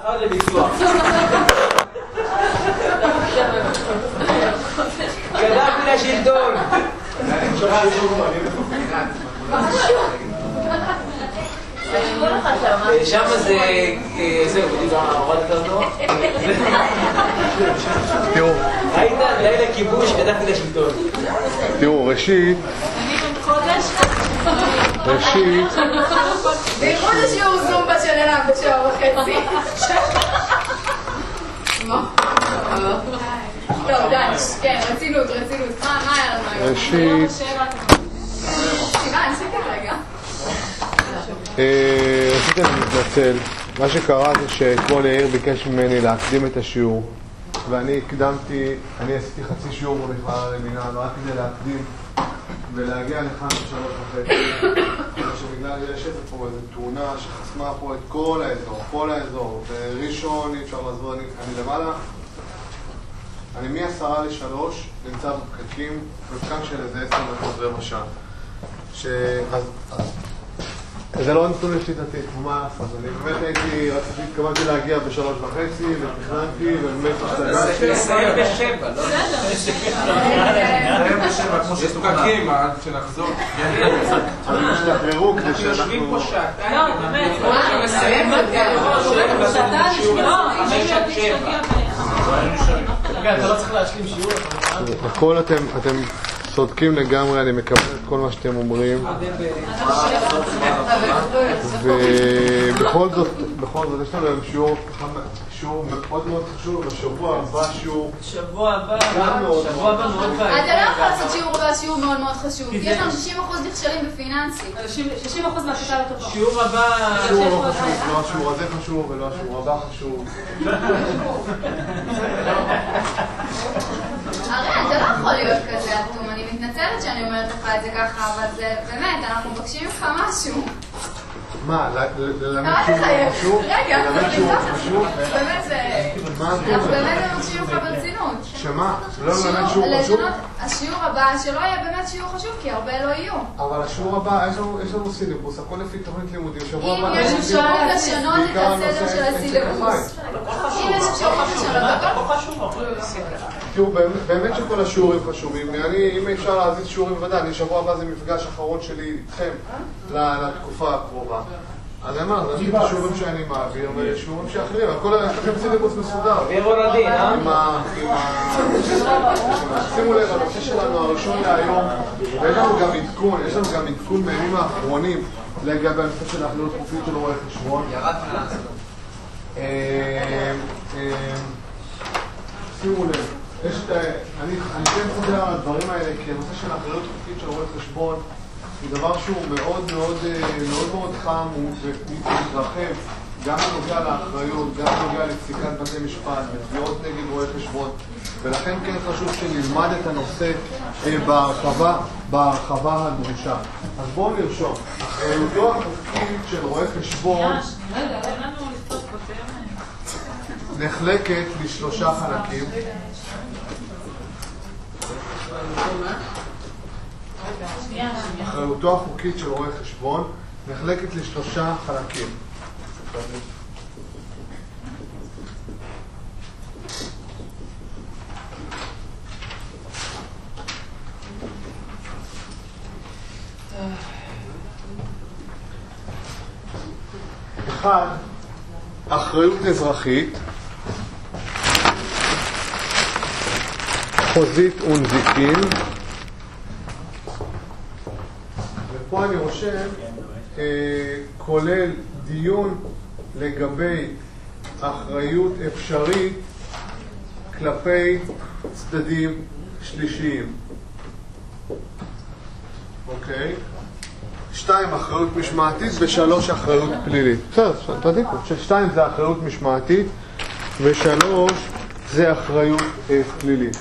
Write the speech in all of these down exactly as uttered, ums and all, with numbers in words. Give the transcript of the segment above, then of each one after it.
עד לביצוע. קדמתי לשלטון. שם זה... זהו, בדיוק, הורדת אותו. תראו. היית לילה כיבוש, קדמתי לשלטון. תראו, ראשית... ראשית... תראו את השיעור זומבה של עינם בשעה וחצי. מה? טוב, די, כן, רצינות, רצינות. מה היה לנו היום? ראשית... סליחה, אני שקט רגע. רציתי להתנצל. מה שקרה זה שאתמול יאיר ביקש ממני להקדים את השיעור, ואני הקדמתי, אני עשיתי חצי שיעור במכללה למינהל, רק כדי להקדים ולהגיע לכאן בשלוש וחצי, שבגלל יש איזה פה איזו תאונה שחסמה פה את כל האזור, כל האזור, וראשון אי אפשר לעזור, אני, אני למעלה, אני מ-עשרה לשלוש נמצא בפקקים, בפקק של איזה עשר דקות רבע שעה. אז, אז, זה לא נתון לשיטתי, מה לעשות? אני באמת הייתי, רציתי, התכוונתי להגיע בשלוש וחצי, ותכננתי, ובאמת השתגעתי. נסיים בשבע, לא? נסיים בשבע, כמו שתוקקים, עד שנחזור. אבל השתחררו כדי שאנחנו... יושבים פה שעתיים. לא, באמת. נסיים בשבע. רגע, אתה לא צריך להשלים שיעור. הכל אתם צודקים לגמרי, אני מקבל את כל מה שאתם אומרים. ובכל זאת, בכל זאת, יש לנו שיעור, שיעור מאוד מאוד חשוב, בשבוע הבא שיעור. שבוע הבא, שבוע הבא מאוד בעיה. אתה לא יכול לעשות שיעור הבא, שיעור מאוד מאוד חשוב. יש לנו שישים אחוז נכשלים בפיננסי. שישים אחוז מהכיתה לא טובה. שיעור הבא... שיעור לא חשוב, לא השיעור הזה חשוב ולא השיעור הבא חשוב. הרי אתה לא יכול להיות כזה אטום, אני מתנצלת שאני אומרת לך את זה ככה, אבל זה באמת, אנחנו מבקשים ממך משהו. מה, ללמד שיעור חשוב? רגע, ללמד שיעור חשוב? באמת זה... אנחנו באמת מבקשים ממך ברצינות. שמה? לא ללמד שיעור חשוב? השיעור הבא, שלא יהיה באמת שיעור חשוב, כי הרבה לא יהיו. אבל השיעור הבא, יש לנו סילבוס, הכל לפי תוכנית לימודים. אם יש אפשרות לשנות את הסדר של הסילבוס. אם יש אפשרות לשנות אותו. תראו, באמת שכל השיעורים חשובים. אם אפשר להזיז שיעורים בוודאי, אני שבוע הבא זה מפגש אחרון שלי איתכם לתקופה הקרובה. אז אני אומר, זה שיעורים שאני מעביר ושיעורים שאחרים. יש לכם סילבוס מסודר. ורונדין, אה? עם ה... שימו לב, הנושא שלנו הראשון להיום, ויש לנו גם עדכון, יש לנו גם עדכון בימים האחרונים לגבי הנושא של האחריות חוקית של רואי חשבון. ירד מלעשות. שימו לב, אני כן חוזר על הדברים האלה, כי הנושא של האחריות חוקית של רואי חשבון הוא דבר שהוא מאוד מאוד מאוד מאוד חם ומתרחב, גם בנוגע לאחריות, גם בנוגע לפסיקת בתי משפט, בתביעות נגד רואי חשבון, ולכן כן חשוב שנלמד את הנושא בהרחבה, בהרחבה הדרושה. אז בואו נרשום, אחריותו החוקית של רואי חשבון נחלקת לשלושה חלקים. אחריותו החוקית של רואי חשבון נחלקת לשלושה חלקים. אחד, אחריות אזרחית, חוזית ונזיקין, ופה אני רושם אה, כולל דיון לגבי אחריות אפשרית כלפי צדדים שלישיים. אוקיי? שתיים, אחריות משמעתית, ושלוש, אחריות פלילית. בסדר, תדיקו. ששתיים זה אחריות משמעתית, ושלוש זה אחריות אה, פלילית.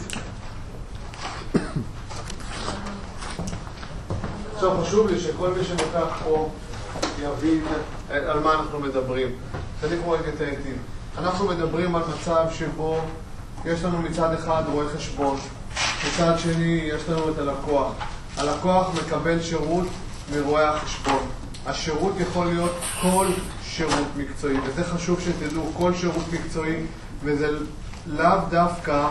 עכשיו חשוב לי שכל מי שנוכח פה יבין על מה אנחנו מדברים. תדיקו רגע את העתים. אנחנו מדברים על מצב שבו יש לנו מצד אחד רואה חשבון, מצד שני יש לנו את הלקוח. הלקוח מקבל שירות מרואי החשבון. השירות יכול להיות כל שירות מקצועי, וזה חשוב שתדעו, כל שירות מקצועי, וזה לאו דווקא,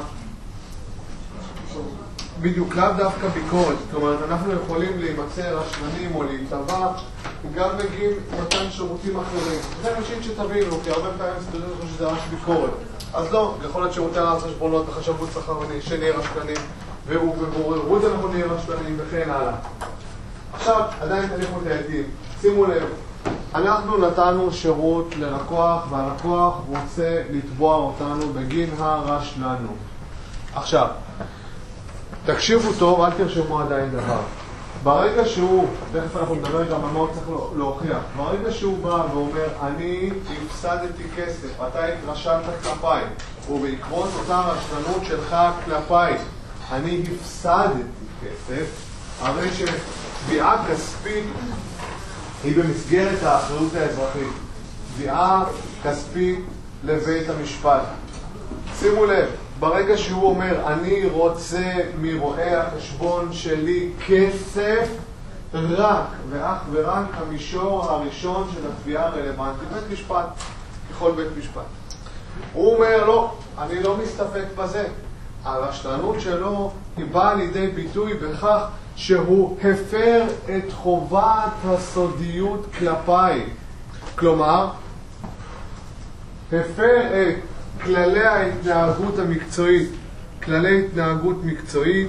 בדיוק, לאו דווקא ביקורת. כלומר, אנחנו יכולים להימצא רשלנים או להתאבע גם בגין מתן שירותים אחרים. זה אנשים שתבינו, כי הרבה פעמים סטודנטים חושבים שזה רק ביקורת. אז לא, יכול להיות שירותי על חשבונות וחשבות שכר שנהיה רשלנים, ובבוררות אנחנו נהיה רשלנים וכן הלאה. עכשיו, עדיין תהליכים תהייתיים. שימו לב, אנחנו נתנו שירות ללקוח, והלקוח רוצה לתבוע אותנו בגין הרשלנות. עכשיו, תקשיבו טוב, אל תרשמו עדיין דבר. ברגע שהוא, תכף אנחנו נדבר גם על מה הוא צריך להוכיח, ברגע שהוא בא ואומר, אני הפסדתי כסף, אתה התרשלת כלפיי, ובעקבות אותה רשלנות שלך כלפיי, אני הפסדתי כסף, הרי שתביעה כספית היא במסגרת האחריות האזרחית. תביעה כספית לבית המשפט. שימו לב, ברגע שהוא אומר, אני רוצה מרואי החשבון שלי כסף, רק ואך ורק המישור הראשון של התביעה הרלוונטית, בית משפט, ככל בית משפט. הוא אומר, לא, אני לא מסתפק בזה. הרשלנות שלו היא באה לידי ביטוי בכך שהוא הפר את חובת הסודיות כלפיי. כלומר, הפר את כללי ההתנהגות המקצועית, כללי התנהגות מקצועית,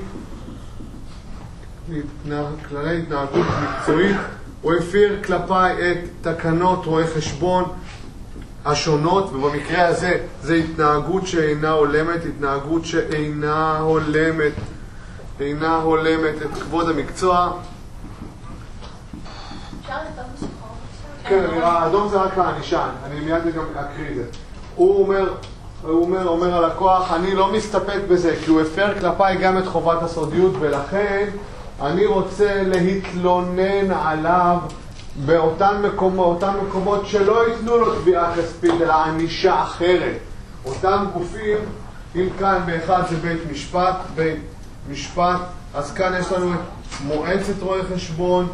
כללי התנהגות מקצועית, הוא הפר כלפיי את תקנות רואי חשבון השונות, ובמקרה הזה זה התנהגות שאינה הולמת, התנהגות שאינה הולמת, אינה הולמת את כבוד המקצוע. אפשר לטוב בשחור? כן, האדום זה רק הענישה, אני מיד גם אקריא את זה. הוא אומר, הוא אומר, אומר הלקוח, אני לא מסתפק בזה, כי הוא הפר כלפיי גם את חובת הסודיות, ולכן אני רוצה להתלונן עליו באותן מקומות, אותן מקומות שלא ייתנו לו תביעה כספית, אלא ענישה אחרת. אותם גופים, אם כאן באחד זה בית משפט, בית משפט, אז כאן יש לנו את מועצת רואי חשבון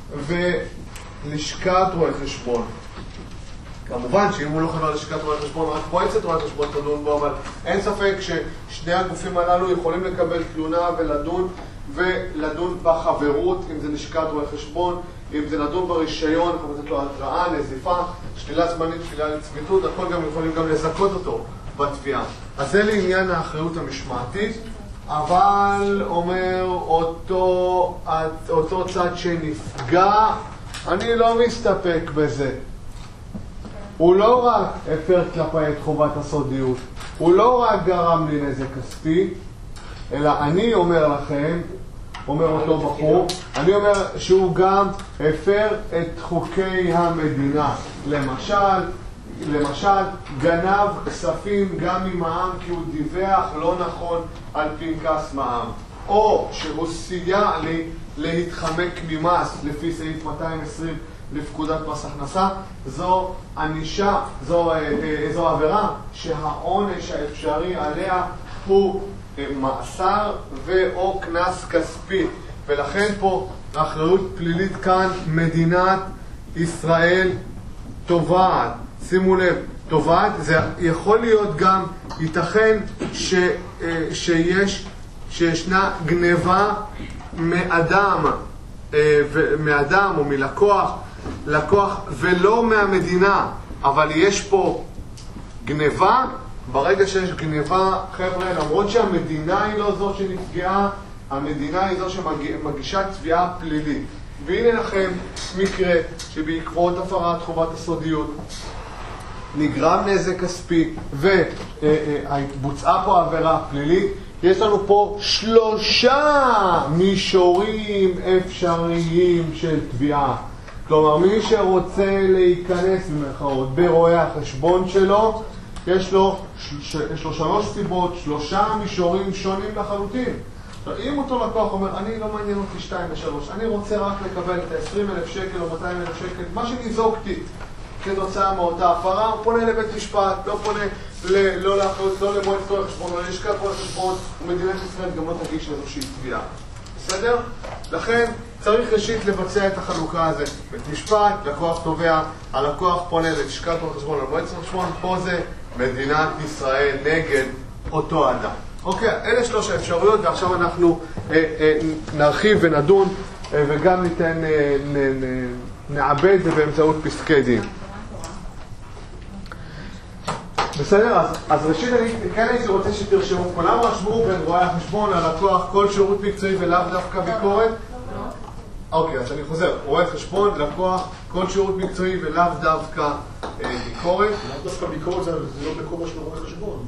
ולשכת רואי חשבון. כמובן שאם הוא לא חבר לשכת רואי חשבון, רק מועצת רואי חשבון תדון בו, אבל אין ספק ששני הגופים הללו יכולים לקבל תלונה ולדון, ולדון בחברות, אם זה לשכת רואי חשבון, אם זה לדון ברישיון, כמו לתת לו התראה, נזיפה, שלילה זמנית, שלילה לצמיתות, הכל גם יכולים גם לזכות אותו בתביעה. אז זה לעניין האחריות המשמעתית, אבל אומר אותו, אותו צד שנפגע, אני לא מסתפק בזה. הוא לא רק הפר כלפי את חובת הסודיות, הוא לא רק גרם לי נזק כספי, אלא אני אומר לכם, אומר אותו בחור, אני אומר שהוא גם הפר את חוקי המדינה. למשל, למשל, גנב כספים גם ממע"מ כי הוא דיווח לא נכון על פנקס מע"מ. או שהוא סייע לי להתחמק ממס לפי סעיף מאתיים ועשרים לפקודת מס הכנסה. זו ענישה, זו, זו עבירה שהעונש האפשרי עליה הוא מאסר ואו קנס כספי, ולכן פה האחריות פלילית כאן מדינת ישראל תובעת. שימו לב, תובעת, זה יכול להיות גם, ייתכן ש, שיש, שישנה גניבה מאדם, מאדם או מלקוח, לקוח ולא מהמדינה, אבל יש פה גניבה. ברגע שיש גניבה, חבר'ה, למרות שהמדינה היא לא זו שנפגעה, המדינה היא זו שמגישה תביעה פלילית. והנה לכם מקרה שבעקבות הפרת חובת הסודיות נגרם נזק כספי ובוצעה פה עבירה פלילית. יש לנו פה שלושה מישורים אפשריים של תביעה. כלומר, מי שרוצה להיכנס במרכאות ברואי החשבון שלו, יש לו, ש... יש לו שלוש סיבות, שלושה מישורים שונים לחלוטין. אם אותו לקוח אומר, אני לא מעניין אותי שתיים ושלוש, אני רוצה רק לקבל את ה-עשרים אלף שקל או מאתיים אלף שקל, מה שניזוקתי כתוצאה מאותה הפרה, הוא פונה לבית משפט, לא פונה ל... לא לאחריות, לא למועצת רואי חשבון, לא ללשכת רואי חשבון, ומדינת ישראל גם לא תגיש איזושהי תביעה. בסדר? לכן צריך ראשית לבצע את החלוקה הזאת. בית משפט, לקוח תובע, הלקוח פונה ללשכת רואי חשבון, למועצת חשבון, פה זה מדינת ישראל נגד אותו אדם. אוקיי, אלה שלוש האפשרויות, ועכשיו אנחנו אה, אה, נרחיב ונדון אה, וגם ניתן, אה, נ, נ, נעבד את זה באמצעות פסקי דין. בסדר? אז, אז ראשית אני כן הייתי רוצה שתרשמו, כולם רשמו בין רואי החשבון, הלקוח, כל שירות מקצועי ולאו דווקא ביקורת? אוקיי, אז אני חוזר, רואי חשבון, לקוח, כל שירות מקצועי ולאו דווקא אה, ביקורת. לאו דווקא ביקורת זה לא בכובע של רואי חשבון.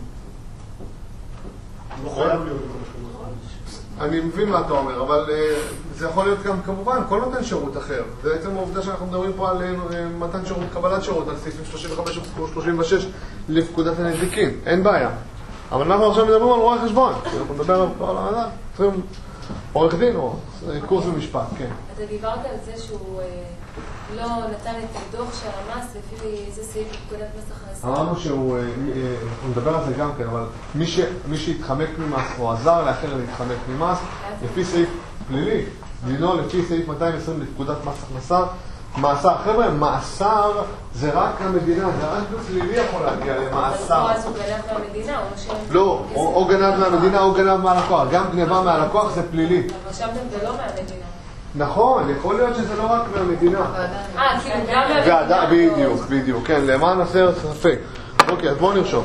לא חייב להיות בכובע של רואי חשבון. אני מבין מה אתה אומר, אבל אה, זה יכול להיות גם כמובן כל נותן שירות אחר. זה בעצם העובדה שאנחנו מדברים פה על אה, מתן שירות, קבלת שירות, על סעיפים שלושים וחמש ושלושים ושש לפקודת הנזיקין, אין בעיה. אבל אנחנו עכשיו מדברים על רואי חשבון, אנחנו מדבר על כל האדם, צריכים עורך דין או קורס במשפט, כן. אתה דיברת על זה שהוא לא נתן את הדוח של המס לפי איזה סעיף בפקודת מס הכנסה. אמרנו שהוא, הוא מדבר על זה גם כן, אבל מי ש, מי שהתחמק ממס או עזר לאחר להתחמק ממס, לפי סעיף פלילי, דינו לפי סעיף מאתיים ועשרים לפקודת מס הכנסה, מאסר. חבר'ה, מאסר זה רק המדינה, זה רק בפלילי יכול להגיע למאסר. אז הוא גנב מהמדינה, או לא שם? לא, או גנב מהמדינה או גנב מהלקוח. גם גנבה מהלקוח זה פלילי. אבל שם זה לא מהמדינה. נכון, יכול להיות שזה לא רק מהמדינה. אה, כאילו גם מהמדינה. בדיוק, בדיוק, כן, למען הסר ספק. אוקיי, אז בואו נרשום.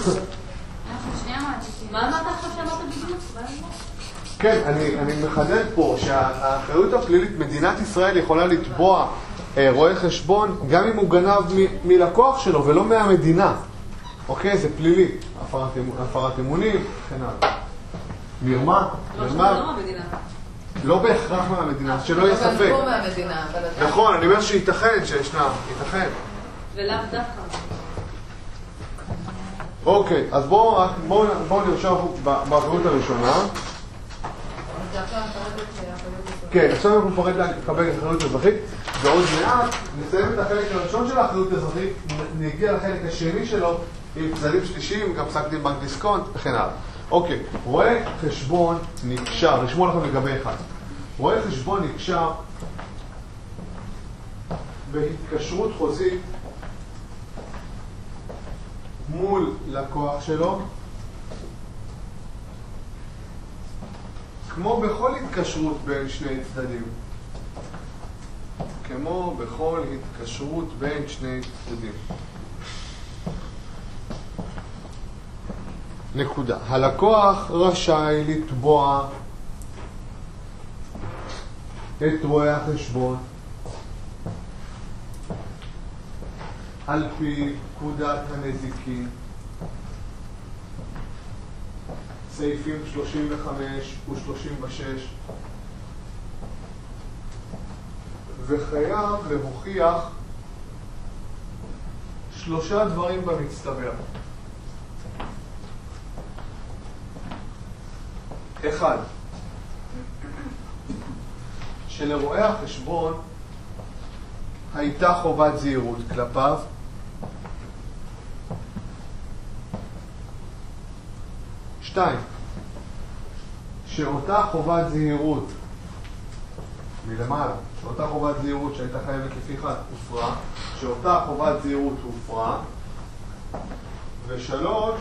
מה אמרת עכשיו שאמרת בדיוק? כן, אני מחדד פה שהאחריות הפלילית, מדינת ישראל יכולה לתבוע רואה חשבון גם אם הוא גנב מלקוח שלו ולא מהמדינה. אוקיי, זה פלילי. הפרת אמונים, כן הלאה. מרמה, מרמה. לא בהכרח מהמדינה, שלא יהיה ספק. נכון, אני אומר שייתכן שישנה, ייתכן. ולאו דווקא. אוקיי, אז בואו נרשום באחריות הראשונה. כן, עכשיו אנחנו נפרד לקבל אחריות אזרחית, ועוד מעט נסיים את החלק הראשון של האחריות אזרחית, נגיע לחלק השני שלו עם צדדים שלישיים, גם פסק דין בנק דיסקונט וכן הלאה. אוקיי, רואה חשבון נקשר, רשמו לכם לגבי אחד. רואה חשבון נקשר בהתקשרות חוזית מול לקוח שלו, כמו בכל התקשרות בין שני צדדים. כמו בכל התקשרות בין שני צדדים. נקודה. הלקוח רשאי לתבוע את רואי החשבון על פי פקודת הנזיקין, סעיפים שלושים וחמש ו-שלושים ושש, וחייב להוכיח שלושה דברים במצטבר. אחד, שלרואי החשבון הייתה חובת זהירות כלפיו. שתיים, שאותה חובת זהירות מלמעלה, שאותה חובת זהירות שהייתה חייבת לפי אחד הופרה, שאותה חובת זהירות הופרה. ושלוש,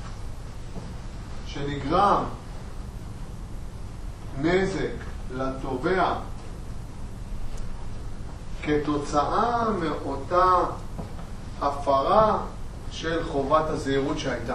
שנגרם נזק לתובע כתוצאה מאותה הפרה של חובת הזהירות שהייתה.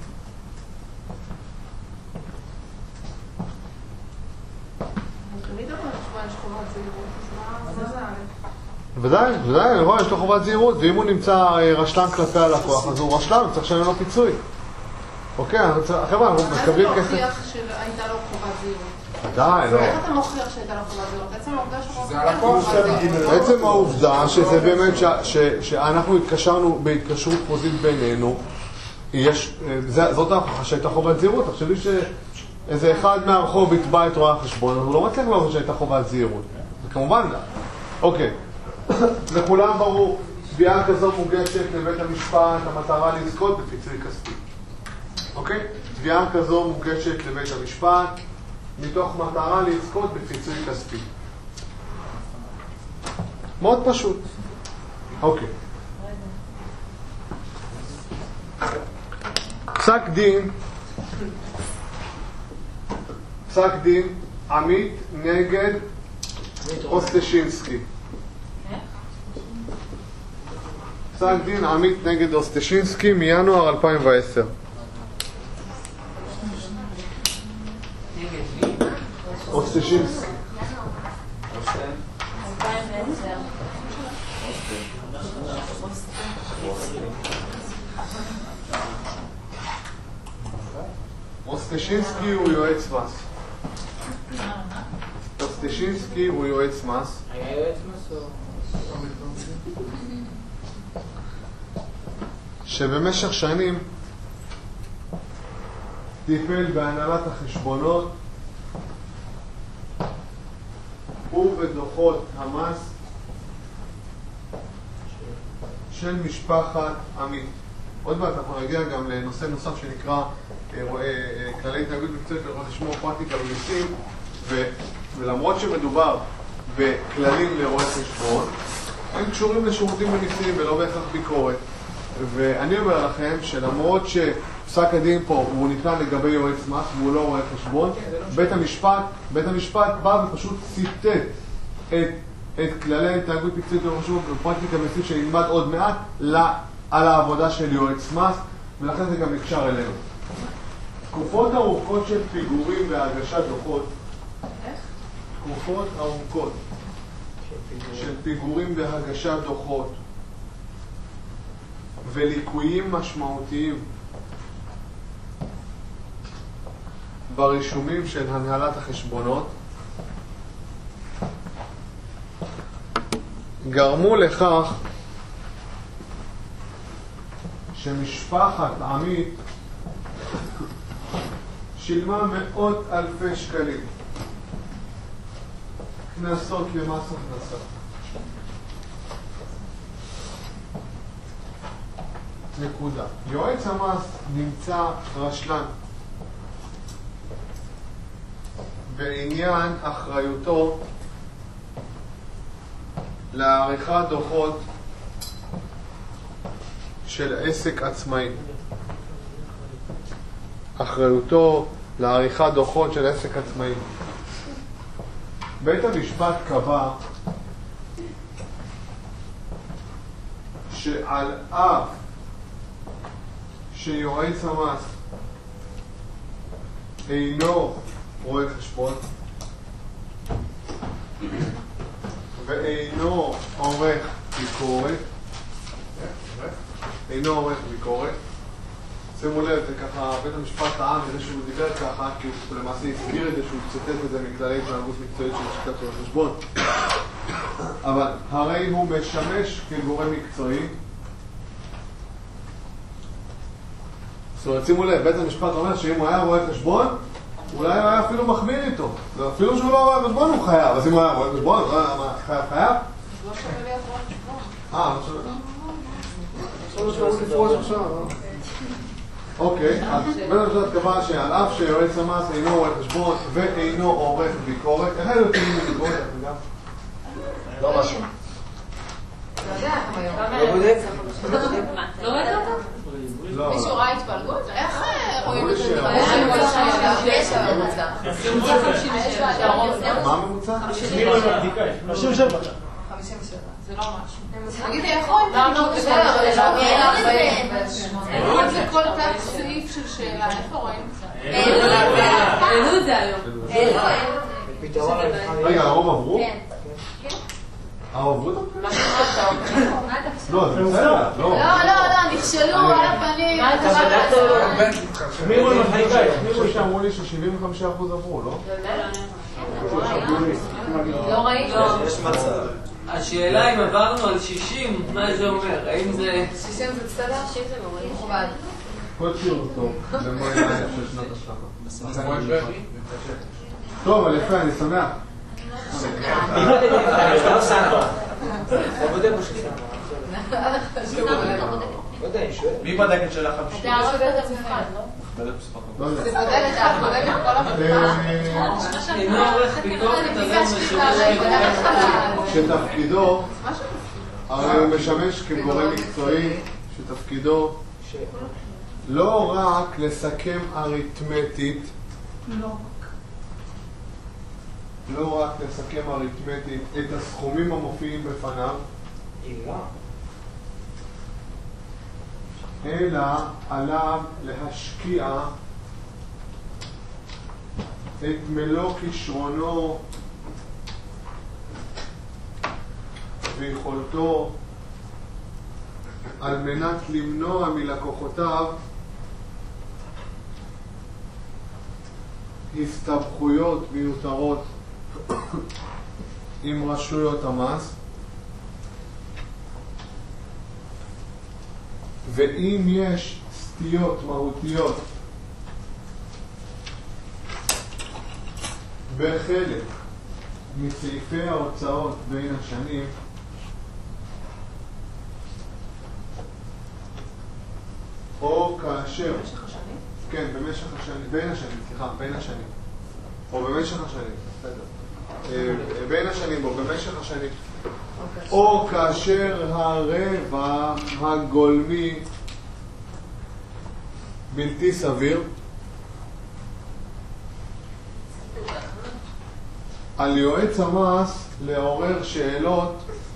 תמיד אבל נשמע יש חובת זהירות, אז מה זה עליך? ודאי, ודאי, נכון, יש לו חובת זהירות, ואם הוא נמצא רשלן כלפי הלקוח, אז הוא רשלן, צריך לשלם לו פיצוי. אוקיי, חבר'ה, אנחנו מקבלים כסף. איך אתה מוכיח שהייתה לו חובת זהירות? ודאי, לא. איך אתה מוכיח שהייתה לו חובת זהירות? עצם העובדה שהוא... זה הלקוח שלנו. בעצם העובדה שזה באמת שאנחנו התקשרנו בהתקשרות חוזית בינינו, זאת ההוכחה שהייתה חובת זהירות. תחשבי שאיזה אחד מהרחוב יתבע את רואי החשבון, אבל הוא לא מצליח להבין שהייתה חובת זהירות. זה כמובן לא. אוקיי, לכולם ברור, תביעה כזו מוגשת לבית המשפט, המטרה לזכות בפיצוי כספי. אוקיי? תביעה כזו מוגשת לבית המשפט, מתוך מטרה לזכות בפיצוי כספי. מאוד פשוט. אוקיי. פסק דין, פסק דין עמית נגד אוסטשינסקי. פסק דין עמית נגד אוסטשינסקי מינואר אלפיים ועשר. אוסטשינסקי. אוסטשינסקי הוא יועץ מס. אוסטשינסקי הוא יועץ מס. היה יועץ מס או... שבמשך שנים טיפל בהנהלת החשבונות ובדוחות המס של משפחת עמית. עוד מעט אנחנו נגיע גם לנושא נוסף שנקרא כללי התנהגות מקצועית לרואי חשבון פרקטיקה במיסים, ולמרות שמדובר בכללים לרואי חשבון, הם קשורים לשירותים במיסים ולא בהכרח ביקורת. ואני אומר לכם שלמרות שפסק הדין פה הוא ניתן לגבי יועץ מס והוא לא רואה חשבון, בית המשפט, בית המשפט בא ופשוט ציטט את, את כללי ההתנהגות מקצועית לרואי חשבון בפרקטיקה במיסים שנלמד עוד מעט לה, על העבודה של יועץ מס, ולכן זה גם נקשר אלינו. תקופות ארוכות של פיגורים והגשת דוחות, תקופות ארוכות של פיגורים והגשת דוחות וליקויים משמעותיים ברישומים של הנהלת החשבונות גרמו לכך שמשפחת עמית שילמה מאות אלפי שקלים קנסות למס הכנסה. נקודה. יועץ המס נמצא רשלן בעניין אחריותו לעריכת דוחות של עסק עצמאי. אחריותו לעריכת דוחות של עסק עצמאי. בית המשפט קבע שעל אף שיועץ המס אינו רואה חשבון ואינו עורך ביקורת, אינו עורך ביקורת, שימו לב, זה ככה, בית המשפט טען בזה שהוא דיבר ככה, כי הוא למעשה הזכיר את זה שהוא ציטט את זה מכללי התנהגות מקצועית של שיטת רואה חשבון. אבל הרי הוא משמש כגורם מקצועי. זאת אומרת, שימו לב, בית המשפט אומר שאם הוא היה רואה חשבון, אולי הוא היה אפילו מחמיר איתו. אפילו שהוא לא רואה חשבון הוא חייב, אז אם הוא היה רואה חשבון, הוא היה חייב חייב? לא שווה להיות רואה חשבון. אה, לא שווה. לא שווה לפרוש עכשיו. אוקיי, אז בית המשפט קבע שעל אף שיועץ המס אינו רואה חשבון ואינו עורך ביקורת, איך היו יוצאים מביקורת? לא משהו. לא יודע, לא בודק? לא ראית אותה? לא. מישהו ראה התפלגות? איך רואים את זה? יש הממוצע. מה הממוצע? חמישים ושבע. חמישים ושבע. זה לא משהו. תגידי, איך רואים? לא, לא, בסדר, אבל לא איך זה כל תת סעיף של שאלה? איפה רואים? העלו את זה היום. רגע, הרוב עברו? כן. הרוב עברו את הפרק? מה שאתה אומר? לא, זה בסדר. לא, לא, לא, נכשלו על הפנים. מה אתה בדקת לו? החמירו עם החליקה, החמירו יש שאמרו לי ש-שבעים וחמישה אחוז עברו, לא? לא ראיתי. יש מצב. השאלה אם עברנו על שישים, מה זה אומר? האם זה... שישים זה בסדר? שישים זה מוריד. מכובד. כל שיעור טוב, למועד הערב של שנת השחר. טוב, אבל יפה, אני שמח. אתה בודק בשליחה. לא יודע, אני שואל. מי בדק את שלך חמישים? אתה עושה את המבחן, לא? בדק מספר. לא יודע. זה בודק, אתה בודק את כל המבחן. אינו עורך ביקורת עליו משמש שתפקידו, הרי הוא משמש כגורם מקצועי, שתפקידו לא רק לסכם אריתמטית, לא רק לסכם אריתמטית את הסכומים המופיעים בפניו, אלא עליו להשקיע את מלוא כישרונו ויכולתו על מנת למנוע מלקוחותיו הסתבכויות מיותרות עם רשויות המס, ואם יש סטיות מהותיות בחלק מסעיפי ההוצאות בין השנים, או כאשר... במשך השנים? כן, במשך השנים, בין השנים, סליחה, בין השנים. או במשך השנים, בסדר. בין השנים או במשך השנים. או כאשר הרווח הגולמי בלתי סביר, על יועץ המס לעורר שאלות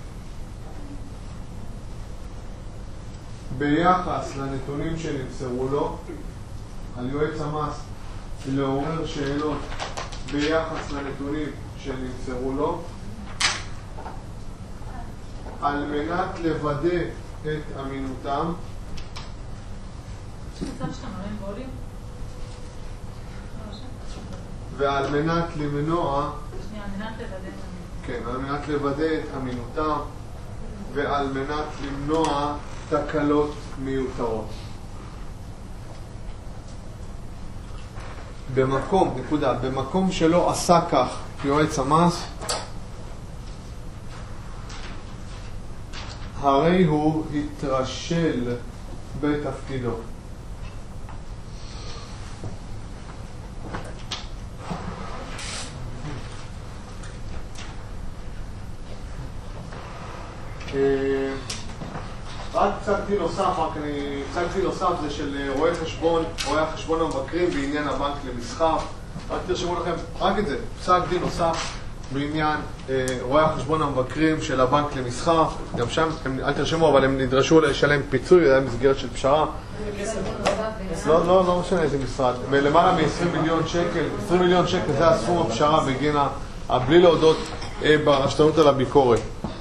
ביחס לנתונים שנמסרו לו, על יועץ המס לעורר שאלות ביחס לנתונים שנמסרו לו, על מנת לוודא את אמינותם. ועל מנת למנוע, כן, על מנת לוודא את אמינותם, ועל מנת למנוע תקלות מיותרות. במקום, נקודה, במקום שלא עשה כך יועץ המס, הרי הוא התרשל בתפקידו. רק פסק דין נוסף, רק אני, פסק דין נוסף זה של רואי חשבון, רואי החשבון המבקרים בעניין הבנק למסחר. רק תרשמו לכם, רק את זה, פסק דין נוסף בעניין אה, רואי החשבון המבקרים של הבנק למסחר. גם שם, הם, אל תרשמו, אבל הם נדרשו לשלם פיצוי, זה היה מסגרת של פשרה. לא, לא, לא משנה איזה משרד. בלמעלה מ-עשרים מיליון שקל, עשרים מיליון שקל זה הסכום הפשרה בגין, בלי להודות אה, ברשתנות על הביקורת.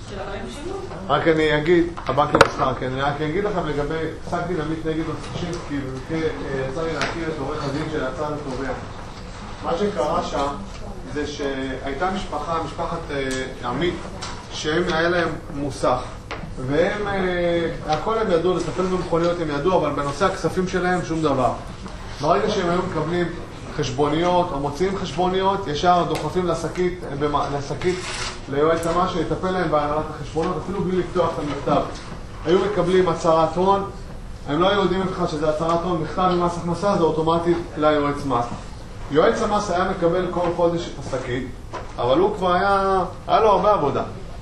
רק אני אגיד, הבנק למסחר, כן, אני רק אגיד לכם לגבי פסק דין עמית נגד אוסישנסקי, ובמקרה יצא לי להכיר את עורך הדין של הצד התובע. מה שקרה שם זה שהייתה משפחה, משפחת עמית, שהם היה להם מוסך, והם, הכל הם ידעו, לטפל במכוניות הם ידעו, אבל בנושא הכספים שלהם שום דבר. ברגע שהם היו מקבלים חשבוניות או מוציאים חשבוניות, ישר דוחפים לשקית, לשקית ליועץ המס שיטפל להם בהנהלת החשבונות, אפילו בלי לפתוח את המכתב. היו מקבלים הצהרת הון, הם לא היו יודעים בכלל שזה הצהרת הון, מכתב ממס הכנסה, זה אוטומטית ליועץ מס. יועץ המס היה מקבל כל חודש את השקית, אבל הוא כבר היה, היה לו הרבה עבודה.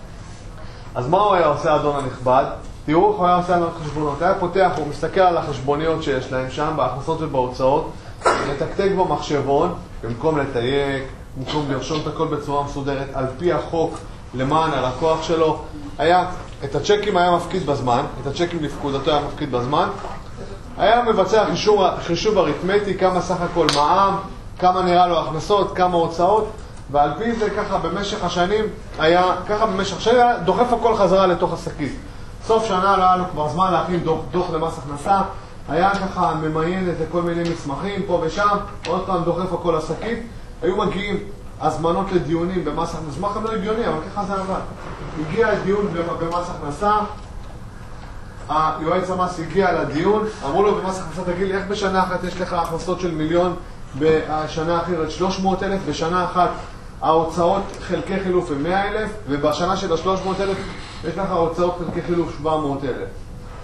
אז מה הוא היה עושה, אדון הנכבד? תראו איך הוא היה עושה על החשבונות. היה פותח, הוא מסתכל על החשבוניות שיש להם שם, בהכנסות ובהוצאות, לתקתק במחשבון, במקום לתייק, במקום לרשום את הכל בצורה מסודרת, על פי החוק למען הלקוח שלו. היה, את הצ'קים היה מפקיד בזמן, את הצ'קים לפקודתו היה מפקיד בזמן, היה מבצע חישוב, חישוב אריתמטי, כמה סך הכל מע"מ, כמה נראה לו הכנסות, כמה הוצאות, ועל פי זה ככה במשך השנים היה, ככה במשך השנים היה דוחף הכל חזרה לתוך השקית. סוף שנה לא היה לו כבר זמן להכין דוח, דוח למס הכנסה, היה ככה ממיין את כל מיני מסמכים פה ושם, עוד פעם דוחף הכל לשקית. היו מגיעים הזמנות לדיונים במס הכנסה, זה מכם לא הגיוני, אבל ככה זה עבד. הגיע הדיון במס הכנסה, היועץ המס הגיע לדיון, אמרו לו במס הכנסה, תגיד לי, איך בשנה אחת יש לך הכנסות של מיליון, בשנה אחרת שלוש מאות אלף, בשנה אחת ההוצאות חלקי חילוף הם מאה אלף, ובשנה של ה-שלוש מאות אלף יש לך ההוצאות חלקי חילוף שבע מאות אלף.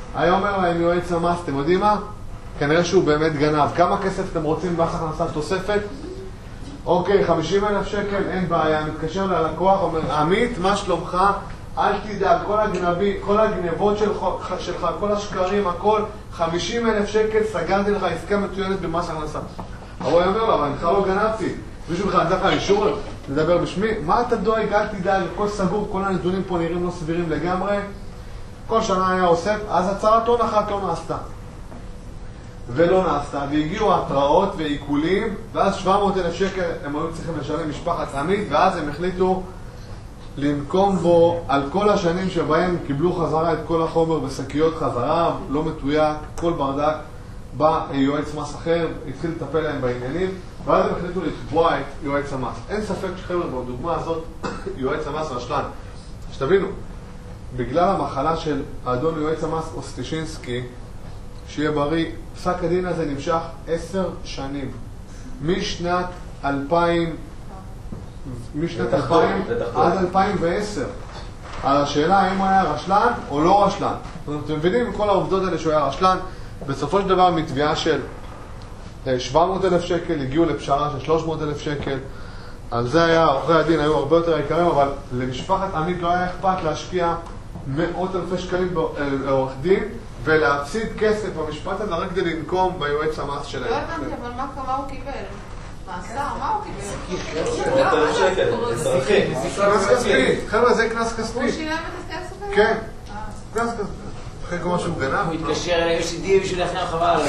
היה אומר להם יועץ המס, אתם יודעים מה? כנראה שהוא באמת גנב. כמה כסף אתם רוצים במס הכנסה תוספת? אוקיי, חמישים אלף שקל, אין בעיה. מתקשר ללקוח, אומר, עמית, מה שלומך? אל תדאג, כל הגנבי, כל הגנבות שלך, שלך, כל השקרים, הכל, חמישים אלף שקל, סגרתי לך עסקה מצוינת במס הכנסה. אבל הוא אומר לו, אבל אני לא גנבתי. מישהו בכלל נתן לך אישור לדבר בשמי? מה אתה דואג? אל תדאג, הכל סגור, כל הנתונים פה נראים לא סבירים לגמרי. כל שנה היה אוסף, אז הצהרת הון אחת לא נעשתה. ולא נעשתה, והגיעו התראות ועיקולים, ואז שבע מאות אלף שקל הם היו צריכים לשלם משפחת עמית, ואז הם החליטו לנקום בו על כל השנים שבהם קיבלו חזרה את כל החומר בשקיות חזרה, לא מתויק, כל ברדק, בא יועץ מס אחר, התחיל לטפל להם בעניינים, ואז הם החליטו לתבוע את יועץ המס. אין ספק שחבר'ה, בדוגמה הזאת, יועץ המס רשלן. שתבינו, בגלל המחלה של האדון יועץ המס אוסטישינסקי, שיהיה בריא, פסק הדין הזה נמשך עשר שנים. משנת אלפיים, משנת אלפיים עד אלפיים ועשר. על השאלה האם הוא היה רשלן או לא רשלן. אתם מבינים כל העובדות האלה שהוא היה רשלן. בסופו של דבר מתביעה של שבע מאות אלף שקל הגיעו לפשרה של שלוש מאות אלף שקל. על זה היה, עורכי הדין היו הרבה יותר יקרים, אבל למשפחת עמית לא היה אכפת להשקיע מאות אלפי שקלים בעורך דין ולהפסיד כסף במשפט הזה רק כדי לנקום ביועץ המס שלהם. לא הבנתי, אבל מה הוא קיבל? מאסר? מה הוא קיבל? מאות אלף שקל, אזרחי. קנס כספי. חבר'ה, זה קנס כספי. הוא שילם את הכסף הזה? כן. קנס כספי. אחרי כל מה שהוא גנב. הוא התקשר אליי, יש לי די בשביל לכם חבל.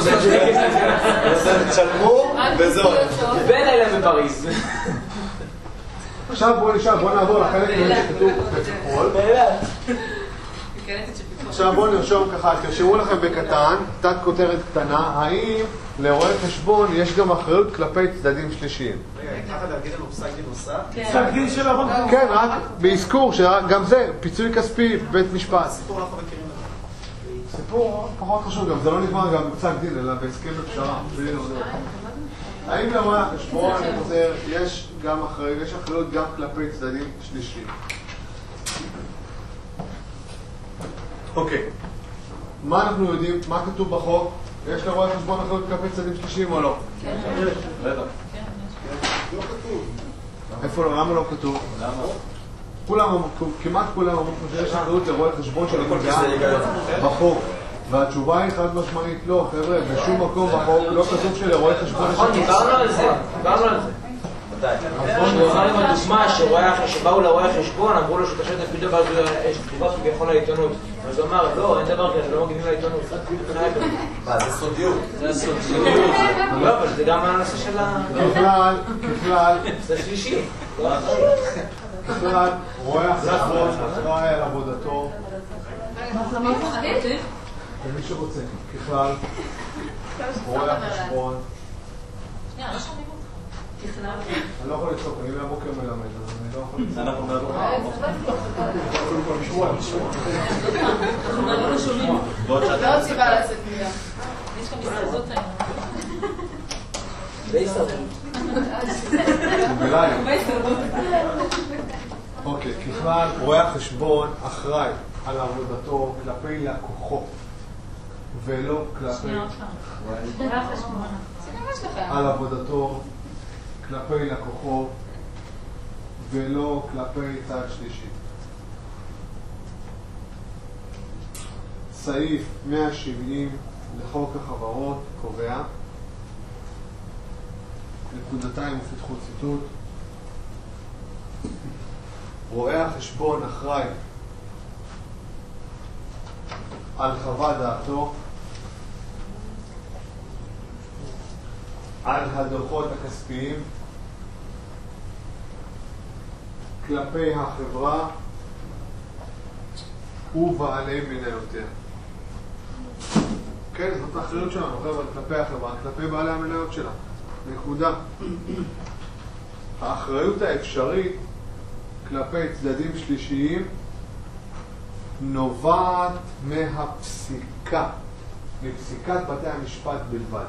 תשלמו וזהו. בן אליהם בפריז. עכשיו בואו נשאר, בואו נעבור לחלק שכתוב בכחול. עכשיו בואו נרשום ככה, תרשמו לכם בקטן, תת כותרת קטנה, האם לרואה חשבון יש גם אחריות כלפי צדדים שלישיים? רגע, ככה להגיד לנו פסק דין נוסף? פסק דין של הבנק. כן, רק באזכור שגם זה פיצוי כספי בבית משפט. סיפור אנחנו מכירים את זה. סיפור פחות חשוב, גם זה לא נגמר גם בפסק דין, אלא בהסכם בפשרה. האם לרואה החשבון, אני חוזר, יש גם אחריות, יש אחריות גם כלפי צדדים שלישיים? אוקיי, מה אנחנו יודעים, מה כתוב בחוק? יש לרואה חשבון אחריות כלפי צדדים שלישיים או לא? כן. בטח. לא כתוב. איפה לא? למה לא כתוב? למה? כולם, כמעט כולם אמרו שיש אחריות לרואה חשבון של המדינה בחוק. והתשובה היא חד משמעית לא, חבר'ה, בשום מקום בחוק לא כתוב שלרואה חשבון יש נכון, דיברנו על זה, דיברנו על זה. הוא אמר עם הדוגמה שבאו לרואה חשבון, אמרו לו שתשאיר את הפילדו ואז יש תגובה כביכול לעיתונות. אז הוא אמר, לא, אין דבר כזה, לא מגיבים לעיתונות. מה, זה סודיות. זה סודיות. לא, אבל זה גם הנושא של ה... ככלל, ככלל, זה שלישי. ככלל, רואה החשבון אחראי על עבודתו. ומי שרוצה, ככלל, רואה החשבון. אני לא יכול לצעוק, אני מהבוקר מלמד, אז אני לא יכול לצעוק. אנחנו מהבוקר. לא עוד סיבה לעשות מילה. יש כאן מסתזות היום. זה יסתדר. בלייב. אוקיי, ככלל, רואה החשבון אחראי על עבודתו כלפי לקוחות, ולא כלפי... על עבודתו כלפי לקוחות, ולא כלפי צד שלישי. סעיף מאה שבעים לחוק החברות קובע, נקודתיים ופתחו ציטוט, רואה החשבון אחראי על חוות דעתו, על הדוחות הכספיים כלפי החברה ובעלי מניותיה. כן, זאת האחריות שלנו, חבר'ה, כלפי החברה, כלפי בעלי המניות שלה. נקודה. האחריות האפשרית כלפי צדדים שלישיים נובעת מהפסיקה, מפסיקת בתי המשפט בלבד.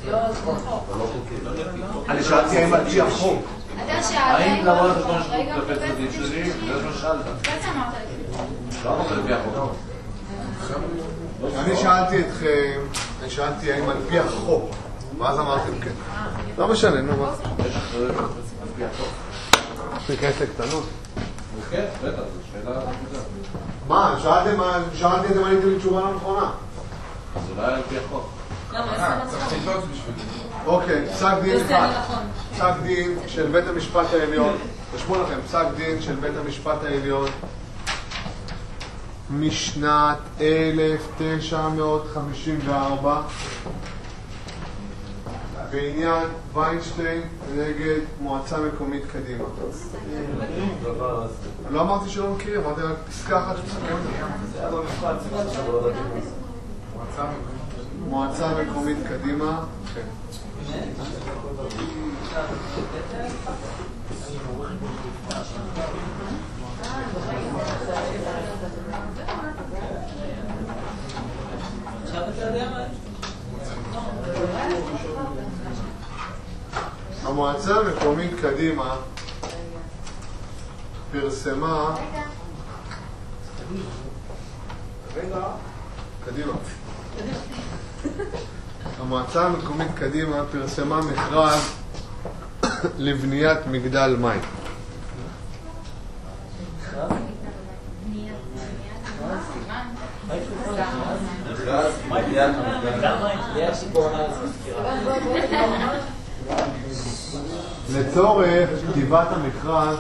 לא, זה חוק. אני שאלתי האם על פי החוק. אתה שאלת... האם לבוא לחשבון יש חוק כלפי צדדים שלי? זה מה שאלת. אתה אמרת לי. לא אמרת לפי החוק. אני שאלתי אתכם, אני שאלתי האם על פי החוק, ואז אמרתם כן. לא משנה, נו מה. יש אחריות על פי החוק. תיכנס לקטנות. כן, בטח, זו שאלה נקודה. מה, שאלתי אתם עניתם לי תשובה לא נכונה. אז אולי על פי החוק. למה, איזה מצחוק? אוקיי, פסק דין זה אחד. נכון. פסק דין של בית המשפט העליון. תשמעו לכם, פסק דין של בית המשפט העליון משנת אלף תשע מאות חמישים וארבע בעניין ויינשטיין נגד מועצה מקומית קדימה. לא אמרתי שלא מכירים, אמרתי רק פסקה אחת שתסכם את זה. מועצה מקומית קדימה. המועצה המקומית קדימה פרסמה קדימה המועצה המקומית קדימה פרסמה מכרז לבניית מגדל מים. לצורך כתיבת המכרז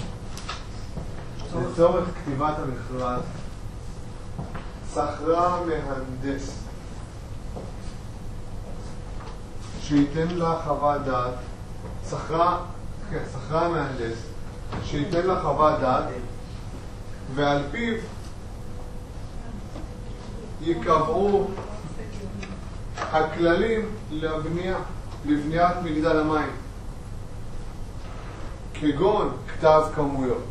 לצורך כתיבת המכרז שכרה מהנדס שייתן לה חוות דעת שכרה, כן, שכרה מהנדס שייתן לה חוות דעת ועל פיו יקבעו הכללים לבנייה, לבניית מגדל המים, כגון כתב כמויות.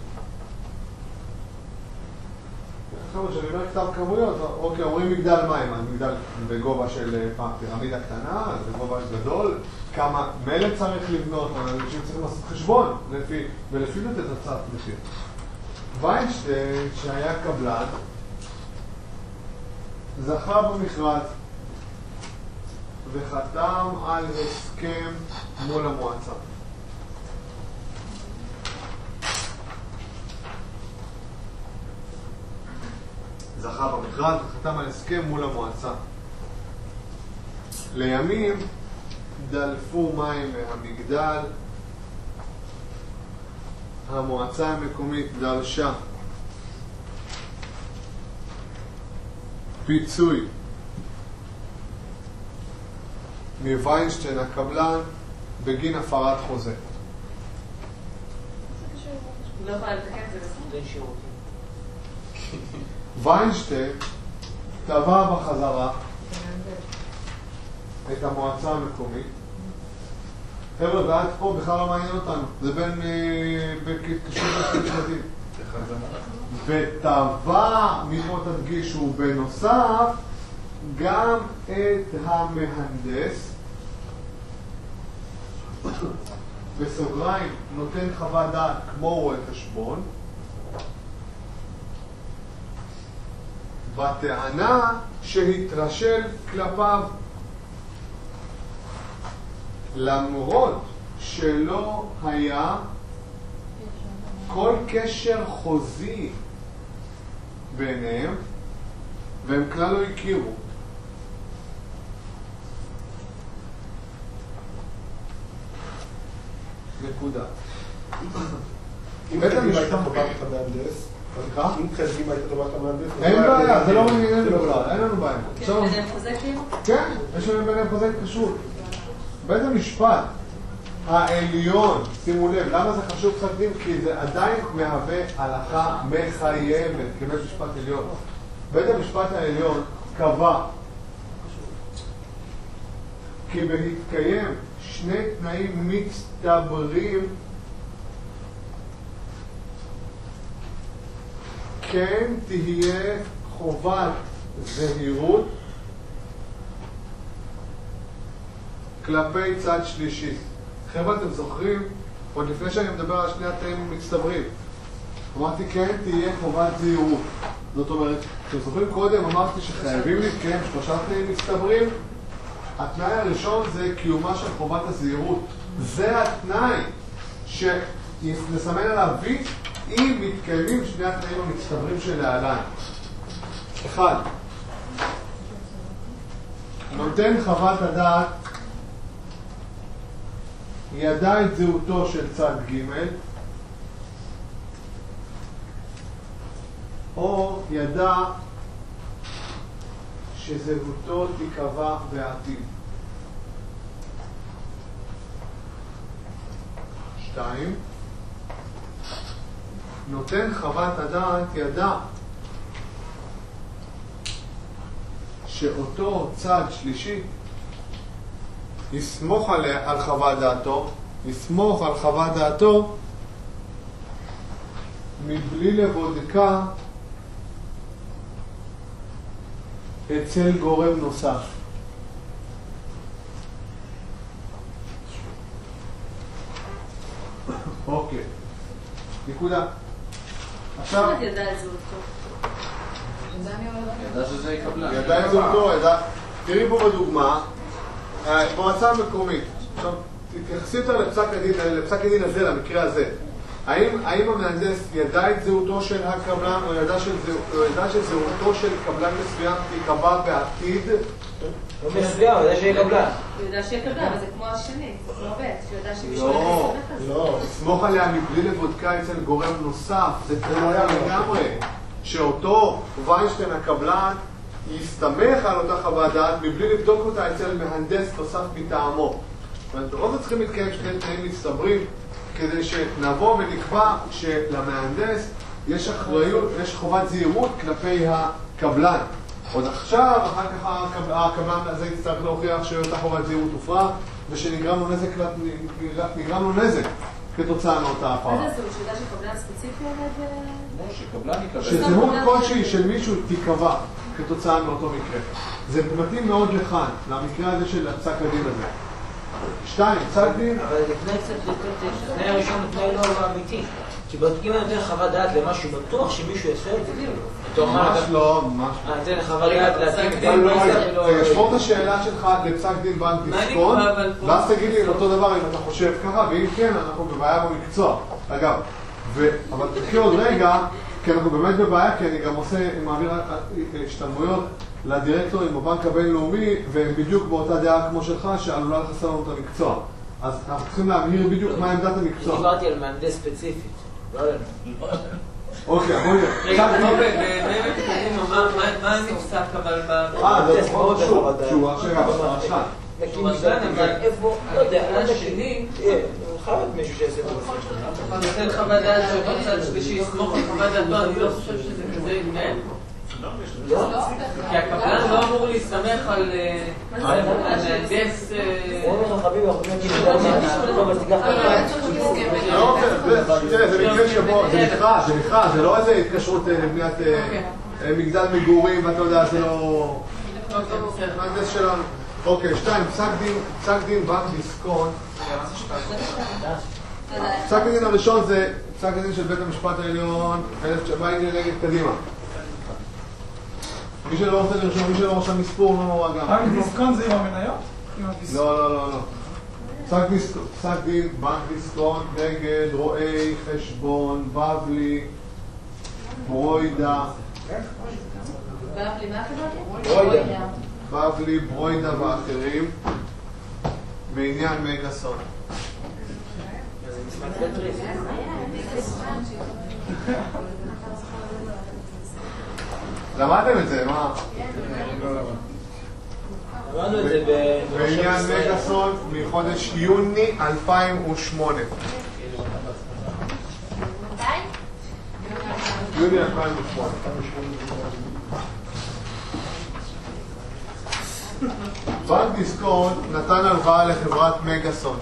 עכשיו כשאני אומר כתב כמויות, אוקיי, אומרים מגדל מים, מגדל בגובה של פירמידה קטנה, בגובה גדול, כמה מלט צריך לבנות, אנשים צריכים לעשות חשבון, לפי, ולפי לתת הצעת מחיר. ויינשטיין, שהיה קבלן, זכה במכרז וחתם על הסכם מול המועצה. זכה במכרז וחתם על הסכם מול המועצה. לימים דלפו מים מהמגדל. המועצה המקומית דרשה פיצוי מוויינשטיין הקבלן בגין הפרת חוזה. לא יכולה לתקן את זה בסדר. ויינשטיין תבע בחזרה את המועצה המקומית. חבר'ה, ועד פה בכלל לא מעניין אותנו. זה בין בקשור לשמתים. ותבע, מפה תדגישו בנוסף, גם את המהנדס, בסוגריים, נותן חוות דעת כמו רואה חשבון, בטענה שהתרשל כלפיו, למרות שלא היה כל קשר חוזי ביניהם והם כלל לא הכירו. נקודה. אם קדימה הייתה טובת המהנדס, אם קדימה הייתה טובת המהנדס, אין בעיה, זה לא מעניין בכלל, אין לנו בעיה. יש לנו ביניהם חוזה כאילו? כן, יש לנו ביניהם חוזה התקשרות. בית המשפט העליון, שימו לב, למה זה חשוב פסק דין? כי זה עדיין מהווה הלכה מחייבת כבית משפט עליון. בית המשפט העליון קבע כי בהתקיים שני תנאים מצטברים כן תהיה חובת זהירות כלפי צד שלישי. חבר'ה, אתם זוכרים? עוד לפני שאני מדבר על שני התנאים מצטברים. אמרתי, כן, תהיה חובת זהירות. זאת אומרת, אתם זוכרים קודם, אמרתי שחייבים להתקיים שלושה תנאים מצטברים. התנאי הראשון זה קיומה של חובת הזהירות. זה התנאי שנסמן עליו וי אם מתקיימים שני התנאים המצטברים של להלן. אחד, נותן חוות הדעת ידע את זהותו של צד ג' או ידע שזהותו תיקבע בעתיד. שתיים, נותן חוות הדעת ידע שאותו צד שלישי יסמוך על, על חוות דעתו, יסמוך על חוות דעתו מבלי לבודקה אצל גורם נוסף. אוקיי, נקודה. עכשיו ידע את זהותו. ידע שזה יקבלה. ידע את זהותו, ידע. תראי פה בדוגמה, מועצה המקומית. עכשיו, תתייחסי אותה לפסק הדין, לפסק הדין הזה, למקרה הזה. האם, האם המהנדס ידע את זהותו של הקבלן, או ידע, של זהו, או ידע שזהותו של קבלן מסוים תיקבע בעתיד? הוא מסוים, הוא ידע שיהיה קבלן. הוא ידע שיהיה קבלן, אבל זה כמו השני, זה כמו ב', שהוא ידע שמישהו לא, הולך לסמך על זה. לא. לסמוך עליה מבלי לבודקה אצל גורם נוסף, זה תנאי לגמרי. שאותו ויינשטיין הקבלן יסתמך על אותה חוות דעת מבלי לבדוק אותה אצל מהנדס נוסף מטעמו. ובכל זאת צריכים להתקיים שני תנאים מצטברים כדי שנבוא ונקבע שלמהנדס יש אחריות, יש חובת זהירות כלפי הקבלן. עוד עכשיו, אחר כך הקבלן הזה יצטרך להוכיח שאותה חובת זהירות הופרה ושנגרם לו נזק, נגרם לו נזק כתוצאה מאותה הפרה. מה זה זהות? שידע שקבלן ספציפי עובד? לא, שקבלן יקבל. שזהות כלשהי של מישהו תיקבע כתוצאה מאותו מקרה. זה מתאים מאוד לכאן, למקרה הזה של הפסק הדין הזה. שתיים, פסק דין. אבל לפני קצת, לפני הראשון, לפני לא אמיתי. שבודקים אני נותן חוות דעת למשהו בטוח שמישהו יעשה את זה. ממש לא, ממש לא. אני אתן חוות דעת להתאים דין. תשמור את השאלה שלך לפסק דין בנק דיסקונט, ואז תגיד לי אותו דבר אם אתה חושב ככה, ואם כן, אנחנו בבעיה במקצוע. אגב, אבל תחכי עוד רגע, כי אנחנו באמת בבעיה, כי אני גם עושה, מעביר השתלמויות לדירקטורים בבנק הבינלאומי, והם בדיוק באותה דעה כמו שלך, שעלולה לחסר לנו את המקצוע. אז אנחנו צריכים להבהיר בדיוק מה עמדת המקצוע. דיברתי על מהנדס ספציפית, לא עלינו. אוקיי, בואי נראה. רגע, באמת קדימה, מה נפסק אבל ב... אה, זה מאוד שהוא עכשיו הרשן. נקים משלן, אבל איפה, לא יודע, עד השני, חייב מישהו שיעשה את זה. נותן חוות דעת שאותו צד שלישי יסמוך על חוות דעתו, אני לא חושב שזה כזה עניין. כי הקבלן לא אמור להסתמך על מהנדס... אומרים לך חביב, אנחנו יודעים זה מקרה שבו, זה נקרא, זה נקרא, זה לא איזה התקשרות לבניית מגדל מגורים, ואתה יודע, זה לא... מהנדס שלנו. אוקיי, שתיים, פסק דין בנק דיסקונט. פסק הדין הראשון זה פסק הדין של בית המשפט העליון, בית נגד קדימה. מי שלא רוצה לרשום, מי שלא רשם מספור, לא נורא גם. בנק דיסקונט זה עם המניות? לא, לא, לא, לא. פסק דין בנק דיסקונט נגד רואי חשבון, בבלי, ברוידה. בבלי, מה קבלתי? ברוידה. בבלי, ברוידה ואחרים בעניין מגאסון. למדתם את זה, מה? למדנו את זה בעניין מגאסון מחודש יוני אלפיים ושמונה. יוני אלפיים ושמונה. בנק דיסקונט נתן הלוואה לחברת מגאסון.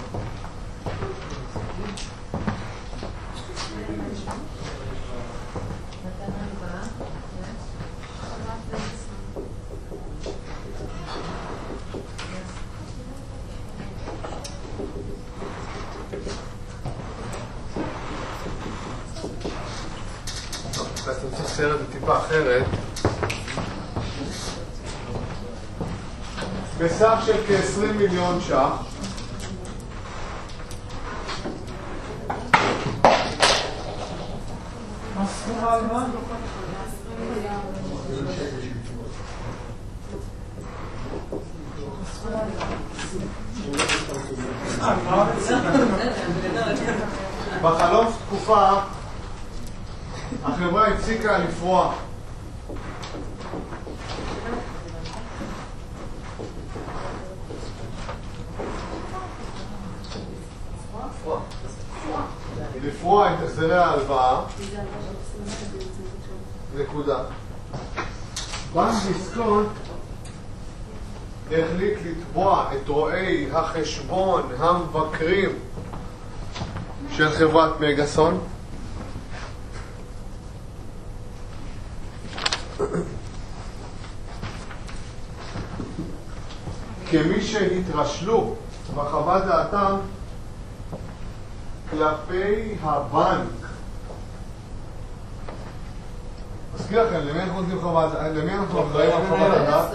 אז אתה צריך לצייר את זה טיפה אחרת. בסך של כ-עשרים מיליון ש"ח. מה סכום ההלוואה? בחלוף תקופה החברה הפסיקה לפרוע. לפרוע את החזרי ההלוואה. נקודה. בנק דיסקונט החליט לתבוע את רואי החשבון המבקרים של חברת מגאסון כמי שהתרשלו בחוות דעתם כלפי הבנק. מזכיר לכם, למי אנחנו נותנים חוות דעת? למי אנחנו אחראים על חוות דעת?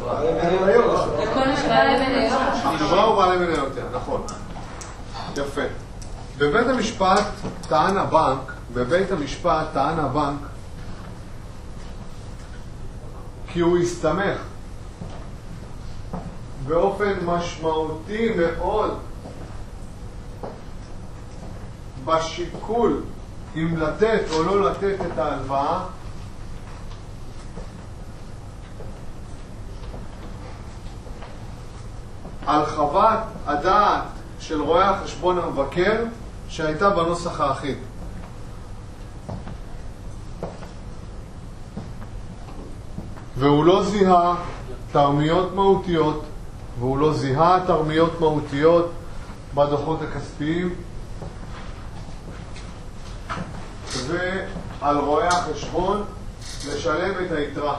חברה או בעלי מניות, נכון. יפה. בבית המשפט טען הבנק, בבית המשפט טען הבנק כי הוא הסתמך באופן משמעותי מאוד בשיקול אם לתת או לא לתת את ההלוואה על חוות הדעת של רואה החשבון המבקר שהייתה בנוסח האחיד. והוא לא זיהה תרמיות מהותיות, והוא לא זיהה תרמיות מהותיות בדוחות הכספיים, ועל רואה החשבון לשלם את היתרה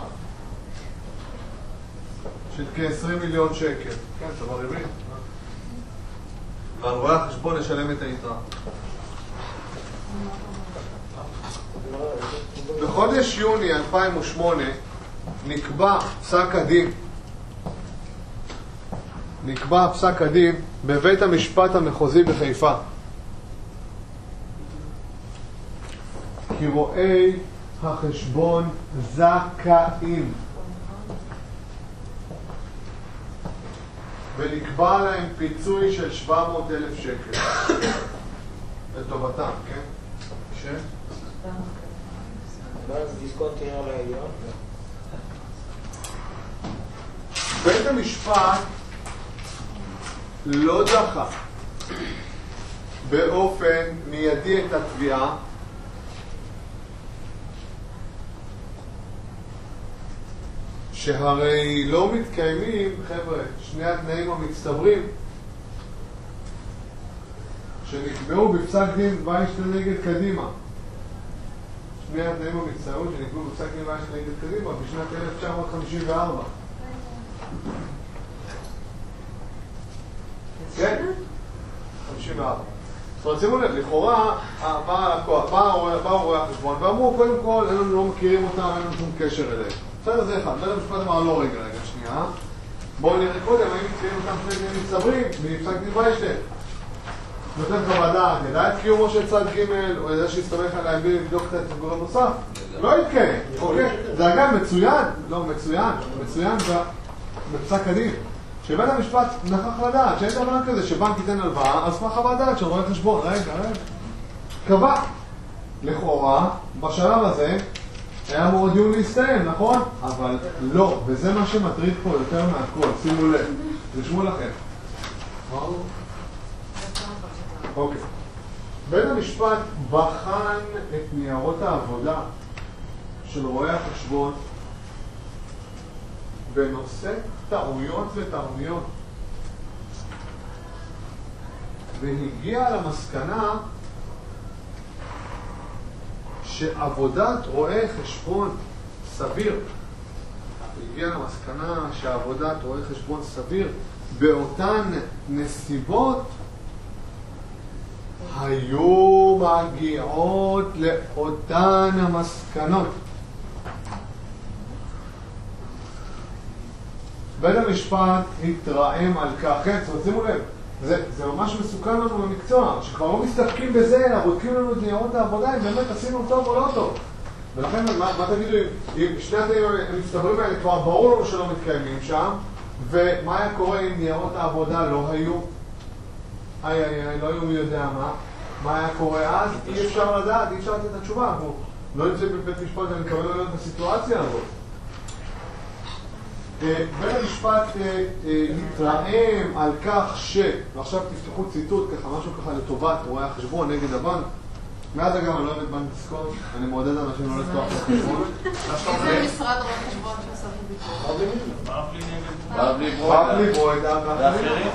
של כ-עשרים מיליון שקל. כן, דבר רביעי. ועל רואה החשבון לשלם את היתרה. בחודש יוני אלפיים ושמונה נקבע פסק הדין נקבע פסק הדין בבית המשפט המחוזי בחיפה כי רואי החשבון זכאים ונקבע להם פיצוי של שבע מאות אלף שקל לטובתם, כן? ש? דיסקונט תראה על העליון. בית המשפט לא דחה באופן מיידי את התביעה שהרי לא מתקיימים, חבר'ה, שני התנאים המצטברים שנקבעו בפסק דין ויינשטיין נגד קדימה. שני התנאים המצטברים שנקבעו בפסק דין ויינשטיין נגד קדימה בשנת אלף תשע מאות חמישים וארבע. כן? חמישים וארבע. זאת אומרת, שימו לב, לכאורה בא הלקוח, בא רואה החשבון ואמרו, קודם כל, הם לא מכירים אותם, אין לנו שום קשר אליהם. בסדר, זה אחד. בית המשפט אמר, לא רגע, רגע, שנייה. בואו נראה קודם, האם מתקיימים אותם שני דברים מצטברים מפסק דין ויינשטיין. נותן חוות דעת, ידע את קיומו של צד ג' או ידע שהסתמך עליי בלי לבדוק את הגורם נוסף? לא יתקיים, אוקיי? זה אגב מצוין, לא מצוין, מצוין בפסק הדין. שבית המשפט נכח לדעת שאין דבר כזה שבנק ייתן הלוואה, אז מה חוות דעת של רואה חשבון? רגע, רגע. קבע. לכאורה, בשלב הזה, היה אמור דיון להסתיים, נכון? אבל לא, וזה מה שמטריד פה יותר מהכל, שימו לב, תרשמו לכם. אוקיי. בית המשפט בחן את ניירות העבודה של רואי החשבון בנושא טעויות ותרמיות והגיע למסקנה שעבודת רואי חשבון סביר הגיע למסקנה שעבודת רואי חשבון סביר באותן נסיבות היו מגיעות לאותן המסקנות. בית המשפט התרעם על כך, כן, שימו לב, זה, זה ממש מסוכן לנו במקצוע, שכבר לא מסתפקים בזה, אלא בודקים לנו את ניירות העבודה, אם באמת עשינו טוב או לא טוב. ולכן, מה, מה תגידו, אם שני התאים המצטברים האלה כבר ברור לנו שלא מתקיימים שם, ומה היה קורה אם ניירות העבודה לא היו? איי איי איי, לא היו מי יודע מה. מה היה קורה אז? אי אפשר לדעת, אי אפשר לתת את התשובה. אנחנו לא נמצאים בבית משפט ונקבל להיות בסיטואציה הזאת. בית המשפט מתרעם על כך ש... ועכשיו תפתחו ציטוט, ככה משהו ככה לטובת רואי החשבון נגד הבנק. מאז אגב אני לא אוהב את בנק דיסקונט, אני מעודד אנשים לא לפתוח את החשבון. איזה משרד רואי חשבון שעשה בביקור? פאבלי ברוידה ואחרים.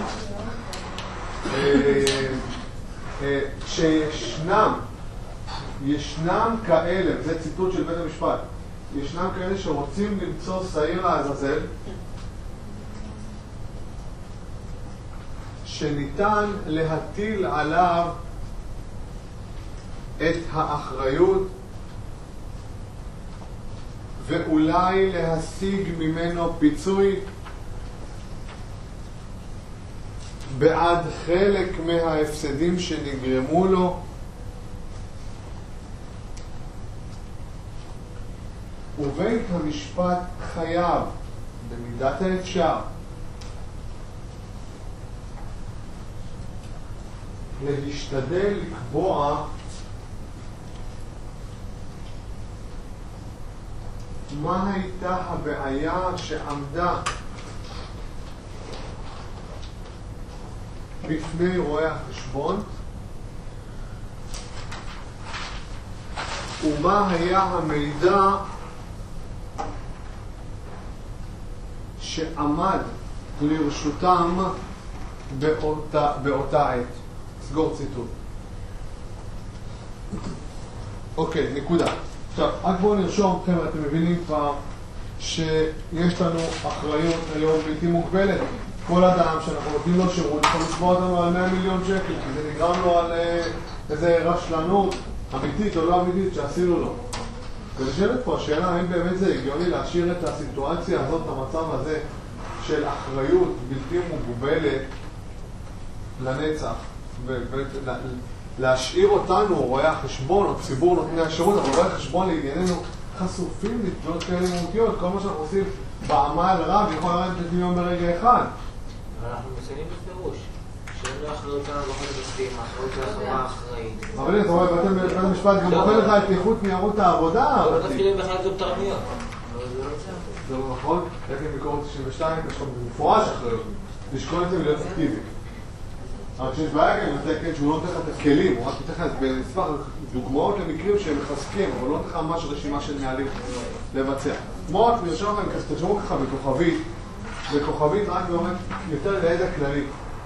שישנם, ישנם כאלה, זה ציטוט של בית המשפט, ישנם כאלה שרוצים למצוא שעיר לעזאזל שניתן להטיל עליו את האחריות ואולי להשיג ממנו פיצוי בעד חלק מההפסדים שנגרמו לו, ובית המשפט חייב במידת האפשר להשתדל לקבוע מה הייתה הבעיה שעמדה בפני רואי החשבון ומה היה המידע שעמד לרשותם באותה, באותה עת. סגור ציטוט. אוקיי, נקודה. עכשיו, רק בואו נרשום, חבר'ה, אתם מבינים כבר שיש לנו אחריות היום בלתי מוגבלת. כל אדם שאנחנו נותנים לו שירות יכול לצבוע אותנו על מאה מיליון שקל, כי זה נגרם לו על איזה רשלנות אמיתית או לא אמיתית שעשינו לו. ונשאלת פה השאלה, האם באמת זה הגיוני להשאיר את הסיטואציה הזאת, המצב הזה של אחריות בלתי מוגבלת לנצח, ולהשאיר אותנו, רואי החשבון או ציבור נותני השירות, אבל רואי החשבון לענייננו חשופים לתביעות כאלה מהותיות. כל מה שאנחנו עושים בעמל רב יכול לרדת לטמיון ברגע אחד. אבל אנחנו מציינים בפירוש שאין לו אחריות שלנו בכל הדסטים, האחריות של החברה האחראית. אבל הנה, אתה רואה, באתם בבית המשפט גם בוחר לך את איכות ניירות העבודה. לא מתחילים בכלל גם תרמיות. זה לא נכון? איך עם ביקורת תשעים ושתיים, יש לך במפורש אחריות. לשקול את זה ולהיות אקטיבי. אבל כשיש בעיה גם, אתה כן שהוא לא נותן לך את הכלים, הוא רק נותן לך בנספח דוגמאות למקרים שהם מחזקים, אבל לא נותן לך ממש רשימה של נהלים לבצע. כמו רק נרשם לכם, תשמעו ככה בכוכבית, בכוכבית רק באמת יותר לידע כללי.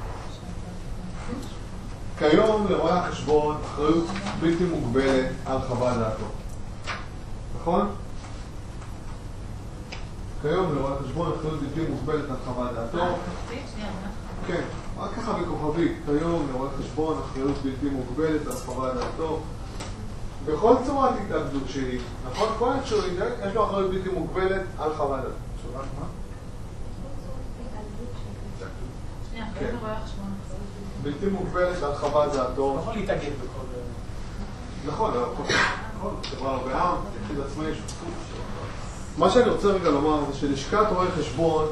כיום לרואי החשבון אחריות בלתי מוגבלת על חוות דעתו. נכון? כיום לרואי החשבון אחריות בלתי מוגבלת על חוות דעתו. כן, רק ככה בכוכבית. כיום לרואי חשבון אחריות בלתי מוגבלת על חוות דעתו. בכל צורת התאגדות שהיא, נכון? כל אחד שהוא יש לו אחריות בלתי מוגבלת על חוות דעתו. שורק מה? שנייה, כיום לרואי החשבון בלתי מוגבלת על חוות דעתו. יכול להתאגד בכל... נכון, נכון, חברה בעם, יחיד עצמאי, שותפות. מה שאני רוצה רגע לומר זה שלשכת רואי חשבון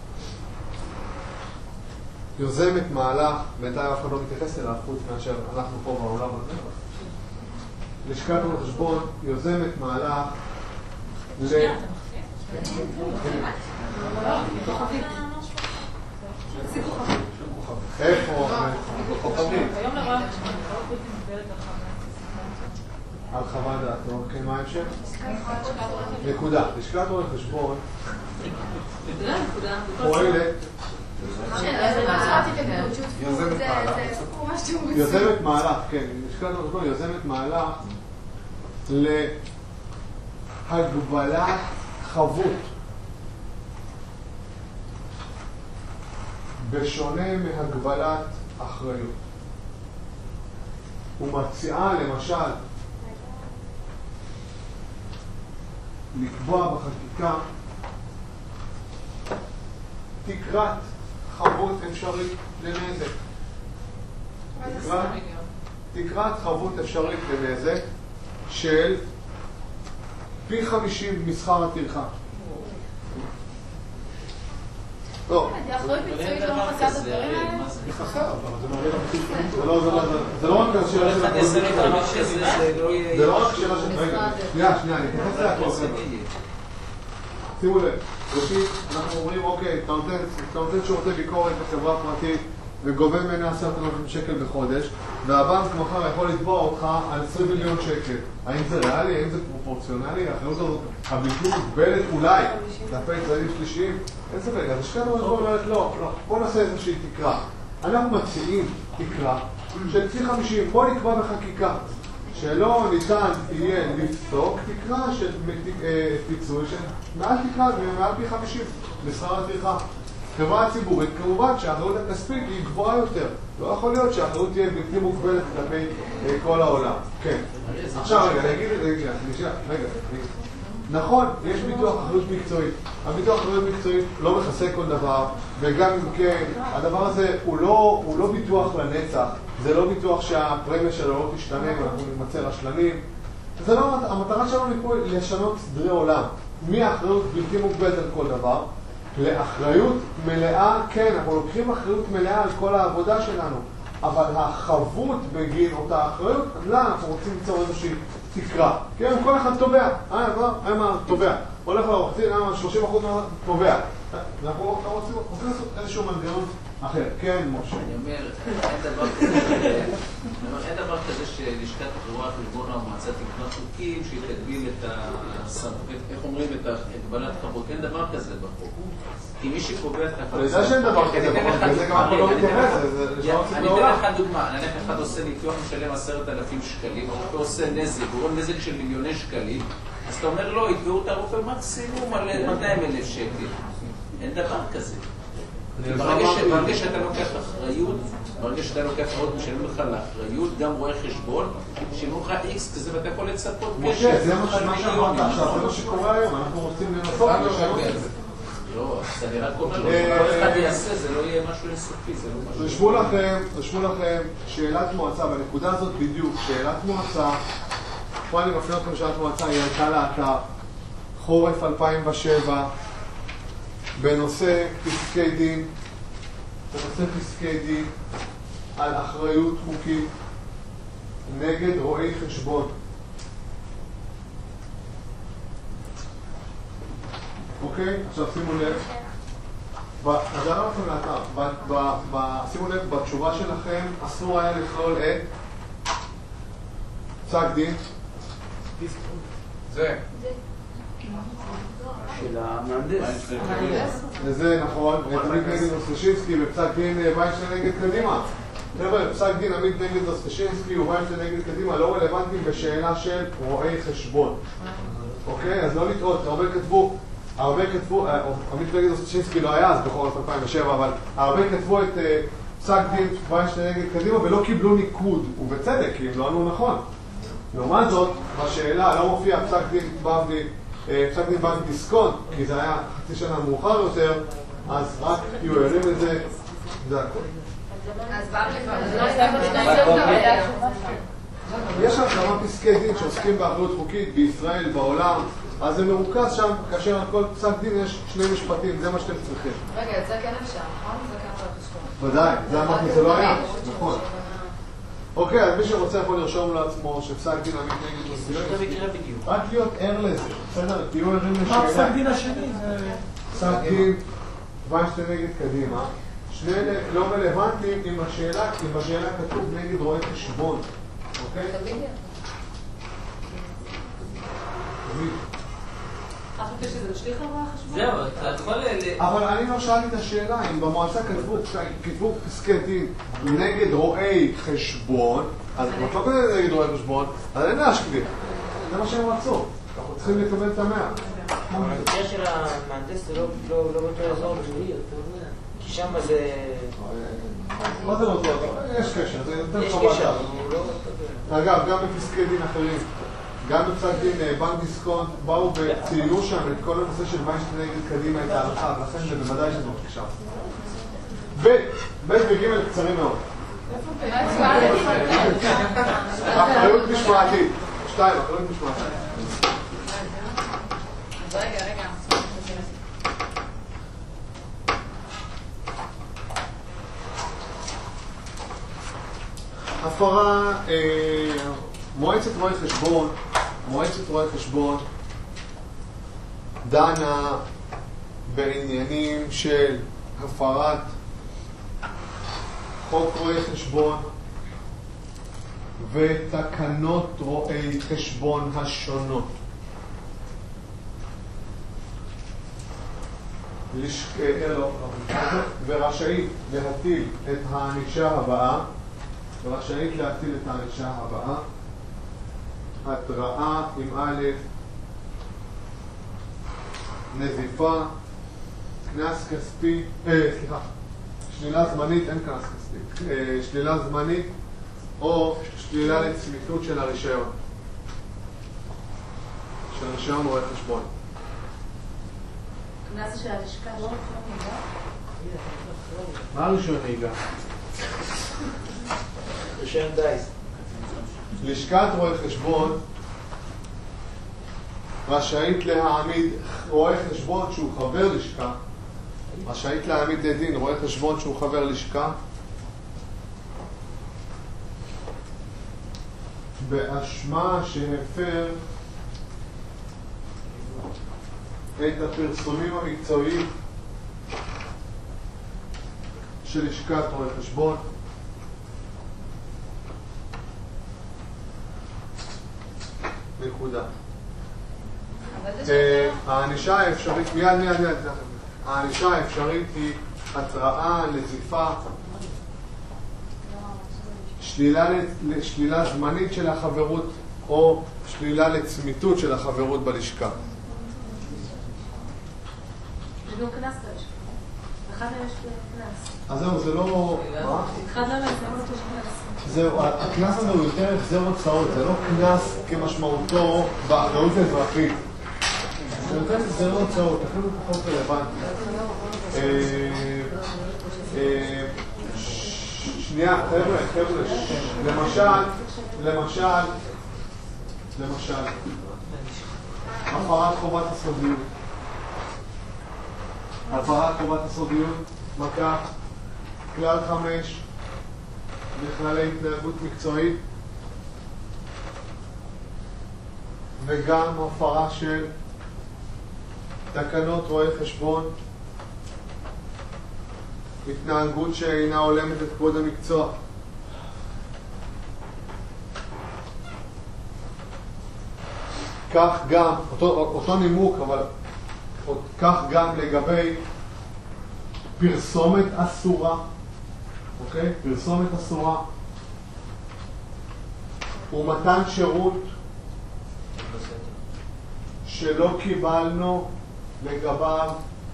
יוזמת מהלך, בינתיים אף אחד לא מתייחס אליו חוץ מאשר אנחנו פה בעולם הזה. לשכת רואי חשבון יוזמת מהלך ל... איפה? כוכבית. היום לרואי החשבון אחריות בלתי מוגבלת על חוות דעתו. כן, מה ההמשך? נקודה. לשכת רואי חשבון פועלת יוזמת מהלך, כן, לשכת רואי חשבון יוזמת מהלך להגבלת חבות בשונה מהגבלת אחריות. ומציעה למשל לקבוע בחקיקה תקרת חבות אפשרית לנזק. תקרת, תקרת חבות אפשרית לנזק של פי חמישים משכר הטרחה. לא. אחריות מקצועית לא מכסה את הדברים האלה? היא חסה, אבל זה מעלה למחיר. זה לא רק השאלה של הפרויקט. זה לא רק שאלה של... רגע, שנייה, שנייה, אני אתייחס להכל. שימו לב, ראשית, אנחנו אומרים, אוקיי, אתה נותן שירותי ביקורת לחברה פרטית וגובה ממנה עשרת אלפים שקל בחודש, והבנק מחר יכול לתבוע אותך על עשרים מיליון שקל. האם זה ריאלי? האם זה פרופורציונלי? האחריות הזאת הבלתי מוגבלת אולי כלפי ישראלים שלישיים? אין ספק, אז השקענו אז בואו אומרת, לא, לא, בואו נעשה איזושהי תקרה. אנחנו מציעים תקרה של פי חמישים, בואו נקבע בחקיקה שלא ניתן יהיה לפסוק תקרה של פיצוי של מעל תקרה ומעל פי חמישים לשכר הטרחה. חברה ציבורית, כמובן שהאחריות הכספית היא גבוהה יותר. לא יכול להיות שהאחריות תהיה בלתי מוגבלת כלפי כל העולם. כן. עכשיו רגע, אני אגיד את זה, רגע, נכון, יש ביטוח אחריות מקצועית. הביטוח אחריות מקצועית לא מכסה כל דבר, וגם אם כן, הדבר הזה הוא לא, הוא לא ביטוח לנצח. זה לא ביטוח שהפרמיה שלו לא תשתנה ואנחנו נמצא רשלנים. זה לא, המטרה שלנו היא לשנות סדרי עולם. מהאחריות בלתי מוגבלת על כל דבר, לאחריות מלאה, כן, אנחנו לוקחים אחריות מלאה על כל העבודה שלנו, אבל החבות בגין אותה אחריות, לא, אנחנו רוצים ליצור איזושהי תקרה. כן, כל אחד תובע. אה, מה, מה, תובע. הולך לעורך דין, אה, שלושים אחוז תובע. אנחנו רוצים, רוצים לעשות איזשהו מנגנון אחר. כן, משה. אני אומר, אין דבר כזה, אין דבר כזה שלשכת רואה החשבון או המועצה תקבע חוקים שהיא תגביל את הסמכות, איך אומרים, את הגבלת חבות. אין דבר כזה בחוק. כי מי שקובע את החוק... אני יודע שאין דבר כזה בחוק, וזה גם אנחנו לא מתייחס, זה נשמע אני אתן לך דוגמה, נניח אחד עושה ניתוח משלם עשרת אלפים שקלים, הרופא עושה נזק, גורם נזק של מיליוני שקלים, אז אתה אומר לו, יתבעו את הרופא מקסימום על מאתיים אלף שקל. אין דבר כזה. ברגע שאתה לוקח אחריות, ברגע שאתה לוקח אחריות, משלמים לך לאחריות, גם רואה חשבון, שינו לך איקס כזה ואתה יכול לצפות משה, זה מה שאמרת עכשיו, זה מה שקורה היום, אנחנו רוצים לנסות לשנות את זה. לא, אז אני רק אומר, כל אחד יעשה, זה לא יהיה משהו אינסופי, זה לא משהו... רשמו לכם, רשמו לכם, שאלת מועצה, בנקודה הזאת בדיוק, שאלת מועצה, פה אני מפנה אתכם שאלת מועצה, היא הייתה לאתר, חורף אלפיים ושבע, בנושא פסקי דין, בנושא פסקי דין על אחריות חוקית נגד רואי חשבון. אוקיי? עכשיו שימו לב. אז אני לא לכם לאתר. שימו לב, בתשובה שלכם אסור היה לכלול את פסק דין. זה. של המהנדס. וזה נכון, תמיד נגד אוסטרשינסקי בפסק דין ויינשטיין נגד קדימה. חבר'ה, פסק דין עמית נגד אוסטרשינסקי וויינשטיין נגד קדימה לא רלוונטיים בשאלה של רואי חשבון. אוקיי? אז לא לטעות, הרבה כתבו, הרבה כתבו, עמית נגד אוסטרשינסקי לא היה אז בחורף אלפיים ושבע, אבל הרבה כתבו את פסק דין ויינשטיין נגד קדימה ולא קיבלו ניקוד, ובצדק, כי הם לא ענו נכון. לעומת זאת, בשאלה לא מופיע פסק דין בבלי, פסק דין בנק דיסקונט, כי זה היה חצי שנה מאוחר יותר, אז רק תהיו ערים לזה, זה הכל. אז בבלי יש שם כמה פסקי דין שעוסקים באחריות חוקית בישראל, בעולם, אז זה מרוכז שם, כאשר על כל פסק דין יש שני משפטים, זה מה שאתם צריכים. רגע, זה כן אפשר, נכון? זה כן אפשר חשבון. ודאי, זה אמרתי, זה לא היה, נכון. אוקיי, אז מי שרוצה יכול לרשום לעצמו שפסק דין עמית נגד אוסטרשינסקי. רק להיות ער לזה, בסדר? תהיו ערים לשאלה. מה פסק דין השני? פסק דין ויינשטיין נגד קדימה. שני אלה לא רלוונטיים אם השאלה, אם בשאלה כתוב נגד רואה חשבון. אוקיי? חשבתי שזה משליך על רואה חשבון? זהו, אתה יכול... אבל אני לא שאלתי את השאלה, אם במועצה כתבו פסקי דין נגד רואי חשבון, אז אם את לא כתבת נגד רואי חשבון, אז אין להשקדים. זה מה שהם רצו. אנחנו צריכים לקבל את המאה. אבל המקרה של המהנדס זה לא באותו אזור בשבילי. כי שם זה... מה זה לא טוב? יש קשר, זה יותר יש חובה. קשר. אגב, גם בפסקי דין אחרים, גם בפסק דין בנק דיסקונט, באו וציינו שם את כל הנושא של ויינשטיין נגד קדימה את ההלכה, ולכן זה בוודאי שזה עכשיו. ו, ב' וג' קצרים מאוד. אחריות משמעתית. שתיים, אחריות משמעתית. רגע, רגע. הפרה, מועצת רואי חשבון, מועצת רואי חשבון דנה בעניינים של הפרת חוק רואי חשבון ותקנות רואי חשבון השונות. ורשאית להטיל את הענישה הבאה ורשאית להטיל את הענישה הבאה: התראה עם א', נזיפה, קנס כספי, אה, סליחה, שלילה זמנית, אין קנס כספי, אה, שלילה זמנית או שלילה לצמיתות של הרישיון, של הרישיון רואה חשבון. קנס של הלשכה, לא נהיגה? מה הרישיון נהיגה? רישיון דייס. לשכת רואי חשבון רשאית להעמיד רואה חשבון שהוא חבר לשכה, רשאית להעמיד לדין רואה חשבון שהוא חבר לשכה באשמה שהפר את הפרסומים המקצועיים של לשכת רואי חשבון. נקודה. הענישה האפשרית, מיד מיד מיד, הענישה האפשרית היא התראה, נזיפה, שלילה זמנית של החברות או שלילה לצמיתות של החברות בלשכה. זה לא קנס בלשכה. אחד מהם יש קנס. אז זהו, זה לא... מה? אחד מהם יש קנס. זהו, הקנס הזה הוא יותר החזר הוצאות, זה לא קנס כמשמעותו באחריות האזרחית. זה יותר החזר הוצאות, אפילו פחות רלוונטי. שנייה, חבר'ה, חבר'ה, למשל, למשל, למשל, הפרת חובת הסודיות. הפרת חובת הסודיות, מכה, כלל חמש, בכללי התנהגות מקצועית, וגם הפרה של תקנות רואי חשבון, התנהגות שאינה הולמת את כבוד המקצוע. כך גם, אותו, אותו נימוק, אבל כך גם לגבי פרסומת אסורה, אוקיי? פרסומת אסורה ומתן שירות שלא קיבלנו לגביו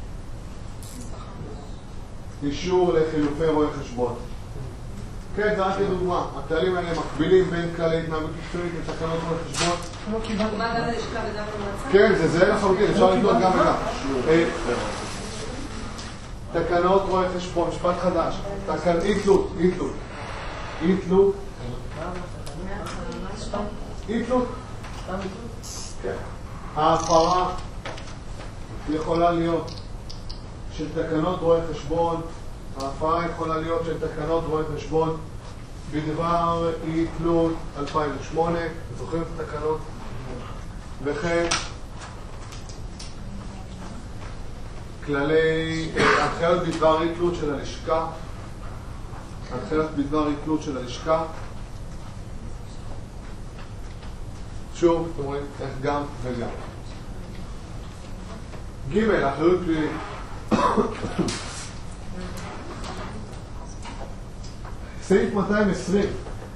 אישור לחילופי רואי חשבון. כן, זה רק לדוגמה. הכללים האלה מקבילים בין כללי התנהגות מקצועית לתקנות רואי חשבון. מה גם ללשכה וגם למועצה? כן, זה זה לחלוטין, אפשר לקרוא גם וגם. תקנות רואי חשבון, משפט חדש. אי תלות, אי תלות. אי תלות. אי תלות. ההפרה יכולה להיות של תקנות רואי חשבון, ההפרה יכולה להיות של תקנות רואי חשבון בדבר אי תלות אלפיים ושמונה, זוכרים את התקנות? וכן כללי, הנחיות בדבר אי תלות של הלשכה, הנחיות בדבר אי תלות של הלשכה. שוב, אתם רואים איך גם וגם. ג' אחריות פלילית. סעיף מאתיים ועשרים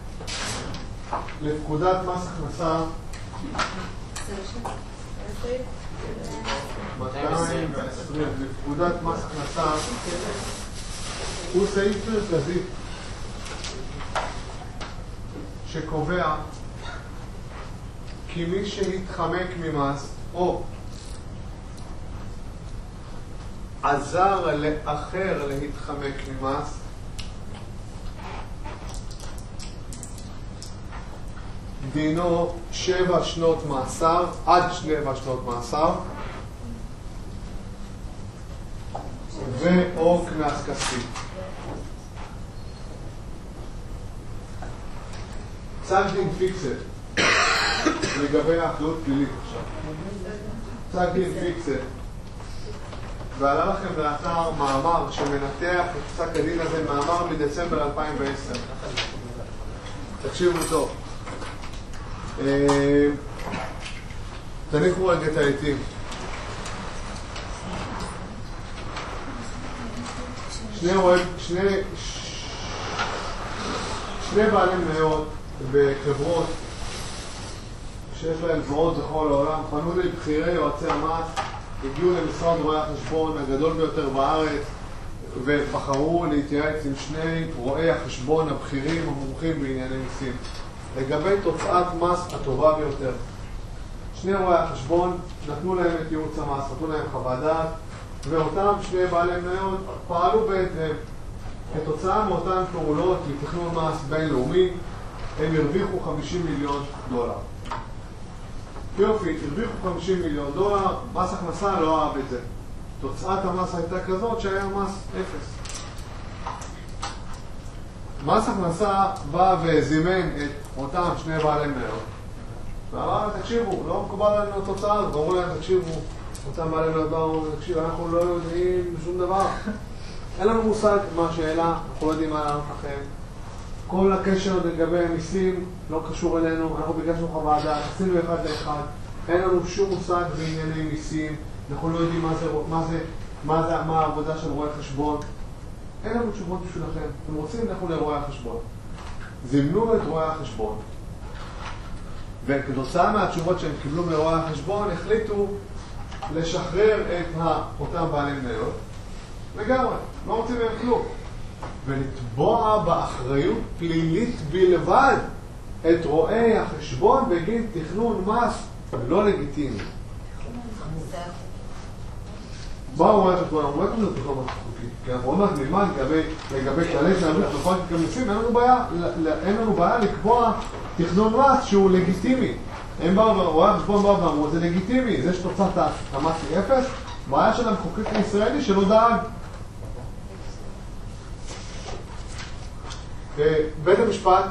לפקודת מס הכנסה, מאתיים ועשרים לפקודת מס הכנסה הוא סעיף מרכזי שקובע כי מי שהתחמק ממס או עזר לאחר להתחמק ממס דינו שבע שנות מאסר, עד שבע שנות מאסר ואו קנס כספי. פסק דין פיקסט לגבי האחריות פלילית עכשיו. פסק דין פיקסט ועלה לכם באתר מאמר שמנתח את פסק הדין הזה, מאמר מדצמבר אלפיים ועשר. תקשיבו טוב. תניחו רגע את העיתים. שני, שני, שני בעלי מניות בחברות שיש להם זרועות בכל העולם פנו לבחירי יועצי המס, הגיעו למשרד רואי החשבון הגדול ביותר בארץ ובחרו להתייעץ עם שני רואי החשבון הבכירים המומחים בענייני מיסים לגבי תוצאת מס הטובה ביותר. שני רואי החשבון נתנו להם את ייעוץ המס, נתנו להם חוות דעת, ואותם שני בעלי מניות פעלו בהתאם. כתוצאה מאותן פעולות לתכנון מס בינלאומי, הם הרוויחו חמישים מיליון דולר. יופי, הרוויחו חמישים מיליון דולר, מס הכנסה לא אהב את זה. תוצאת המס הייתה כזאת שהיה מס אפס. מס הכנסה בא וזימן את אותם שני בעלי מניות. ואמר, תקשיבו, לא מקובל עלינו התוצאה הזאת. אמרו להם, תקשיבו, אותם בעלי מניות באו, תקשיבו, אנחנו לא יודעים שום דבר. אין לנו מושג מה השאלה, אנחנו לא יודעים מה לענות לכם. כל הקשר לגבי המיסים לא קשור אלינו, אנחנו ביקשנו חוות דעת, עשינו אחד לאחד. אין לנו שום מושג בענייני מיסים, אנחנו לא יודעים מה זה, מה זה, מה זה, מה העבודה של רואי חשבון. אין לנו תשובות בשבילכם. אתם רוצים, לכו לרואי החשבון. זימנו את רואי החשבון. וכתוצאה מהתשובות שהם קיבלו מרואי החשבון, החליטו לשחרר את אותם בעלי מניות. לגמרי, לא רוצים מהם כלום. ולתבוע באחריות פלילית בלבד את רואי החשבון בגין תכנון מס לא לגיטימי. באו רואי החשבון, אמרו, איך זה תכנון מס חוקי? כי אנחנו אומרים נלמד לגבי כללי התנהגות בכל כמיסים, אין לנו בעיה לקבוע תכנון מס שהוא לגיטימי. הם באו, רואי החשבון באו ואמרו, זה לגיטימי, זה שתוצאת המס היא אפס, בעיה של המחוקק הישראלי שלא דאג. בית המשפט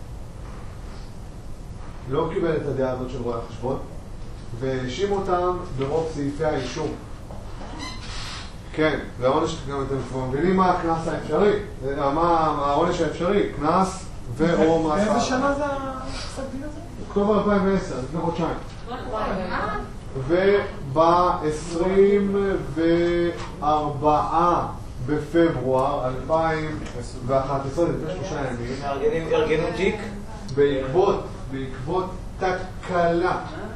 לא קיבל את הדעה הזאת של רואי החשבון והאשים אותם ברוב סעיפי האישום. כן, זה העונש, גם אתם כבר מבינים מה הכנס האפשרי, מה העונש האפשרי, כנס ואו מאסר. איזה שנה זה הפסק דין הזה? אוקטובר אלפיים ועשר, לפני חודשיים. וב-עשרים וארבעה בפברואר אלפיים ואחת עשרה, לפני שלושה ימים, ארגנו תיק בעקבות, בעקבות תקלה,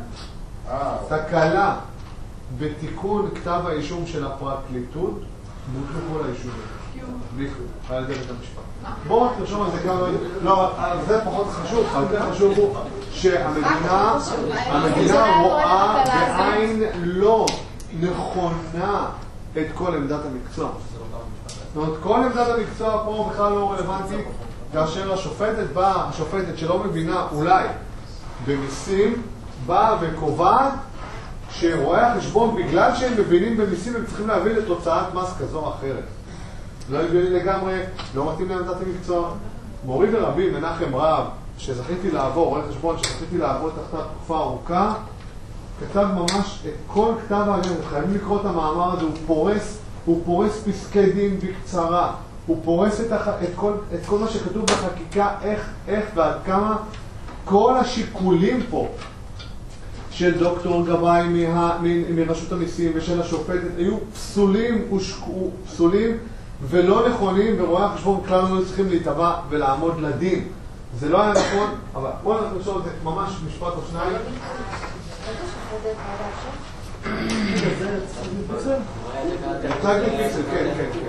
תקלה בתיקון כתב האישום של הפרקליטות, בוטלו כל האישומים, על ידי בית המשפט. בואו תרשום על זה כמה, לא, זה פחות חשוב, יותר חשוב הוא שהמדינה, המדינה רואה בעין לא נכונה את כל עמדת המקצוע. זאת אומרת, כל עמדת המקצוע פה בכלל לא רלוונטית, כאשר השופטת באה, השופטת שלא מבינה אולי במיסים, באה וקובעת שרואי החשבון, בגלל שהם מבינים במיסים, הם צריכים להביא לתוצאת מס כזו או אחרת. לא הגיוני לגמרי, לא מתאים לעמדת המקצוע. מורי ורבי, מנחם רב, שזכיתי לעבור, רואי חשבון שזכיתי לעבור תחת תקופה ארוכה, כתב ממש את כל כתב האגן, חייבים לקרוא את המאמר הזה, הוא פורס, הוא פורס פסקי דין בקצרה, הוא פורס את, הח... את, כל... את כל מה שכתוב בחקיקה, איך, איך ועד כמה כל השיקולים פה של דוקטור גבאי מה... מ... מרשות המיסים ושל השופטת היו פסולים ושקעו, פסולים ולא נכונים, ורואי החשבון כלל לא צריכים להתאבע ולעמוד לדין. זה לא היה נכון, אבל בואו אנחנו נשאול את זה ממש משפט או שניים. טארגט פיקסל, כן, כן, כן.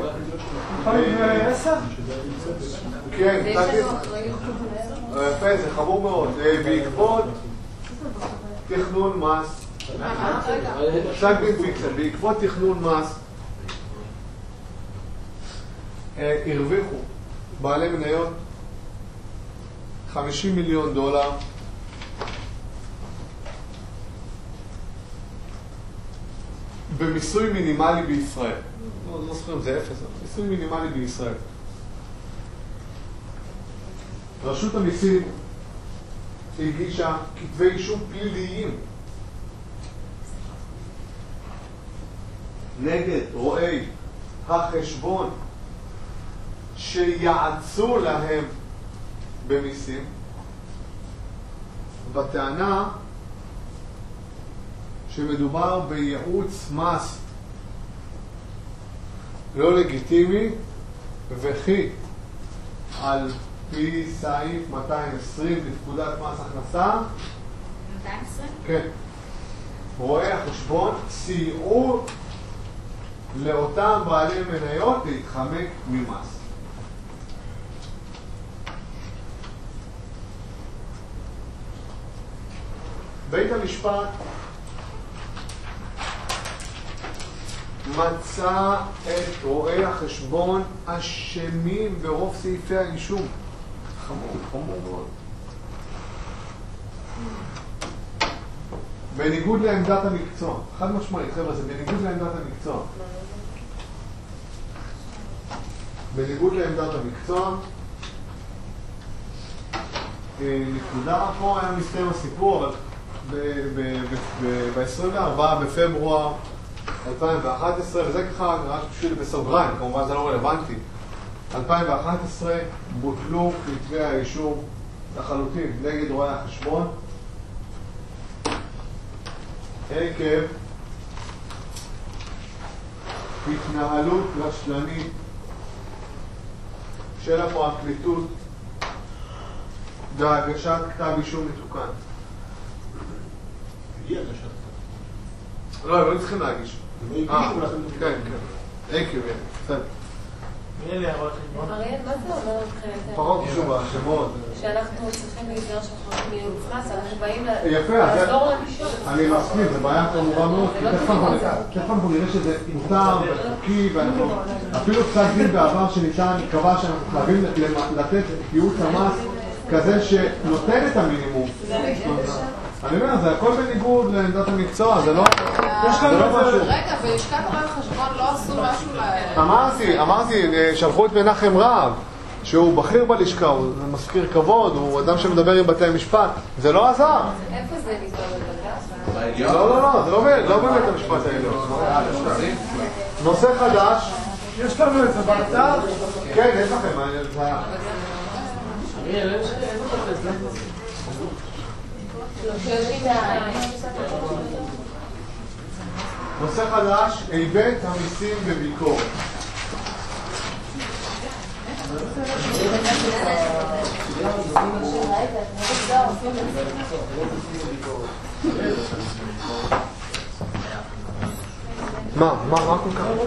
כן, טארגט... יפה, זה חמור מאוד. בעקבות תכנון מס, טארגט פיקסל, בעקבות תכנון מס, הרוויחו בעלי מניות חמישים מיליון דולר במיסוי מינימלי בישראל. לא, לא זוכרים, זה אפס, מיסוי מינימלי בישראל. רשות המיסים הגישה כתבי אישום פליליים נגד רואי החשבון שיעצו להם במיסים, בטענה שמדובר בייעוץ מס לא לגיטימי, וכי על פי סעיף מאתיים ועשרים לפקודת מס הכנסה, מאתיים ועשרים? כן, רואי החשבון סייעו לאותם בעלי מניות להתחמק ממס. בית המשפט מצא את רואי החשבון אשמים ברוב סעיפי האישום. חמור, חמור מאוד. בניגוד לעמדת המקצוע. חד משמעית, חבר'ה, זה בניגוד לעמדת המקצוע. בניגוד לעמדת המקצוע. נקודה פה היה מסתיים הסיפור, אבל ב-עשרים וארבעה בפברואר אלפיים ואחת עשרה, וזה ככה רק בשביל בסוגריים, כמובן זה לא רלוונטי, אלפיים ואחת עשרה בוטלו כתבי האישום לחלוטין נגד רואי החשבון עקב התנהלות רשלנית של הפרקליטות בהגשת כתב אישום מתוקן. הגיע הגשת כתב. לא, לא צריכים להגיש. אה, כן, כן. עקב, בסדר. אריאל, מה זה אומר מבחינתנו? פחות חשוב השמות. שאנחנו צריכים להיזהר שאנחנו מייעוץ מס, אנחנו באים יפה, לעזור למישהו. אני מסכים, זה בעיה חמורה מאוד, כי תכף אנחנו נראה שזה מותר וחוקי, אפילו פסק דין בעבר שניתן, קבע שאנחנו חייבים לתת ייעוץ המס כזה שנותן את המינימום. אני אומר, זה הכל בניגוד לעמדת המקצוע, זה לא משהו. רגע, בלשכת רואי החשבון לא עשו משהו ל... אמרתי, אמרתי, שלחו את מנחם רהב, שהוא בכיר בלשכה, הוא מזכיר כבוד, הוא אדם שמדבר עם בתי המשפט, זה לא עזר. איפה זה ניתן בבג"ץ? לא, לא, לא, זה לא בבית המשפט העליון. נושא חדש. יש לנו את זה באתר? כן, יש לכם, זה היה. אריאל, אין לך נושא חדש, היבט המיסים בביקורת. מה? מה? מה כל כך?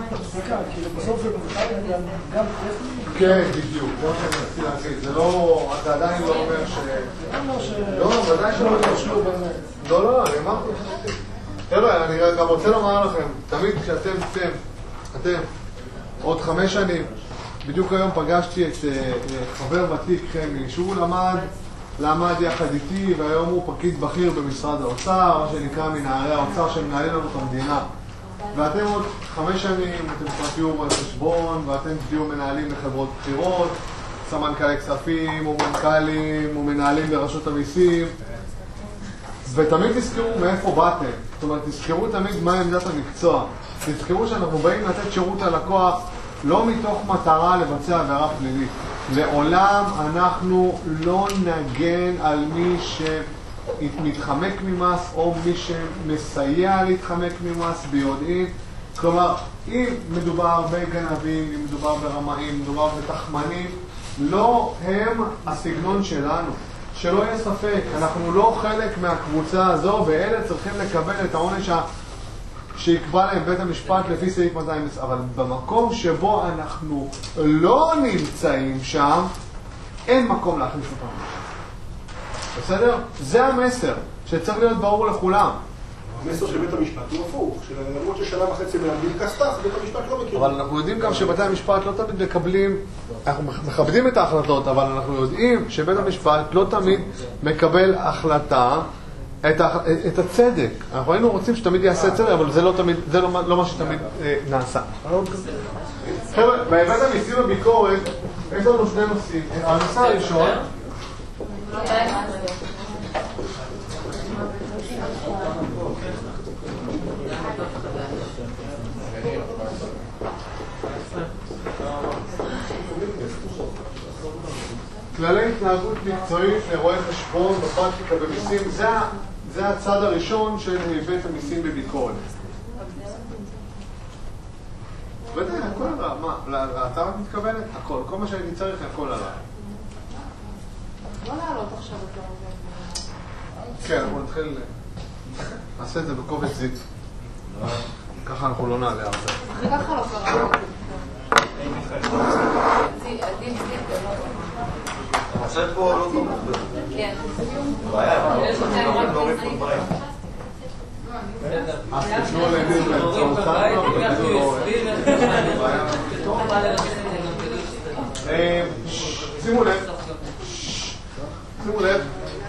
כן, בדיוק. כמו שאני רציתי להגיד. זה לא... אתה עדיין לא אומר ש... לא, ודאי שלא תשלו באמת. לא, לא, אני אמרתי. חבר'ה, אני גם רוצה לומר לכם, תמיד כשאתם, אתם, אתם, עוד חמש שנים, בדיוק היום פגשתי את חבר ותיק חמי, שהוא למד, למד יחד איתי, והיום הוא פקיד בכיר במשרד האוצר, מה שנקרא מנהלי האוצר שמנהלים לנו את המדינה. ואתם עוד חמש שנים, אתם כבר תהיו על חשבון, ואתם תהיו מנהלים בחברות בחירות, סמנכ"לי כספים, או מנכ"לים, או מנהלים ברשות המיסים, ותמיד תזכרו מאיפה באתם. זאת אומרת, תזכרו תמיד מה עמדת המקצוע. תזכרו שאנחנו באים לתת שירות ללקוח לא מתוך מטרה לבצע עבירה פלילית. לעולם אנחנו לא נגן על מי שמתחמק ממס או מי שמסייע להתחמק ממס ביודעין. כלומר, אם מדובר בגנבים, אם מדובר ברמאים, אם מדובר בתחמנים, לא הם הסגנון שלנו. שלא יהיה ספק, אנחנו לא חלק מהקבוצה הזו, ואלה צריכים לקבל את העונש שיקבע להם בית המשפט לפי סעיף מאתיים, אבל במקום שבו אנחנו לא נמצאים שם, אין מקום להכניס אותם. בסדר? זה המסר שצריך להיות ברור לכולם. המסר של בית המשפט הוא הפוך, שלמרות ששנה וחצי מלמדים כסת"ח, בית המשפט לא מכיר. אבל אנחנו יודעים גם שבתי המשפט לא תמיד מקבלים, אנחנו מכבדים את ההחלטות, אבל אנחנו יודעים שבית המשפט לא תמיד מקבל החלטה את, ה, את הצדק. אנחנו היינו רוצים שתמיד יעשה צדק, אבל זה לא, תמיד, זה לא, לא מה שתמיד אה, נעשה. חבר'ה, בהיבט המיסים הביקורת, יש לנו שני נושאים. הנושא הראשון, כללי התנהגות מקצועית לרואי חשבון בפרקטיקה במיסים, זה, זה הצד הראשון של היבט המיסים בביקורת. ודאי, הכל עלה, מה, אתה מתכוונת? הכל, כל מה שאני צריך, הכל עלה. לא לעלות עכשיו את זה. כן, אנחנו נתחיל, נעשה את זה בקובץ זיט. ככה אנחנו לא נעלה הרבה. ככה לא קרה. עכשיו פה לא טוב. כן. בעיה, לא נוריד פה דברים. אז תשנו להגיד באמצעותנו, שימו לב, שימו לב,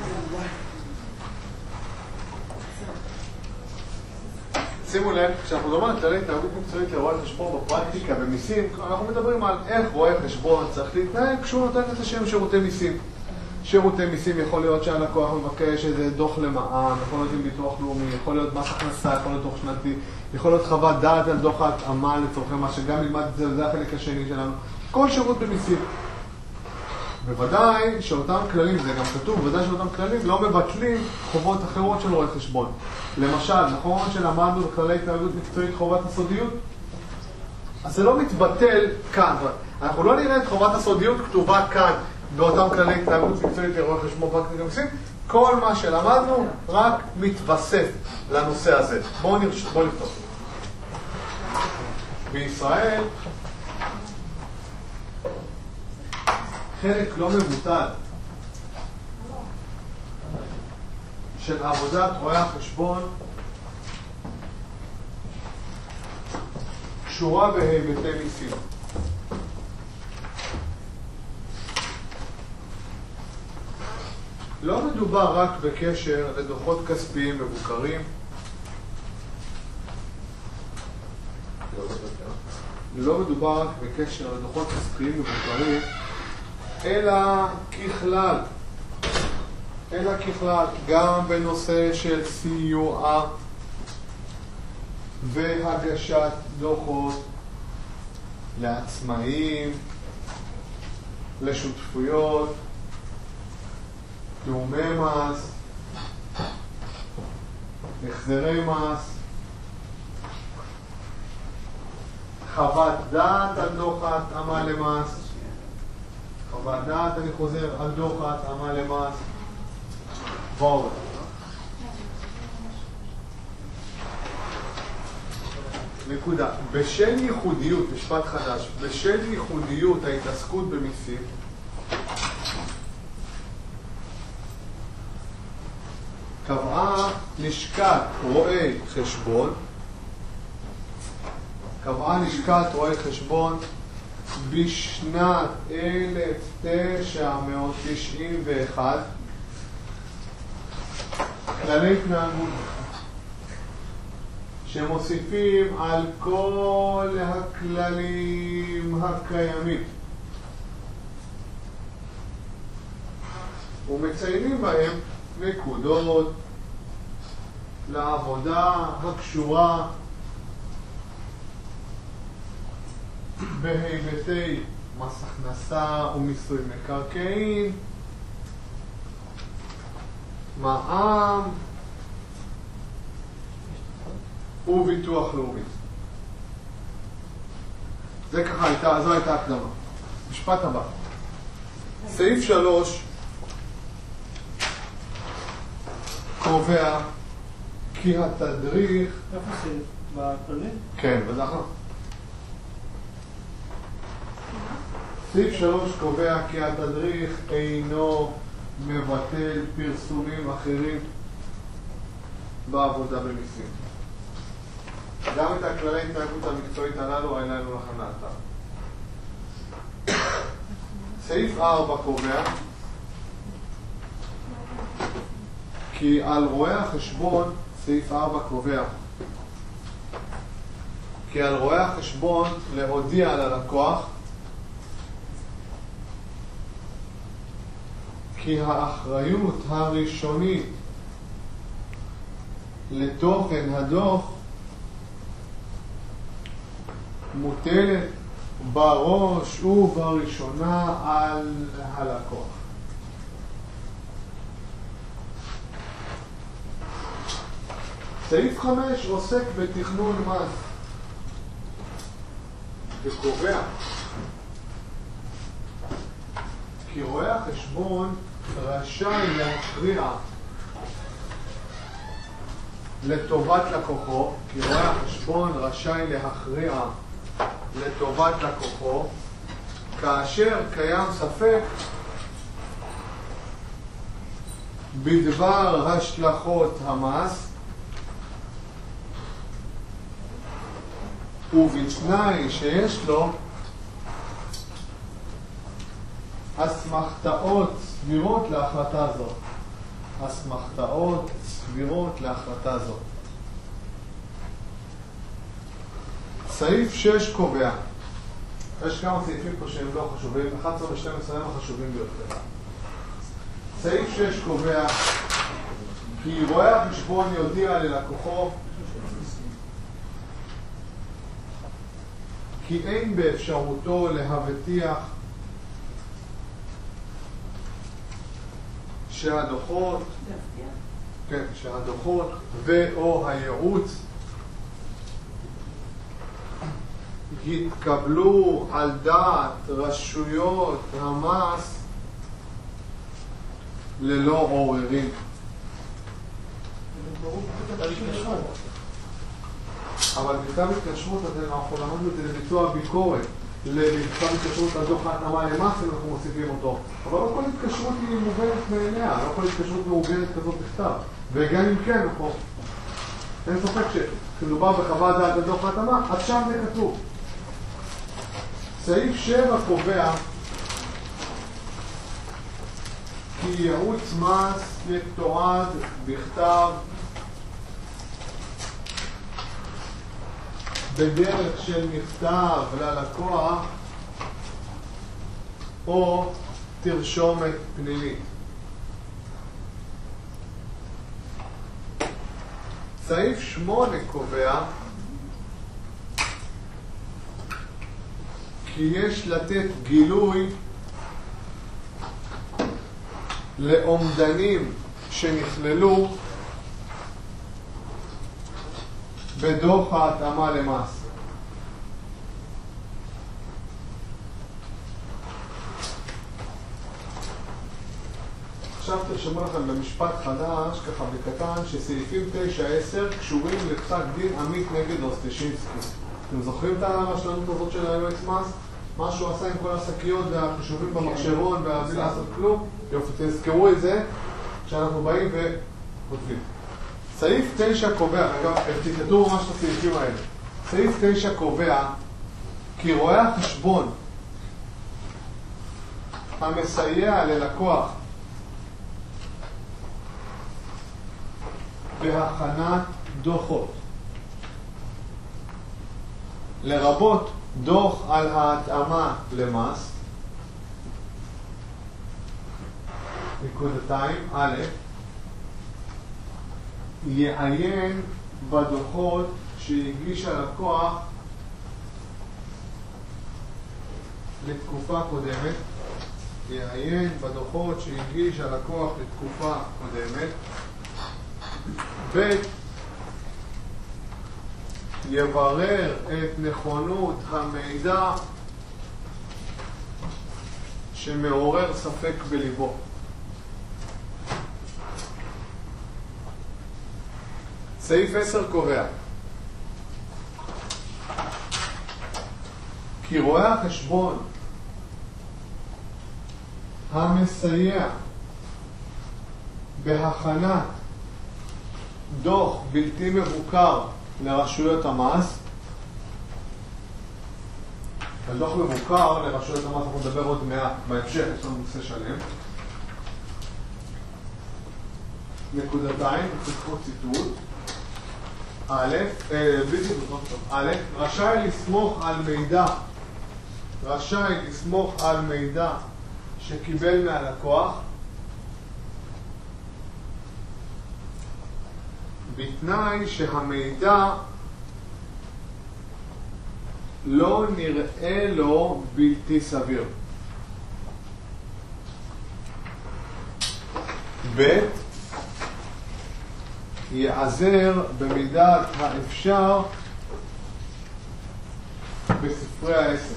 שימו לב, כשאנחנו מדברים על כללי התנהגות מקצועית לרואי חשבון בפרקטיקה במיסים, אנחנו מדברים על איך רואי חשבון צריך להתנהג כשהוא נותן את השם שירותי מיסים. שירותי מיסים יכול להיות שהלקוח מבקש איזה דוח למע"מ, יכול להיות עם ביטוח לאומי, יכול להיות מס הכנסה, יכול להיות דוח שנתי, יכול להיות חוות דעת על דוח ההתאמה לצורכי מה שגם נלמד את זה, זה החלק השני שלנו. כל שירות במיסים. בוודאי שאותם כללים, זה גם כתוב, בוודאי שאותם כללים לא מבטלים חובות אחרות של רואי חשבון. למשל, נכון שלמדנו בכללי התנהגות מקצועית חובת הסודיות? אז זה לא מתבטל כאן. אנחנו לא נראה את חובת הסודיות כתובה כאן באותם כללי התנהגות מקצועית לרואי חשבון פרקטיקה במיסים. כל מה שלמדנו רק מתווסף לנושא הזה. בואו נרש... בוא נכתוב. בישראל חלק לא מבוטל של עבודת רואי החשבון קשורה בהיבטי מיסים. לא מדובר רק בקשר לדוחות כספיים מבוקרים, לא מדובר רק בקשר לדוחות כספיים מבוקרים, אלא ככלל, אלא ככלל, גם בנושא של סיוע והגשת דוחות לעצמאים, לשותפויות, תאומי מס, החזרי מס, חוות דעת על דוח ההתאמה למס, חוות דעת, אני חוזר, על דוח ההתאמה למס, ועוד. נקודה. בשל ייחודיות, משפט חדש, בשל ייחודיות ההתעסקות במיסים, קבעה לשכת רואי חשבון, קבעה לשכת רואי חשבון בשנת אלף תשע מאות תשעים ואחת כללי התנהגות שמוסיפים על כל הכללים הקיימים ומציינים בהם נקודות לעבודה הקשורה בהיבטי מס הכנסה ומיסוי מקרקעין, מע"מ וביטוח לאומי. זה ככה הייתה, זו הייתה הקדמה. משפט הבא. סעיף שלוש קובע כי התדריך... איפה סעיף? בכללי? כן, בטח. סעיף שלוש קובע כי התדריך אינו מבטל פרסומים אחרים בעבודה במיסים. גם את הכללי התנהגות המקצועית הללו אין לנו לכם לאתר. סעיף ארבע קובע כי על רואי החשבון, סעיף ארבע קובע כי על רואי החשבון להודיע ללקוח כי האחריות הראשונית לתוכן הדוח מוטלת בראש ובראשונה על הלקוח. סעיף חמש עוסק בתכנון מס וקובע כי רואה החשבון רשאי להכריע לטובת לקוחו, כי רואה החשבון רשאי להכריע לטובת לקוחו כאשר קיים ספק בדבר השלכות המס ובתנאי שיש לו אסמכתאות סבירות להחלטה זאת. אסמכתאות סבירות להחלטה זאת. סעיף שש קובע, יש כמה סעיפים פה שהם לא חשובים, אחת עשרה ו-שתים עשרה הם החשובים ביותר. סעיף שש קובע כי רואה החשבון יודיע ללקוחו כי אין באפשרותו להבטיח שהדוחות, כן, שהדוחות ו/או הייעוץ התקבלו על דעת רשויות המס ללא עוררין. אבל בכתב התקשרות, אנחנו למדנו את זה לביצוע ביקורת, לכתב התקשרות על דוח ההתאמה למס, אנחנו מוסיפים אותו. אבל לא כל התקשרות היא מובנת מעיניה, לא כל התקשרות מאובנת כזאת בכתב. וגם אם כן, אנחנו... אין ספק שכשמדובר בחוות דעת על דוח ההתאמה, עד שם זה כתוב. סעיף שבע קובע כי ייעוץ מס יתועד בכתב בדרך של מכתב ללקוח או תרשומת פנימית. סעיף שמונה קובע כי יש לתת גילוי לאומדנים שנכללו בדוח ההתאמה למס. עכשיו תרשמו לכם במשפט חדש, ככה בקטן, שסעיפים תשע עשר קשורים לפסק דין עמית נגד אוסטשינסקי. אתם זוכרים את הרשלנות הזאת של היועץ מס? מה שהוא עשה עם כל השקיות והחישובים במחשבון והבלי לעשות כלום? יופי, תזכרו את זה כשאנחנו באים וכותבים. סעיף תשע קובע, רגע, תקראו ממש את הסעיפים האלה. סעיף תשע קובע כי רואה החשבון המסייע ללקוח בהכנת דוחות, לרבות דוח על ההתאמה למס, נקודתיים, א', יעיין בדוחות שהגיש הלקוח לתקופה קודמת, יעיין בדוחות שהגיש הלקוח לתקופה קודמת, ב', יברר את נכונות המידע שמעורר ספק בליבו. סעיף עשר קובע כי רואה החשבון המסייע בהכנת דוח בלתי מבוקר לרשויות המס, על דוח מבוקר לרשויות המס אנחנו נדבר עוד מעט בהמשך, יש לנו נושא שלם. נקודתיים, נקודות ציטוט. א', בלי ציטוט, א', רשאי לסמוך על מידע, רשאי לסמוך על מידע שקיבל מהלקוח, בתנאי שהמידע לא נראה לו בלתי סביר. ב', יעזר במידת האפשר בספרי העסק.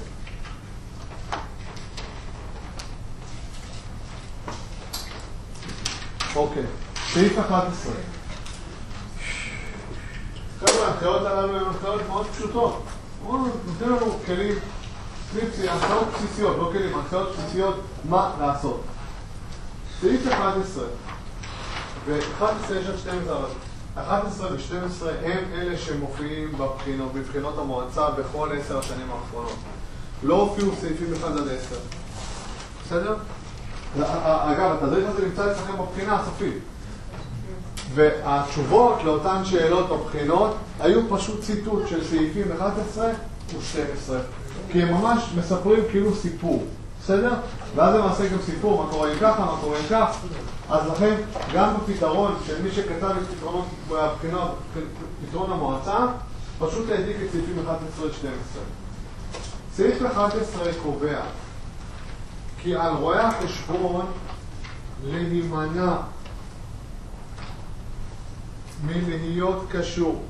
אוקיי, סעיף אחת עשרה. חבר'ה, ההנחיות הללו הן הנחיות מאוד פשוטות. נותנים לנו כלים, הנחיות בסיסיות, לא כלים, הנחיות בסיסיות, מה לעשות. סעיף אחת עשרה ו-אחת עשרה יש עד שתים עשרה, אחת עשרה ו-שתים עשרה הם אלה שמופיעים בבחינות, בבחינות המועצה בכל עשר השנים האחרונות. לא הופיעו סעיפים אחד עד עשר. בסדר? אגב, התדריך הזה נמצא אצלכם בבחינה הסופית. והתשובות לאותן שאלות בבחינות היו פשוט ציטוט של סעיפים אחת עשרה ו-שתים עשרה. כי הם ממש מספרים כאילו סיפור. בסדר? ואז למעשה גם סיפור, מה קורה עם ככה, מה קורה עם כך. אז לכן, גם בפתרון של מי שכתב את פתרונות בבחינה, פתרון המועצה, פשוט להעתיק את סעיפים אחת עשרה ו-שתים עשרה. סעיף אחת עשרה קובע כי על רואה החשבון להימנע מלהיות קשור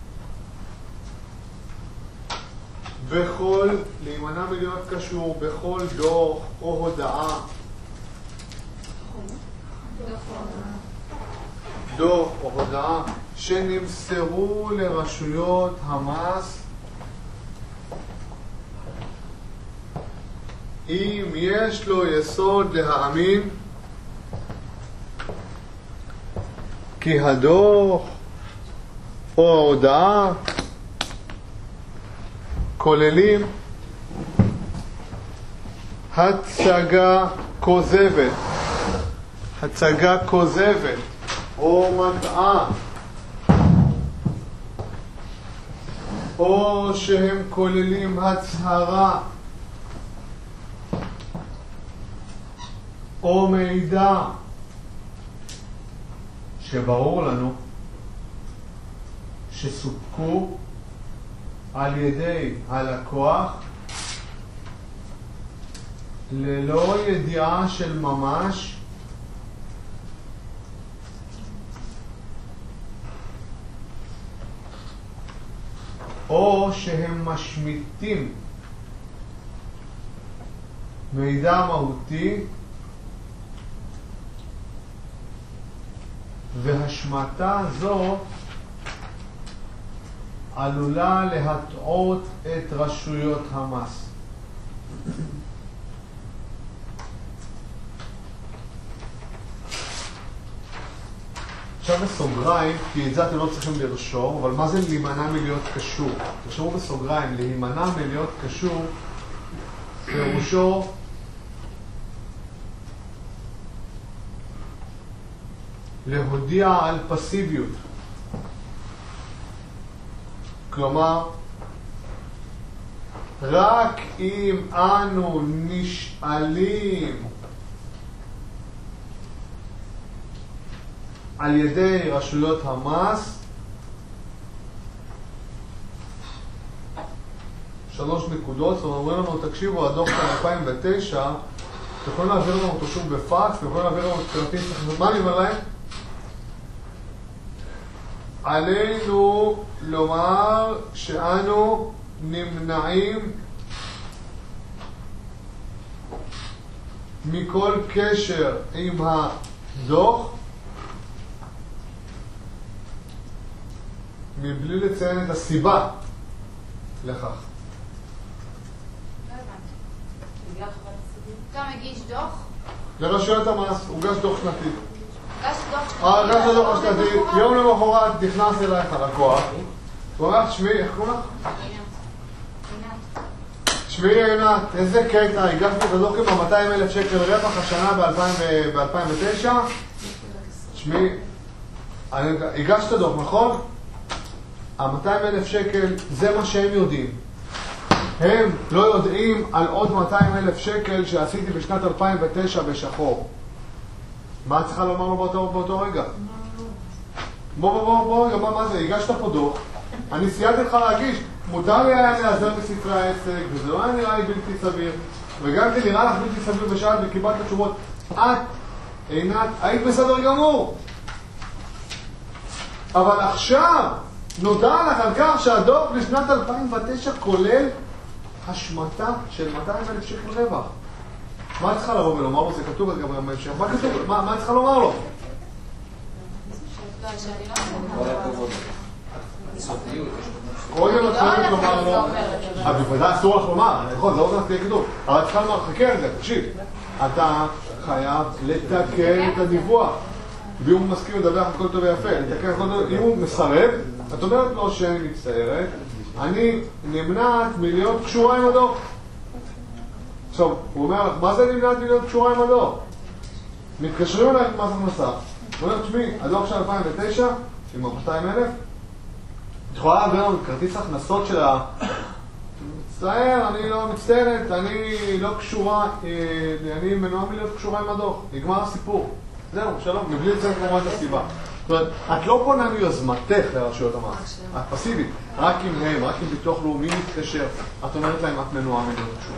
בכל, להימנע מלהיות קשור בכל דוח או הודעה, דוח או הודעה שנמסרו לרשויות המס אם יש לו יסוד להאמין כי הדוח או ההודעה כוללים הצגה כוזבת, הצגה כוזבת או מטעה, או שהם כוללים הצהרה או מידע שברור לנו שסופקו על ידי הלקוח ללא ידיעה של ממש או שהם משמיטים מידע מהותי והשמטה זו עלולה להטעות את רשויות המס. עכשיו בסוגריים, כי את זה אתם לא צריכים לרשום, אבל מה זה להימנע מלהיות קשור? תרשמו בסוגריים, להימנע מלהיות קשור פירושו להודיע על פסיביות. כלומר, רק אם אנו נשאלים על ידי רשויות המס, שלוש נקודות, זאת אומרת לנו, תקשיבו, הדוח של אלפיים ותשע, אתם יכולים להעביר לנו אותו שוב בפקס, אתם יכולים להעביר לנו את כרטיס, מה אני אומר להם? עלינו לומר שאנו נמנעים מכל קשר עם הדוח מבלי לציין את הסיבה לכך. אתה מגיש דוח? לרשויות המס, הוגש דוח שנתי. הוגש דוח שנתי? הוגש דוח שנתי, יום למחרת נכנס אלייך הלקוח, הוא אומר, תשמעי, איך קוראים לך? תשמעי עינת, איזה קטע, הגשתי את הדוח עם ה-מאתיים אלף שקל רווח השנה ב-אלפיים ותשע? תשמעי, הגשת דוח, נכון? ה-מאתיים אלף שקל זה מה שהם יודעים. הם לא יודעים על עוד מאתיים אלף שקל שעשיתי בשנת אלפיים ותשע בשחור. מה את צריכה לומר לו באותו, באותו רגע? בוא בוא בוא בוא, מה, מה זה? הגשת פה דוח, אני סייעתי לך להגיש, מותר לי היה להיעזר בספרי העסק, וזה לא היה נראה לי בלתי סביר, וגם זה נראה לך בלתי סביר בשעת וקיבלת תשובות. את, עינת, היית בסדר גמור. אבל עכשיו נודע לך על כך שהדוח לשנת אלפיים ותשע כולל השמטה של מאתיים אלף שקל רווח. מה את צריכה לבוא ולומר לו? זה כתוב אז גם בהמשך. מה כתוב? מה את צריכה לומר לו? קודם את צריכה לומר לו, אבל בוודאי אסור לך לומר, נכון, זה עוד נעשה כתוב, אבל את צריכה לומר, חכה את זה, תקשיב, אתה חייב לתקן את הדיווח, ואם הוא מסכים לדווח הכל טוב ויפה, לתקן הכל טוב, אם הוא מסרב, את אומרת לו שאני מצטערת, אני נמנעת מלהיות קשורה עם הדוח. עכשיו, הוא אומר לך, מה זה נמנעת מלהיות קשורה עם הדוח? מתקשרים אליי עם מס הכנסה, הוא אומר, תשמעי, הדוח של אלפיים ותשע, עם ה-מאתיים אלף, את יכולה להביא לנו כרטיס הכנסות של ה... מצטער, אני לא מצטערת, אני לא קשורה, אני מנועה מלהיות קשורה עם הדוח. נגמר הסיפור. זהו, שלום, מבלי לציין כמובן את הסיבה. זאת אומרת, את לא פונה מיוזמתך לרשויות המס. את פסיבית. רק עם הם, רק עם ביטוח לאומי מתקשר. את אומרת להם, את מנועה מלהיות קשורה.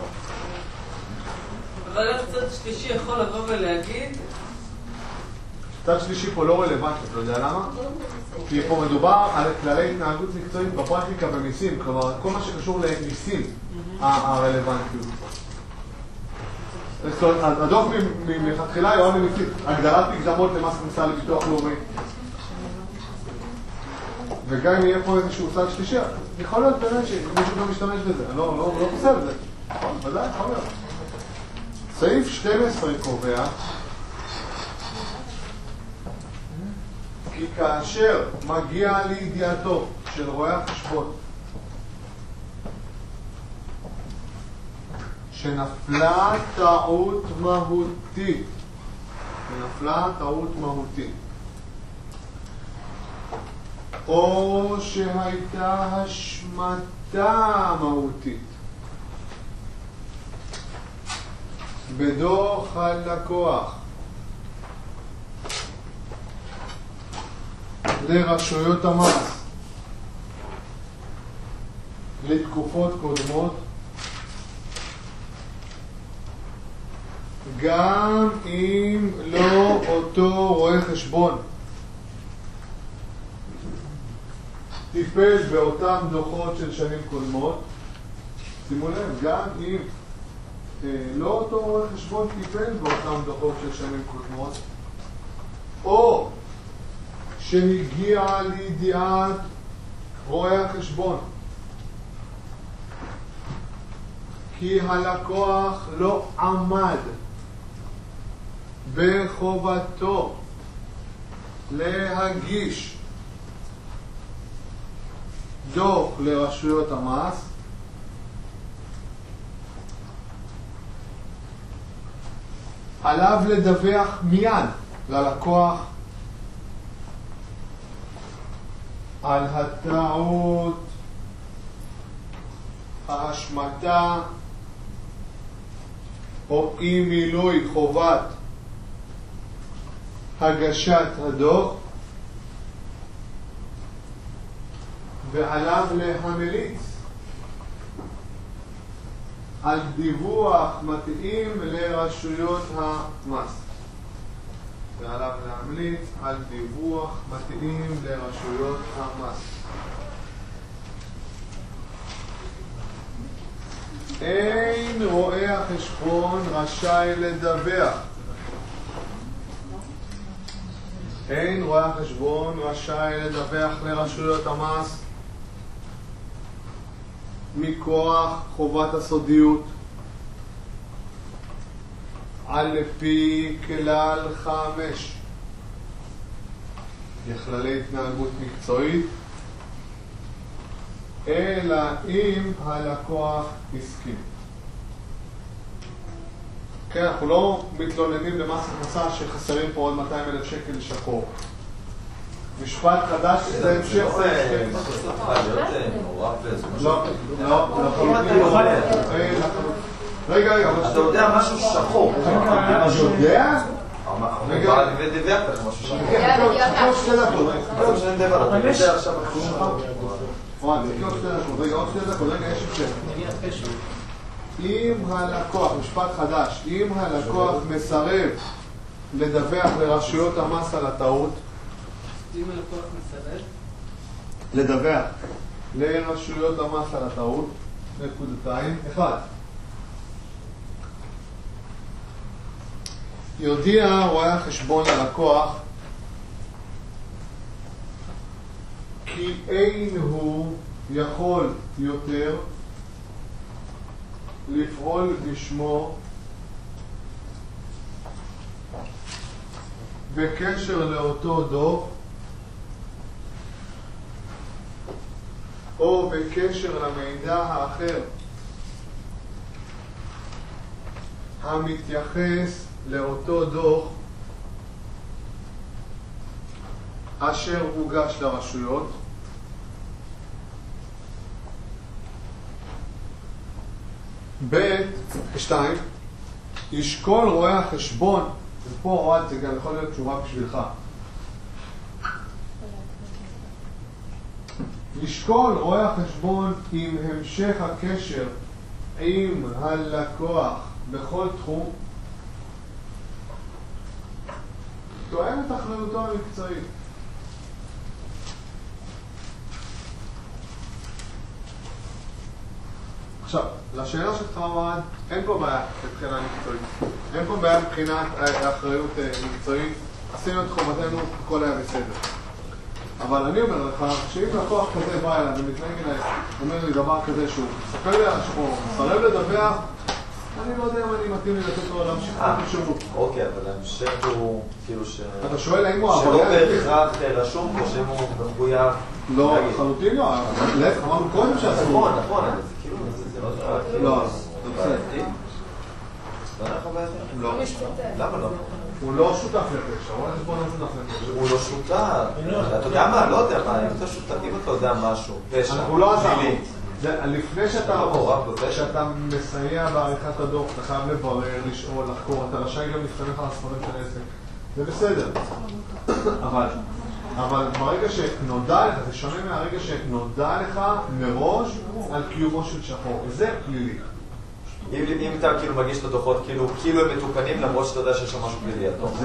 אבל הצד שלישי יכול לבוא ולהגיד... צד שלישי פה לא רלוונטי, אתה יודע למה? כי פה מדובר על כללי התנהגות מקצועית בפרקטיקה במיסים, כלומר, כל מה שקשור למיסים הרלוונטיות. זאת אומרת, הדוח מלכתחילה יועד למיסים, הגדרת מקדמות למס הכנסה לביטוח לאומי. וגם אם יהיה פה איזשהו צד שלישי, יכול להיות באמת שמישהו לא משתמש בזה, אני לא חושב את זה. ודאי, יכול להיות. סעיף שתים עשרה קובע כי כאשר מגיע לידיעתו של רואה החשבון שנפלה טעות מהותית, שנפלה טעות מהותית, או שהייתה השמטה מהותית בדוח הלקוח לרשויות המס לתקופות קודמות, גם אם לא אותו רואה חשבון טיפל באותם דוחות של שנים קודמות, שימו לב, גם אם אה, לא אותו רואה חשבון טיפל באותם דוחות של שנים קודמות, או שהגיע לידיעת רואה החשבון כי הלקוח לא עמד בחובתו להגיש דוח לרשויות המס, עליו לדווח מיד ללקוח על הטעות, ההשמטה או אי מילוי חובת הגשת הדוח, ועליו להמליץ על דיווח מתאים לרשויות המס. ועליו להמליץ על דיווח מתאים לרשויות המס. אין רואה החשבון רשאי לדווח. אין רואה החשבון רשאי לדווח לרשויות המס מכוח חובת הסודיות על פי כלל חמש. יכללי התנהגות מקצועית, אלא אם הלקוח הסכים. כן, אנחנו לא מתלוננים למס הכנסה שחסרים פה עוד מאתיים אלף שקל לשחור. משפט חדש זה המשך סעיף. לא, לא, לא. רגע, רגע. אתה יודע משהו שחור. אתה יודע? רגע. אני דיווח לך משהו שחור. כן, תקראו שתי דקות. זה מה שאני מדבר, אתה יודע עכשיו משהו שחור. תקראו שתי דקות. רגע, עוד שתי דקות. רגע, יש המשך. אם הלקוח, משפט חדש, אם הלקוח מסרב לדווח לרשויות המס על הטעות, אם הלקוח מסרב? לדווח לרשויות המס על הטעות, נקודתיים, אחד. יודיע רואה החשבון ללקוח כי אין הוא יכול יותר לפעול בשמו בקשר לאותו דוח או בקשר למידע האחר המתייחס לאותו דוח אשר הוגש לרשויות, ב' שתיים, ישקול רואה החשבון, ופה רואה זה גם יכול להיות תשובה בשבילך, ישקול רואה החשבון עם המשך הקשר עם הלקוח בכל תחום תואם את אחריותו המקצועית. עכשיו, לשאלה שלך עמד, אין פה בעיה מבחינה מקצועית. אין פה בעיה מבחינת האחריות מקצועית. עשינו את חובתנו, הכל היה בסדר. אבל אני אומר לך, שאם לקוח כזה בא אליי ומתנהג אליי, אומר לי דבר כזה שהוא מספר לי על השחור, מסרב לדווח, אני לא יודע אם אני מתאים לי לתת לו להמשיך את השירות. אוקיי, אבל ההמשך הוא כאילו ש... אתה שואל האם הוא שלא בהכרח רשום או שאם הוא מחויב... לא, חלוטין לא. להפך, אמרנו קודם שאסור. נכון, נכון, אבל זה כאילו, זה לא דבר... לא, זה בסדר. לא היה לך בעיה? לא. למה לא? הוא לא שותף לפשע, הוא הולך בוא נשותף לפשע. הוא לא שותף. אתה יודע מה? לא יודע מה, אם אתה שותף, אם אתה יודע משהו, פשע. אנחנו לא עזרנו. לפני שאתה מסייע בעריכת הדוח, אתה חייב לברר, לשאול, לחקור, אתה רשאי גם להסתמך על הספרים של עסק. זה בסדר. אבל, אבל ברגע שנודע לך, זה שונה מהרגע שנודע לך מראש על קיומו של שחור. זה פלילי. אם אתה כאילו מגיש את הדוחות, כאילו הם מתוקנים למרות שאתה יודע שיש שם משהו פלילי.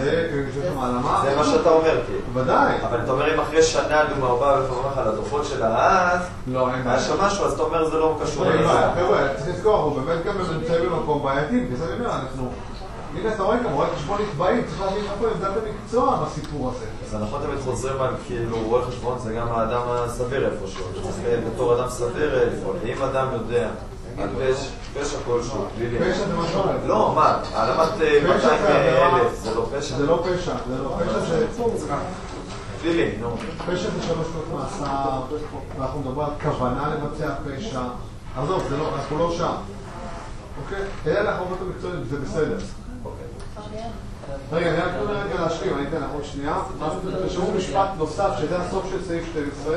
זה מה שאתה אומר, כאילו. ודאי. אבל אתה אומר, אם אחרי שנה דומה הוא בא ופרמך לך על הדוחות של אז, היה שם משהו, אז אתה אומר, זה לא קשור. חבר'ה, צריך לזכור, הוא באמת גם נמצאים במקום בעייתי, כי זה אומר, אנחנו... הנה, אתה רואה גם, רואה חשבון נתבעים, צריך להבין איפה עמדת המקצוע בסיפור הזה. אז אנחנו תמיד חוזרים על, כאילו, רואה חשבון זה גם האדם הסביר איפשהו. בתור אדם סביר לפעול. אם אדם יודע על פשע כלשהו, פלילי. פשע זה משהו אחר. לא, מה? העלמת מאתיים אלף, זה לא פשע? זה לא פשע, זה לא פשע, זה פלילי, נו. פשע זה שלוש שנות מאסר, ואנחנו מדברים על כוונה לבצע פשע. עזוב, אנחנו לא שם. אוקיי? אלה החובות המקצועיות, זה בסדר. רגע, אני רק אומר רגע להשלים, אני אתן לך עוד שנייה. תשמעו משפט נוסף, שזה הסוף של סעיף שתים עשרה.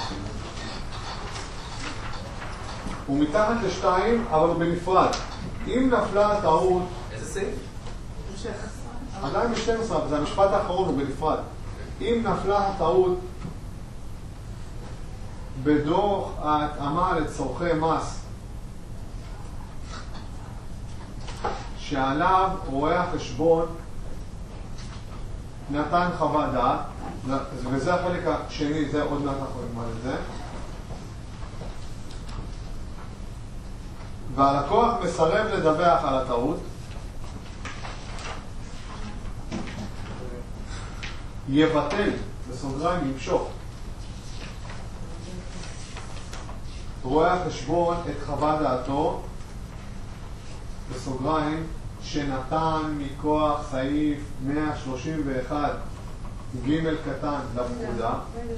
הוא מתחת לשתיים, אבל הוא בנפרד. אם נפלה הטעות... איזה סעיף? עדיין ב-שתים עשרה, אבל זה המשפט האחרון, הוא בנפרד. אם נפלה הטעות בדוח ההתאמה לצורכי מס שעליו רואה החשבון נתן חוות דעת, וזה החלק השני, זה עוד מעט אנחנו נגמר את זה, והלקוח מסרב לדווח על הטעות, יבטל, בסוגריים ימשוך, רואה החשבון את חוות דעתו, בסוגריים, שנתן מכוח סעיף מאה שלושים ואחת ג' קטן לפקודה,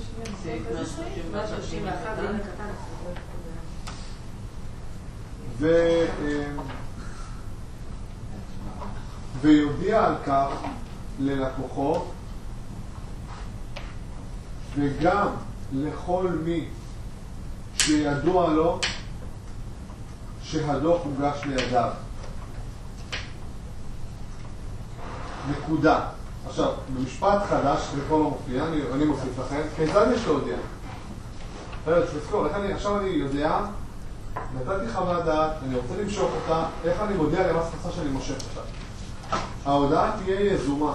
ו... ויודיע על כך ללקוחו וגם לכל מי שידוע לו שהדוח הוגש לידיו. נקודה. עכשיו, במשפט חדש, זה כבר לא מופיע, אני, אני מוסיף לכם, כיצד יש להודיע? תזכור, איך אני, עכשיו אני יודע, נתתי חוות דעת, אני רוצה למשוך אותה, איך אני מודיע למס הכנסה שאני מושך אותה? ההודעה תהיה יזומה.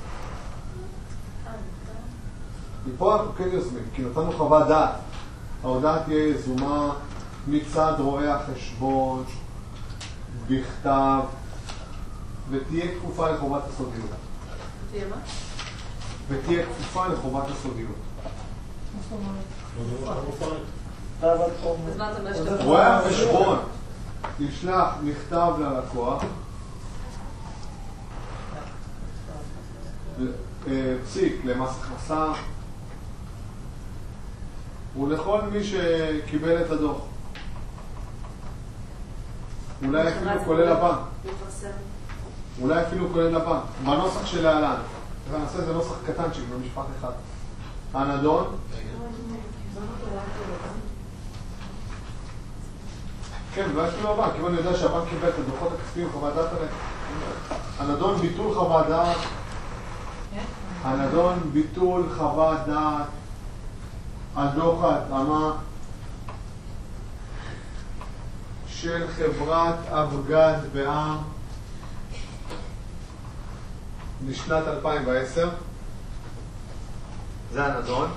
מפה אנחנו כן יוזמים, כי נתנו חוות דעת. ההודעה תהיה יזומה מצד רואי החשבון, בכתב, ותהיה כפופה לחובת הסודיות. תהיה מה? ותהיה כפופה לחובת הסודיות. רואי החשבון ישלח מכתב ללקוח, פסיק למס הכנסה ולכל מי שקיבל את הדוח. אולי אפילו כולל הבנק. אולי אפילו כולל הבנק. בנוסח של להלן. נעשה איזה נוסח קטנצ'יק במשפט אחד. הנדון. כן, אולי אפילו הבנק. אם אני יודע שהבנק קיבל את הדוחות הכספיים חוות דעת עליהם. הנדון ביטול חוות דעת. הנדון ביטול חוות דעת על דוח ההתאמה של חברת אבגד בע"מ לשנת אלפיים ועשר. זה הנדון.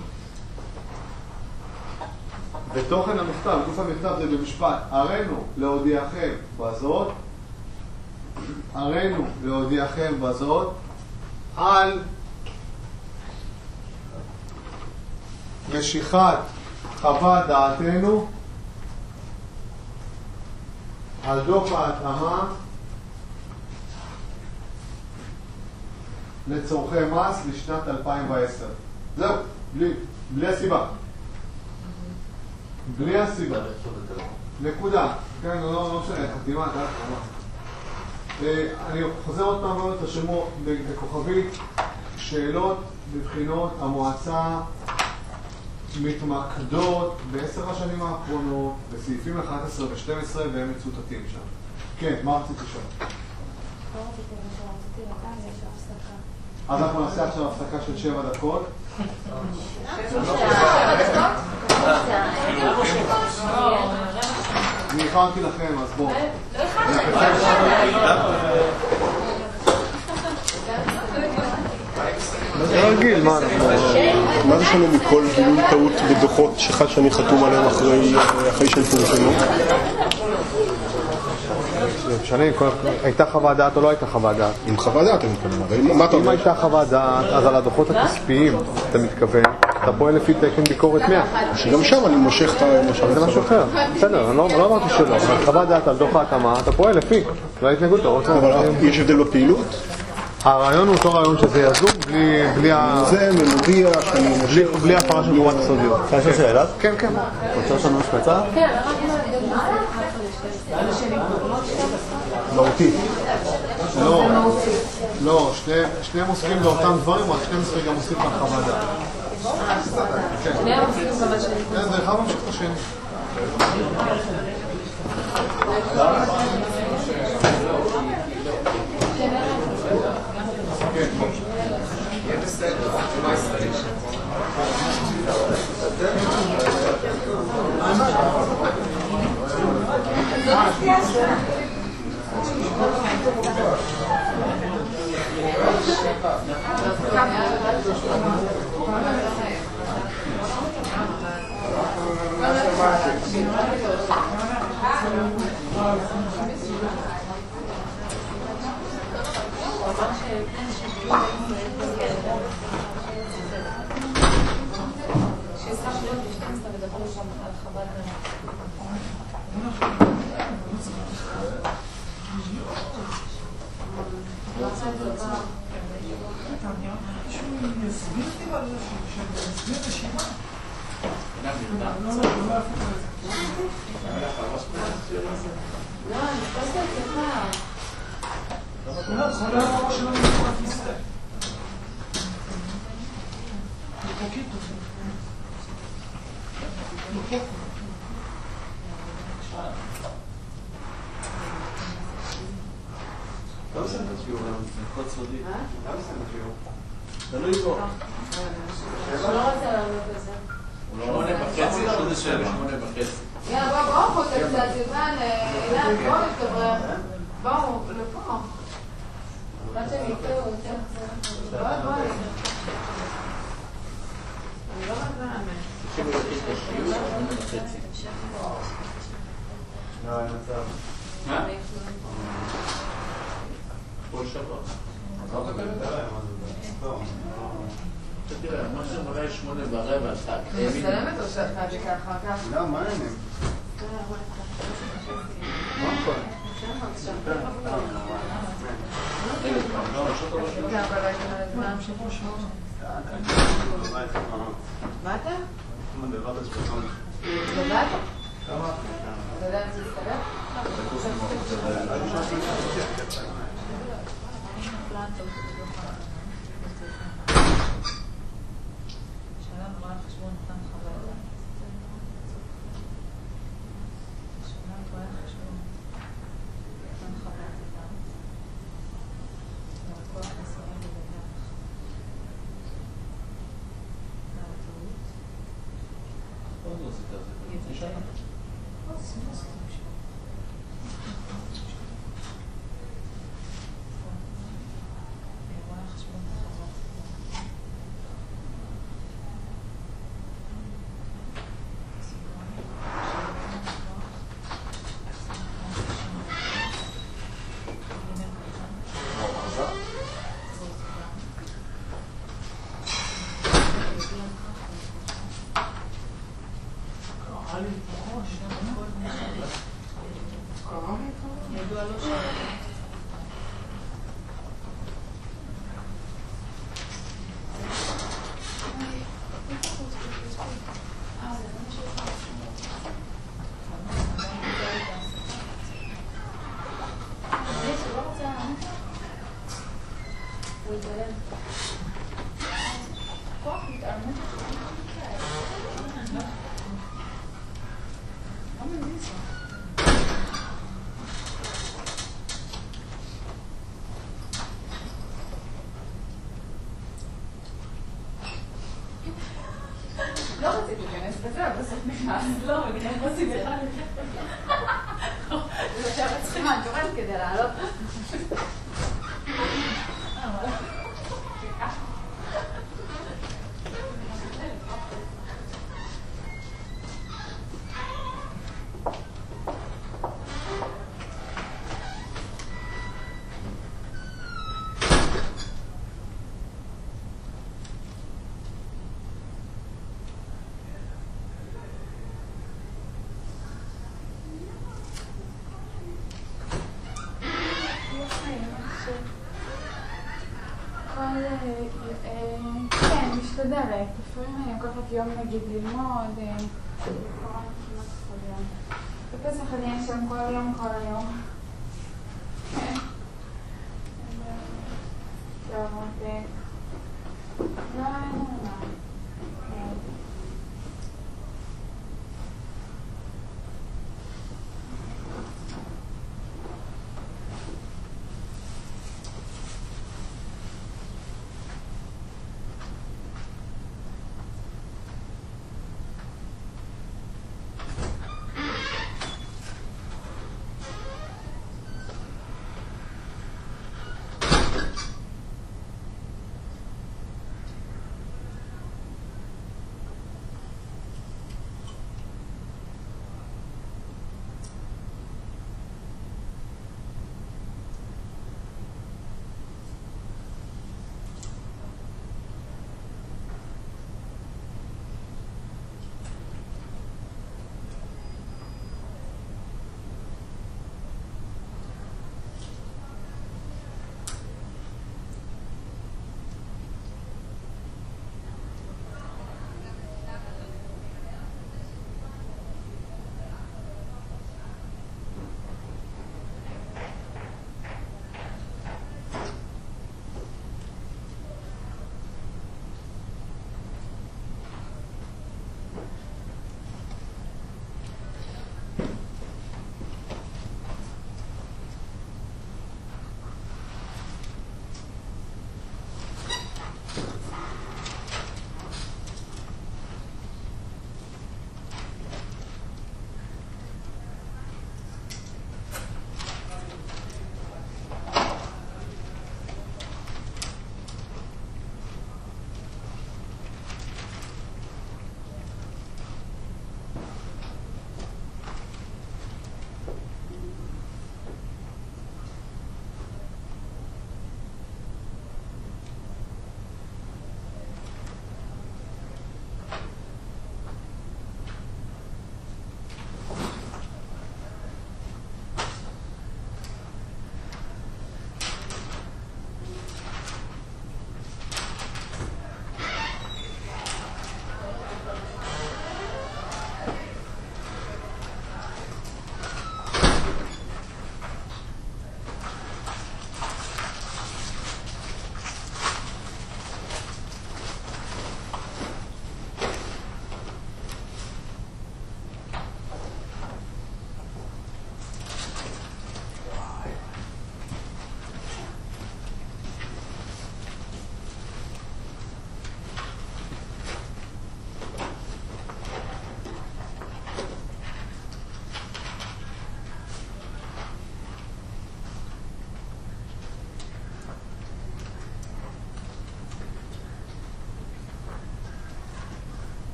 ותוכן המכתב, גוף המכתב זה במשפט, הראינו להודיעכם בזאת, הראינו להודיעכם בזאת על משיכת חוות דעתנו על דוח ההתאמה לצורכי מס לשנת אלפיים ועשר. זהו, בלי, בלי הסיבה. בלי הסיבה. נקודה. כן, לא, לא משנה, חתימה, זה חתימה. אני חוזר עוד פעם ועוד, תרשמו בכוכבית, שאלות בבחינות המועצה מתמקדות בעשר השנים האחרונות, בסעיפים אחת עשרה ו-שתים עשרה, והם מצוטטים שם. כן, מה רציתי שם? אז אנחנו נעשה עכשיו הפסקה של שבע דקות. אני הכנתי לכם, אז בואו. זה רגיל, מה אנחנו... מה זה שונה מכל גילוי טעות בדוחות שחד שאני חתום עליהם אחרי שהם פורסמו? משנה, הייתה חוות דעת או לא הייתה חוות דעת? עם חוות דעת אני מתכוון. אם הייתה חוות דעת, אז על הדוחות הכספיים, אתה מתכוון, אתה פועל לפי תקן ביקורת מאה. שגם שם אני מושך את ה... זה משהו אחר. בסדר, אני לא אמרתי שלא. אבל חוות דעת על דוח ההתאמה, אתה פועל לפי. לא התנגדות. אבל יש הבדל בפעילות? הרעיון הוא אותו רעיון שזה יזום בלי ה... זה מלודיע שאני מושך... בלי הפרה של חובת הסודיות. אפשר לשאול שאלה? כן, כן. רוצה לשאול ממש קצר? כן, מהותי. לא, לא, שניהם עוסקים באותם דברים, אבל שניהם עוסקים גם עושים כאן חוות דעת. שניהם עושים גם השני. כן, זה אחד ממשיך את השני. יהיה בסדר, תשומה ישראלית. שישחק להיות בשתים עשרה ודבר שם על חוות דעת. שהוא יסביר לי על זה שיסביר רשימה. לא, אני חושבת אצלך. לא, זה לא הרמה שלנו בתוך הכיסא. תגיד אותו. לא עושה את השיעור, זה חוד סודי. לא עושה את השיעור. תלוי בו. הוא לא רוצה לענות על זה. שמונה וחצי, חודש של שמונה וחצי. יאללה, בואו, בואו, חוטא קצת, יובל, אילן, בואו נתקברר. בואו, לפה. עד שהם יקראו, יותר בואו, בואו. אני לא מבינה. תקשיבו להתחיל את השיעור, שמונה וחצי. לא, אין מצב. מה? כל שבוע. לא מקבל את הרעי, מה זה? טוב. תראה, מה שאולי שמונה ורבע, אתה אני מסלמת או שאתה זה ככה, ככה? לא, מה העניין? מה הכל? מה אתה? דבר את השפטון. לבד? אתה יודע אם זה יסתבר? לא רציתי להיכנס בזה, אבל בסוף נכנס. לא, אני לא רציתי להיכנס. זה עכשיו צריכים מהג'ורן כדי לעלות. כן, משתדלת. לפעמים אני לוקחת יום נגיד ללמוד, בפסח אני אהיה שם כל יום, כל היום. שעבוד, לא, אין מה.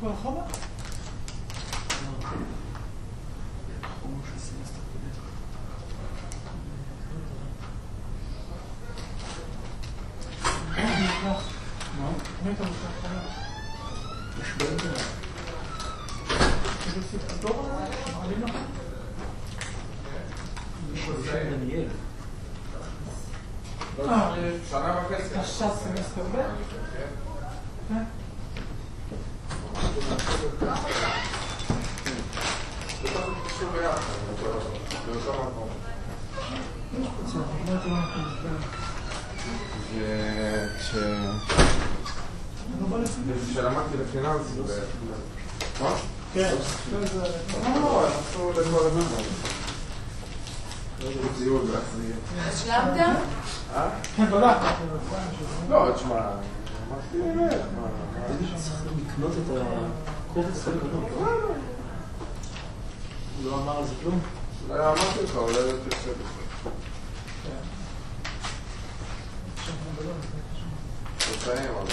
כבר חובה? מה? מי אתה מושך חובה? יש באינטרנט. איזה הדור הזה? מעלים לך? דניאל. שנה וחצי. תשע סמסטר ב'? כן. כשלמדתי לפיננסים מה? כן. לא, עשו לכל הזמן. השלמת? כן, בדק. לא, תשמע, אמרתי באמת. צריך לקנות את הקובץ הקנות. הוא לא אמר על זה כלום? לא אמרתי לך, אולי לא תרצה בזה. תוצאים, אבל...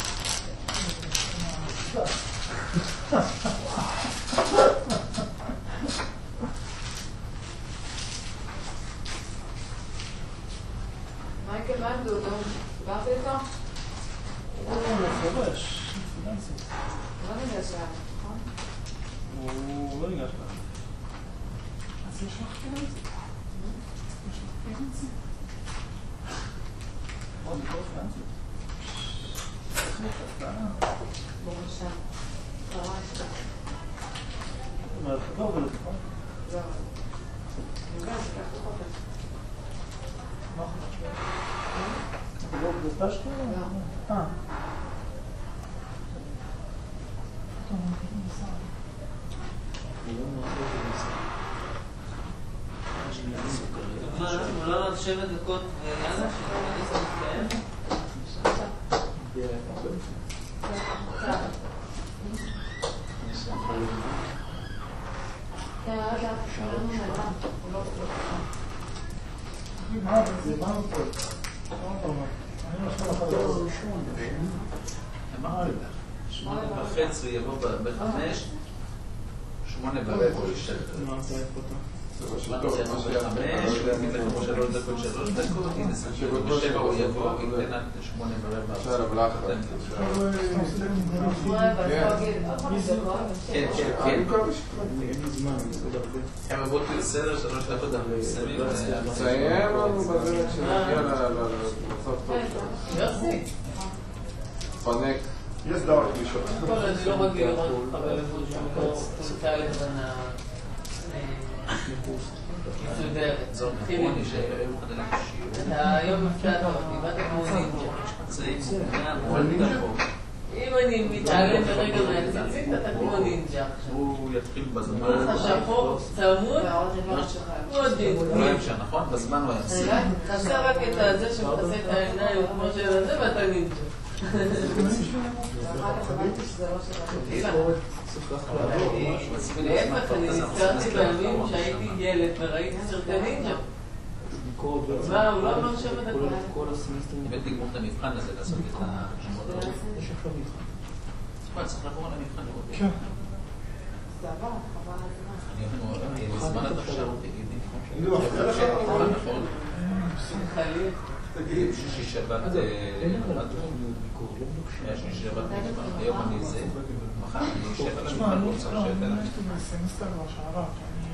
מייקל מנדו, דיברת איתו? הוא מפורש, פיננסי. לא ניגש אליו, נכון? הוא לא ניגש אליו. אז יש לך פיננסי? יש לך פיננסי? עוד בכל פיננסי? בבקשה. ממש. לא, אבל נכון? לא. אני יודעת, זה ככה חופש. מה חופש? אתה לא בגלל שלך? לא. אה. אנחנו לא עוד שבע דקות ויאללה, שבע דקות שמונה וחצי יבוא בחמש, שמונה וחמש. אמרתי יבוא בחמש, ואגיד לך כמו שלוש דקות, שלוש דקות, הנה בשבע הוא יבוא, ייתן עד שמונה ורבע. כן, כן, כן. הם עבוד בסדר, שלוש דקות אנחנו מסיימים. נסיים לנו בדרך שנגיע למצב טוב. יוסי. פנק. יש דבר קלישות. אני לא רגיל לראות חבר לבוד שהוא תוצאה לבנה מסודרת. זאת נכוני שהיו חדלים שיעור. אתה היום הפתעת אותי, באת כמו נינג'ה. אם אני מתעלם ברגע מהציצית, אתה כמו נינג'ה. הוא יתחיל בזמן. הוא לך שחור, צמוד, מאוד נינג'ה. נכון? בזמן הוא יחזיר. חסר רק את זה שמכסה את העיניים כמו של זה ואתה נינג'ה. להפך, אני נזכרתי בימים שהייתי ילד וראיתי סרטי נינג'ה. מה, הוא לא אמר שבע דקות? באמת לגמור את המבחן הזה, לעשות את השמות. צריך לעבור על המבחן לראות. כן. זה עבר, חבל על הזמן. אני בזמן עד עכשיו, תגידי. נכון. תגידי, שישי שבת למדנו. היה שישי שבת נגמר. היום אני זה. מחר אני אשב על המבחן. לא, אני יש לי בסמסטר בשערה.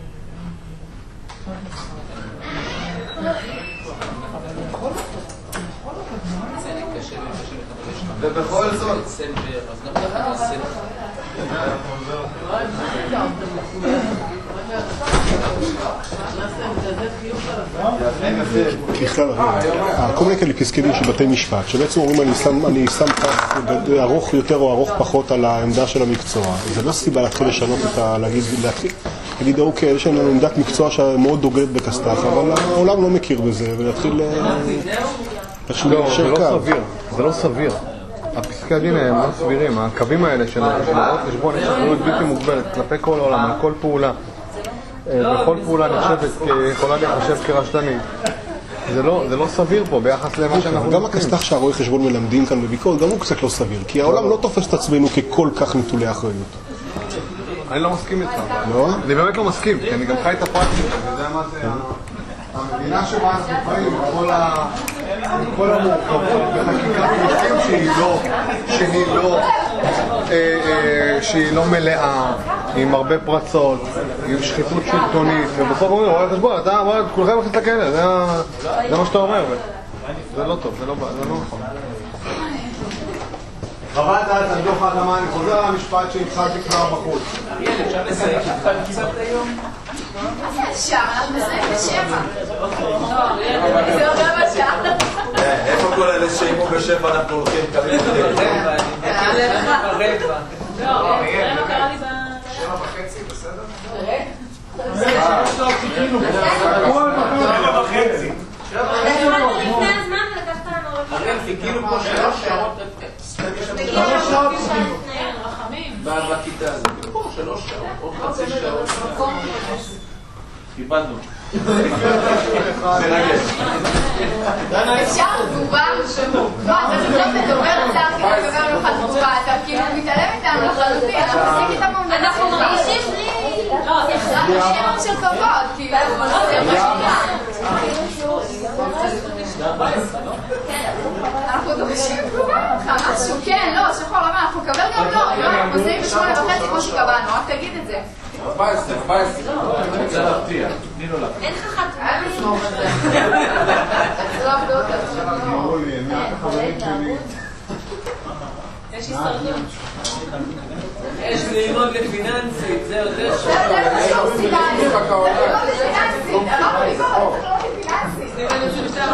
ובכל זאת כל מיני כאלה פסקי של בתי משפט שבעצם אומרים אני שם כך ארוך יותר או ארוך פחות על העמדה של המקצוע. זה לא סיבה להתחיל לשנות את ה... להגיד אוקיי, יש לנו עמדת מקצוע שמאוד דוגלת בכסת"ח, אבל העולם לא מכיר בזה ולהתחיל לא, זה לא סביר, זה לא סביר. הפסקי הדין הם לא סבירים, הקווים האלה של רואות חשבון יש אחריות בלתי מוגבלת כלפי כל העולם, על כל פעולה. וכל פעולה נחשבת יכולה להיחשב כרשלנית. זה לא, זה לא סביר פה ביחס למה שאנחנו... גם הכסת"ח שהרואי חשבון מלמדים כאן בביקורת, גם הוא קצת לא סביר, כי העולם לא תופס את עצמנו ככל כך נטולי אחריות. אני לא מסכים איתך. לא? אני באמת לא מסכים, כי אני גם חי את הפרקטיקה, אני יודע מה זה... המדינה שבה אנחנו חיים, כל המורכבות בחקיקת חוקים שהיא לא, שהיא לא, שהיא לא מלאה, עם הרבה פרצות, עם שחיתות שלטונית, ובסוף אומרים, רואה חשבון, אתה, כולכם הולכים לכלא, זה מה שאתה אומר, זה לא טוב, זה לא נכון. חוות דעת על דוח האדמה, אני חוזר על המשפט שהתחלתי כבר בחוץ. אריאל, אפשר לסיים איתך קצת היום? מה זה אפשר? אנחנו נסיים בשבע. זה עוד רבע שעה. איפה כל אלה שאימו בשבע אנחנו הולכים קמים בדרך? לא, אריאל, מה קרה לי ב... שבע וחצי, בסדר? שבע וחצי. לפני הזמן ולקחת לנו... אריאל, חיכינו פה שלוש שעות. שלוש שעות חיכינו. רחמים. בכיתה הזאת. פה שלוש שעות, עוד חצי שעות. קיבלנו. אפשר תגובה? לא, אתה לא מדבר צער כי אתה מדבר לך תגובה, אתה כאילו מתעלם איתנו לחלוטין, אנחנו עושים איתם אומרים, אנחנו מרגישים לי, לא, זה שאלות של כבוד, כאילו, זה מה אנחנו דורשים תגובה לך, משהו, כן, לא, שחור, למה, אנחנו נקבל גם לא, אנחנו עושים בשמונה וחצי כמו שקבענו, רק תגיד את זה. ארבע עשרה, ארבע עשרה. אני רוצה להפתיע. תני לו להפתיע. אין לך חתונה. זה לא עבדות, זה לא עבדות. אמרו לי, אני רק החברים שלי. יש הישרדות. יש ללמוד לפיננסית, זה יותר זה חשוב פיננסית. זה לא לפיננסית. אמרנו לי בואו, זה לא לפיננסית. זה בנו של שעה.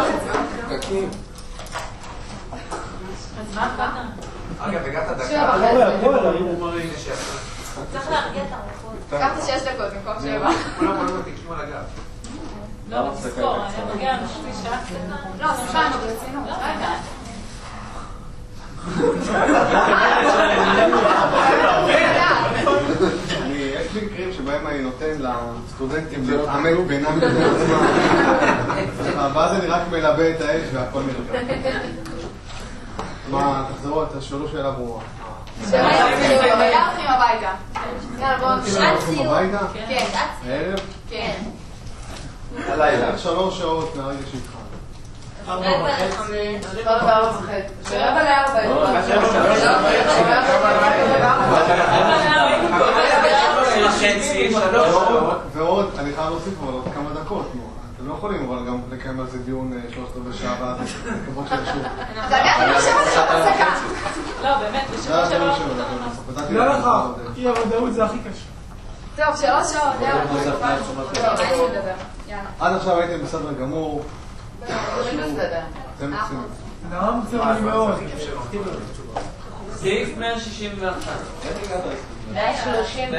אז מה באת? אגב, הגעת דקה. שבע וחצי. צריך להרגיע את הרוחות. לקחת שש דקות במקום שבע. כולם עולים ותקשמו על הגב. לא, תזכור, אני מגיעה משפי שעה קטנה. לא, סליחה, אנחנו ברצינות. רגע. יש לי מקרים שבהם אני נותן לסטודנטים להתעמק בינם לבין עצמם. ואז אני רק מלווה את האש והכל נרגע. מה, תחזרו, תשאלו שאלה ברורה. שאלה הולכים הביתה. יאללה, בואו. שעת סיום. הביתה? כן. הערב? כן. הלילה. שלוש שעות מהרגע שהתחלנו. רבע לחמש. רבע וחצי. רבע לארבע. ועוד, אני חייב להוסיף עוד כמה דקות. אתם לא יכולים אבל גם לקיים על זה דיון שלושת רבעי שעה ואז כבוד של שוב. אתה הגעת לשבת שעות הפסקה. לא, באמת, בשבוע שבוע. לא לך, אי הוודאות זה הכי קשה. טוב, שלוש שעות, זהו. עד עכשיו הייתם בסדר גמור. זה נראה מצוין מאוד. סעיף מאה שישים ואחת. מאה שלושים.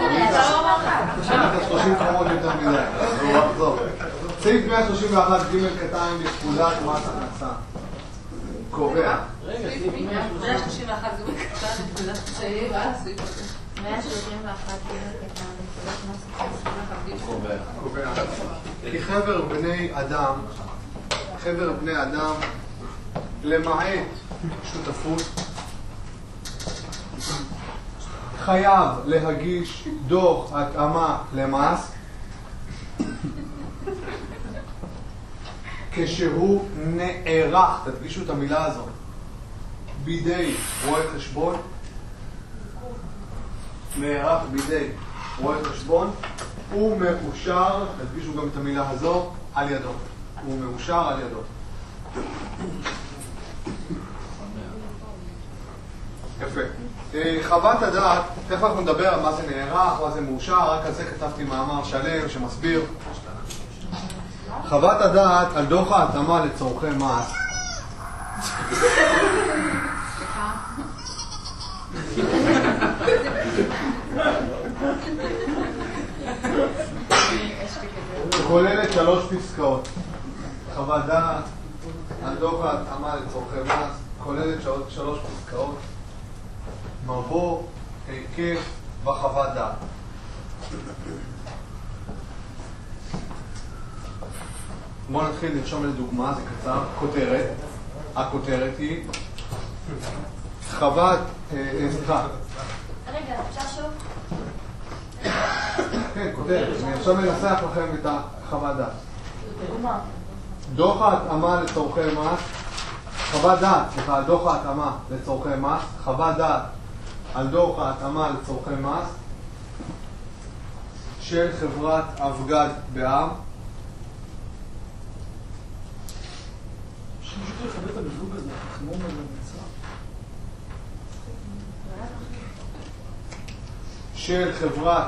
שלושים קרמות יותר מדי. סעיף מאה שלושים ואחת ג' קטן לפקודת מס הכנסה קובע. מאה שלושים ואחת ג' קטן לפקודת מס הכנסה. מאה שלושים ואחת ג' קטן לפקודת מס הכנסה קובע. כי חבר בני אדם, חבר בני אדם, למעט שותפות, חייב להגיש דוח התאמה למס כשהוא נערך, תדגישו את המילה הזאת, בידי רואה חשבון, נערך בידי רואה חשבון, הוא מאושר, תדגישו גם את המילה הזו, על ידו. הוא מאושר על ידו. יפה. חוות הדעת, תכף אנחנו נדבר על מה זה נערך, מה זה מאושר, רק על זה כתבתי מאמר שלם שמסביר. חוות הדעת על דוח ההתאמה לצורכי מס. כוללת שלוש פסקאות. חוות דעת על דוח ההתאמה לצורכי מס כוללת שלוש פסקאות. מבוא, היקף וחוות דעת. בואו נתחיל לרשום לדוגמה, זה קצר, כותרת. הכותרת היא חוות, סליחה. רגע, אפשר שוב? כן, כותרת. אני עכשיו מנסח לכם את החוות דעת. דוגמה. דוח ההתאמה לצורכי מס, חוות דעת, סליחה, דוח ההתאמה לצורכי מס, חוות דעת על דוח ההתאמה לצורכי מס של חברת אבגד בע"מ. שמישהו יכבד את המזוג הזה, החמום הזה נמצא. של חברת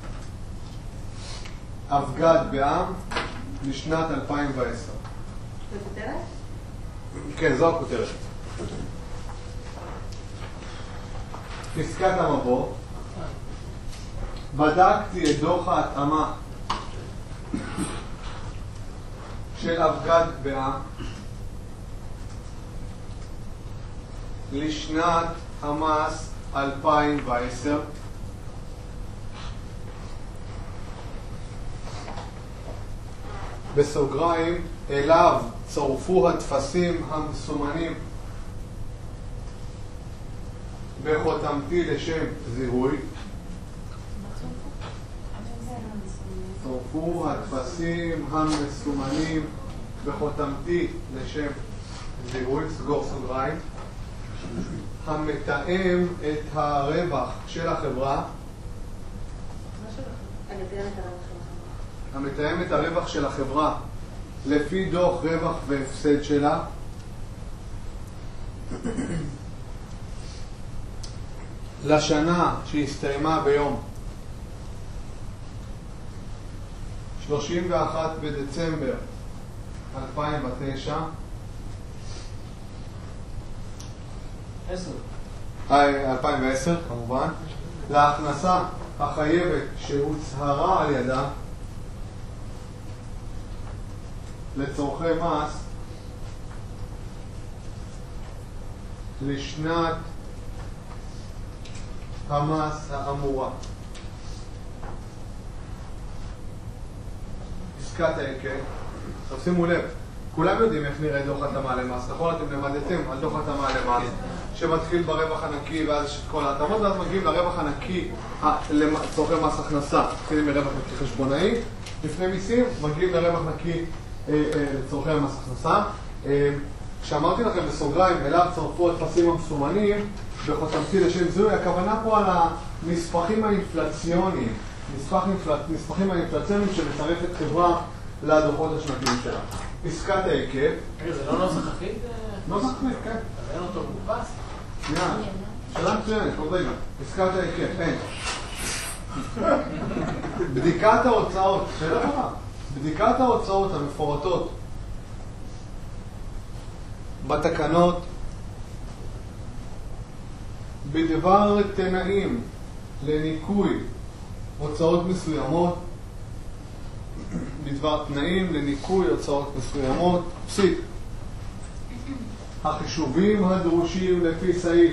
אבגד בע"מ לשנת אלפיים ועשר. זה כותרת? כן, זו הכותרת. פסקת המבוא. בדקתי את דוח ההתאמה של אבגד בע"מ לשנת המס אלפיים ועשר. בסוגריים, אליו צורפו הטפסים המסומנים בחותמתי לשם זיהוי. צורפו הטפסים המסומנים בחותמתי לשם זיהוי, סגור סוגריים, המתאם את הרווח של החברה, המתאם את הרווח של החברה לפי דוח רווח והפסד שלה, לשנה שהסתיימה ביום שלושים ואחד בדצמבר אלפיים ותשע, אלפיים ועשר כמובן, להכנסה החייבת שהוצהרה על ידה לצורכי מס לשנת המס האמורה. פסקת ההיקף. עכשיו שימו לב, כולם יודעים איך נראה דוח התאמה למס, נכון? אתם למדתם על דוח התאמה למס שמתחיל ברווח הנקי ואז יש את כל ההתאמות ואז מגיעים לרווח הנקי לצורכי מס הכנסה, מתחילים מרווח נקי חשבונאי, לפני מיסים מגיעים לרווח נקי לצורכי המס הכנסה. כשאמרתי לכם בסוגריים, אליו צורפו הטפסים המסומנים בחותמתי לשם זיהוי, הכוונה פה על הנספחים האינפלציוניים, נספחים האינפלציוניים שמצרפת חברה לדוחות השנתיים שלה. פסקת ההיקף. זה לא נוסח אחיד? נוסח אחיד, כן. אין אותו מודפס? שנייה, שאלה מצוינת, עוד רגע. פסקת ההיקף, אין. בדיקת ההוצאות, שאלה טובה. בדיקת ההוצאות המפורטות בתקנות בדבר תנאים לניקוי הוצאות מסוימות, בדבר תנאים לניקוי הוצאות מסוימות, פסיק. החישובים הדרושים לפי סעיף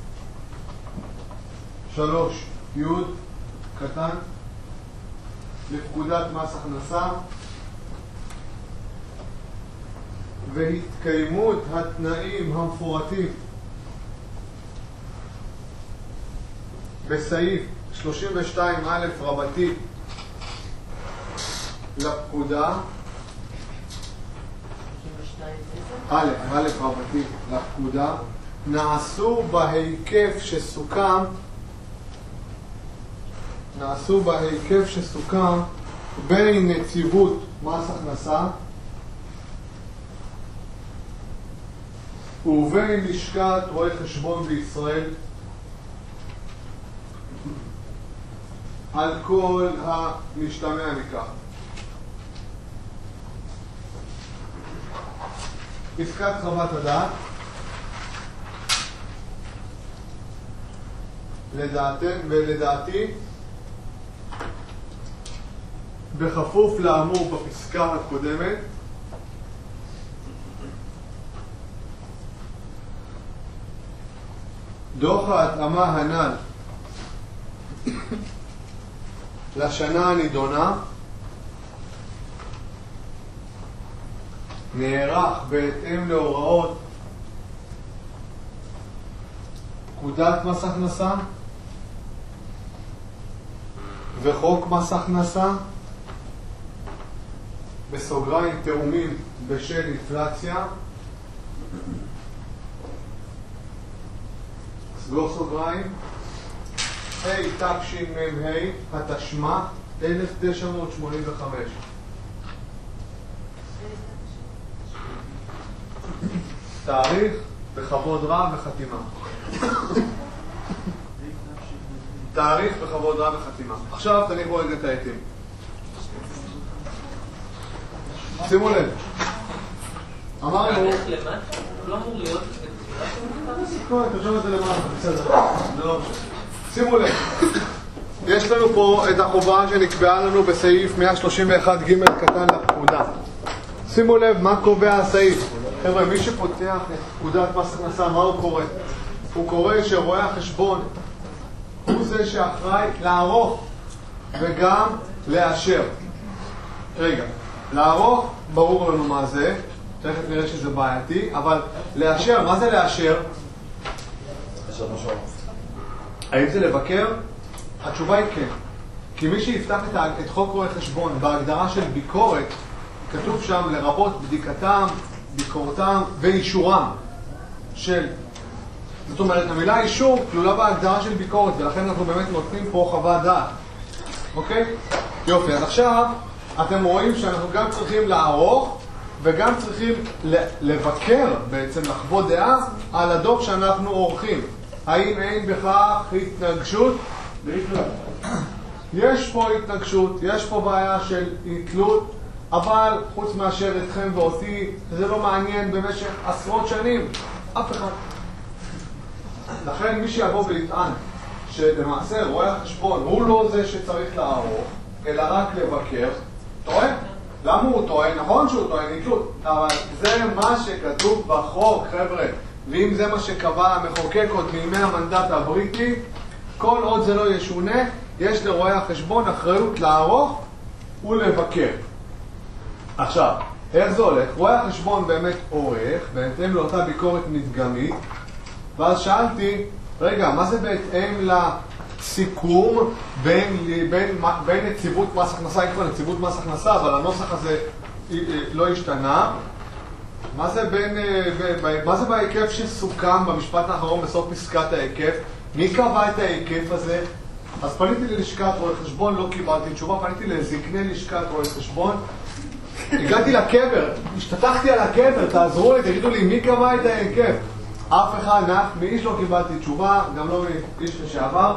שלוש י' קטן לפקודת מס הכנסה והתקיימות התנאים המפורטים בסעיף שלושים ושתיים א' רבתי לפקודה, א', א' רבתי לפקודה, נעשו בהיקף שסוכם נעשו בהיקף שסוכם בין נציבות מס הכנסה ובין לשכת רואי חשבון בישראל על כל המשתמע מכך. פסקת חוות הדעת. לדעתי, ולדעתי בכפוף לאמור בפסקה הקודמת, דוח ההתאמה הנ"ל לשנה הנידונה נערך בהתאם להוראות פקודת מס הכנסה וחוק מס הכנסה, בסוגריים תאומים בשל אינפלציה, סגור סוגריים, התשמ"ה, התשמ"ה, אלף תשע מאות שמונים וחמש. תאריך בכבוד רב וחתימה. תאריך בכבוד רב וחתימה. עכשיו תניחו רגע את העטים. שימו לב. אמרנו... תאריך למטה? לא אמור להיות... לא, תרשום את זה למטה, בסדר. זה לא משהו. שימו לב. יש לנו פה את החובה שנקבעה לנו בסעיף מאה שלושים ואחת ג' קטן לפקודה. שימו לב מה קובע הסעיף. חבר'ה, מי שפותח את פקודת מס הכנסה, מה הוא קורא? הוא קורא שרואה החשבון הוא זה שאחראי לערוך וגם לאשר. רגע, לערוך ברור לנו מה זה, תכף נראה שזה בעייתי, אבל לאשר, מה זה לאשר? האם זה לבקר? התשובה היא כן. כי מי שיפתח את, את חוק רואי חשבון בהגדרה של ביקורת, כתוב שם לרבות בדיקתם, ביקורתם ואישורם של... זאת אומרת, המילה אישור כלולה בהגדרה של ביקורת, ולכן אנחנו באמת נותנים פה חוות דעת. אוקיי? יופי, אז עכשיו אתם רואים שאנחנו גם צריכים לערוך וגם צריכים לבקר, בעצם לחוות דעה על הדוח שאנחנו עורכים. האם אין בכך התנגשות? יש פה התנגשות, יש פה בעיה של התלות, אבל חוץ מאשר אתכם ואותי, זה לא מעניין במשך עשרות שנים, אף אחד. לכן מי שיבוא ולטען שלמעשה רואה החשבון הוא לא זה שצריך לערוך, אלא רק לבקר, טועה? למה הוא טועה? נכון שהוא טועה, נתלות, אבל זה מה שכתוב בחוק, חבר'ה. ואם זה מה שקבע המחוקק עוד מימי המנדט הבריטי, כל עוד זה לא ישונה, יש לרואי החשבון אחריות לערוך ולבקר. עכשיו, איך זה הולך? רואי החשבון באמת עורך, בהתאם לאותה ביקורת מדגמית, ואז שאלתי, רגע, מה זה בהתאם לסיכום בין, בין, בין נציבות מס הכנסה, היא כבר נציבות מס הכנסה, אבל הנוסח הזה לא השתנה. מה זה בין, מה זה בהיקף שסוכם במשפט האחרון בסוף פסקת ההיקף? מי קבע את ההיקף הזה? אז פניתי ללשכת רואי חשבון, לא קיבלתי תשובה, פניתי לזקני לשכת רואי חשבון, הגעתי לקבר, השתתחתי על הקבר, תעזרו לי, תגידו לי מי קבע את ההיקף? אף אחד, נח, מאיש לא קיבלתי תשובה, גם לא מאיש לשעבר,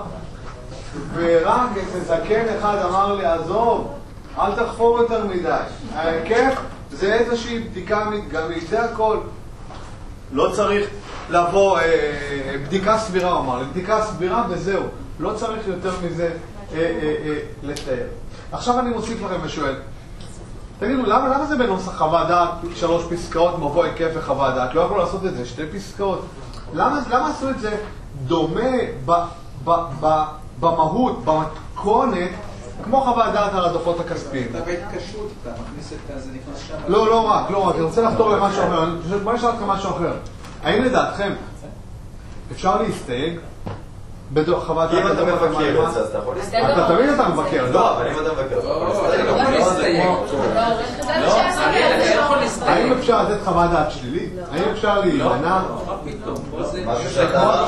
ורק איזה זקן אחד אמר לי, עזוב, אל תחפור יותר מדי, ההיקף זה איזושהי בדיקה מדגמית, זה הכל. לא צריך לבוא, אה, בדיקה סבירה, הוא אמר לי, בדיקה סבירה וזהו, לא צריך יותר מזה אה, אה, אה, לתאר. עכשיו אני מוסיף לכם ושואל, תגידו, למה, למה זה בנוסח חוות דעת, שלוש פסקאות, מבוא היקף וחוות דעת? לא יכולו לעשות את זה, שתי פסקאות. למה, למה עשו את זה דומה ב, ב, ב, במהות, במתכונת, כמו חוות דעת על הדוחות הכספיים? אתה בהתקשרות, אתה מכניס את זה, נכנס שם... לא, לא רק, לא רק, אני רוצה לחתור למשהו אחר. בוא נשאל אתכם משהו אחר. האם לדעתכם אפשר להסתייג בחוות דעת? אם אתה מבקר את זה, אז אתה יכול להסתייג. אתה תמיד אתה מבקר, לא, אבל אם אתה מבקר, אתה יכול להסתייג. האם אפשר לתת חוות דעת שלילית? האם אפשר להימנע? משהו שאתה...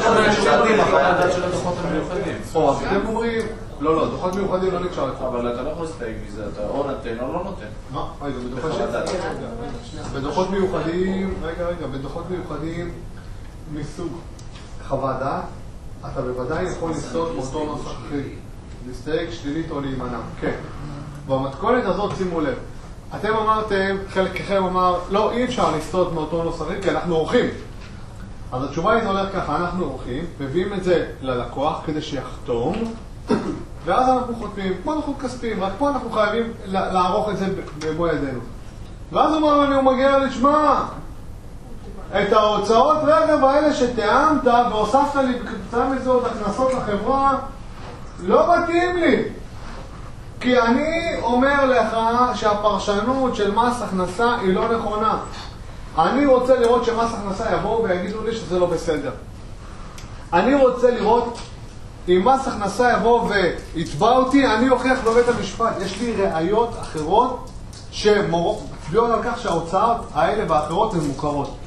או, אז אתם אומרים... לא, לא, דוחות מיוחדים לא נקשר לך. אבל אתה לא יכול להסתייג מזה, אתה או נותן או לא נותן. מה? רגע, בדוחות מיוחדים, רגע, רגע, בדוחות מיוחדים מסוג חוות דעת, אתה בוודאי יכול לסטות מאותו נוסח אחר, להסתייג שלילית או להימנע. כן. במתכונת הזאת שימו לב. אתם אמרתם, חלקכם אמר, לא, אי אפשר לסטות מאותו נוסח אחר, כי אנחנו עורכים. אז התשובה היא הולך ככה, אנחנו עורכים, מביאים את זה ללקוח כדי שיחתום, ואז אנחנו חותמים, כמו דוחות כספיים, רק פה אנחנו חייבים לערוך את זה במו ידינו. ואז הוא אומר לי, הוא מגיע לי, שמע, את ההוצאות רגע באלה שתיאמת והוספת לי כתוצאה מזה עוד הכנסות לחברה, לא מתאים לי. כי אני אומר לך שהפרשנות של מס הכנסה היא לא נכונה. אני רוצה לראות שמס הכנסה יבואו ויגידו לי שזה לא בסדר. אני רוצה לראות אם מס הכנסה יבוא ויתבע אותי, אני אוכיח בבית המשפט. יש לי ראיות אחרות שמצביעות על כך שההוצאות האלה והאחרות הן מוכרות.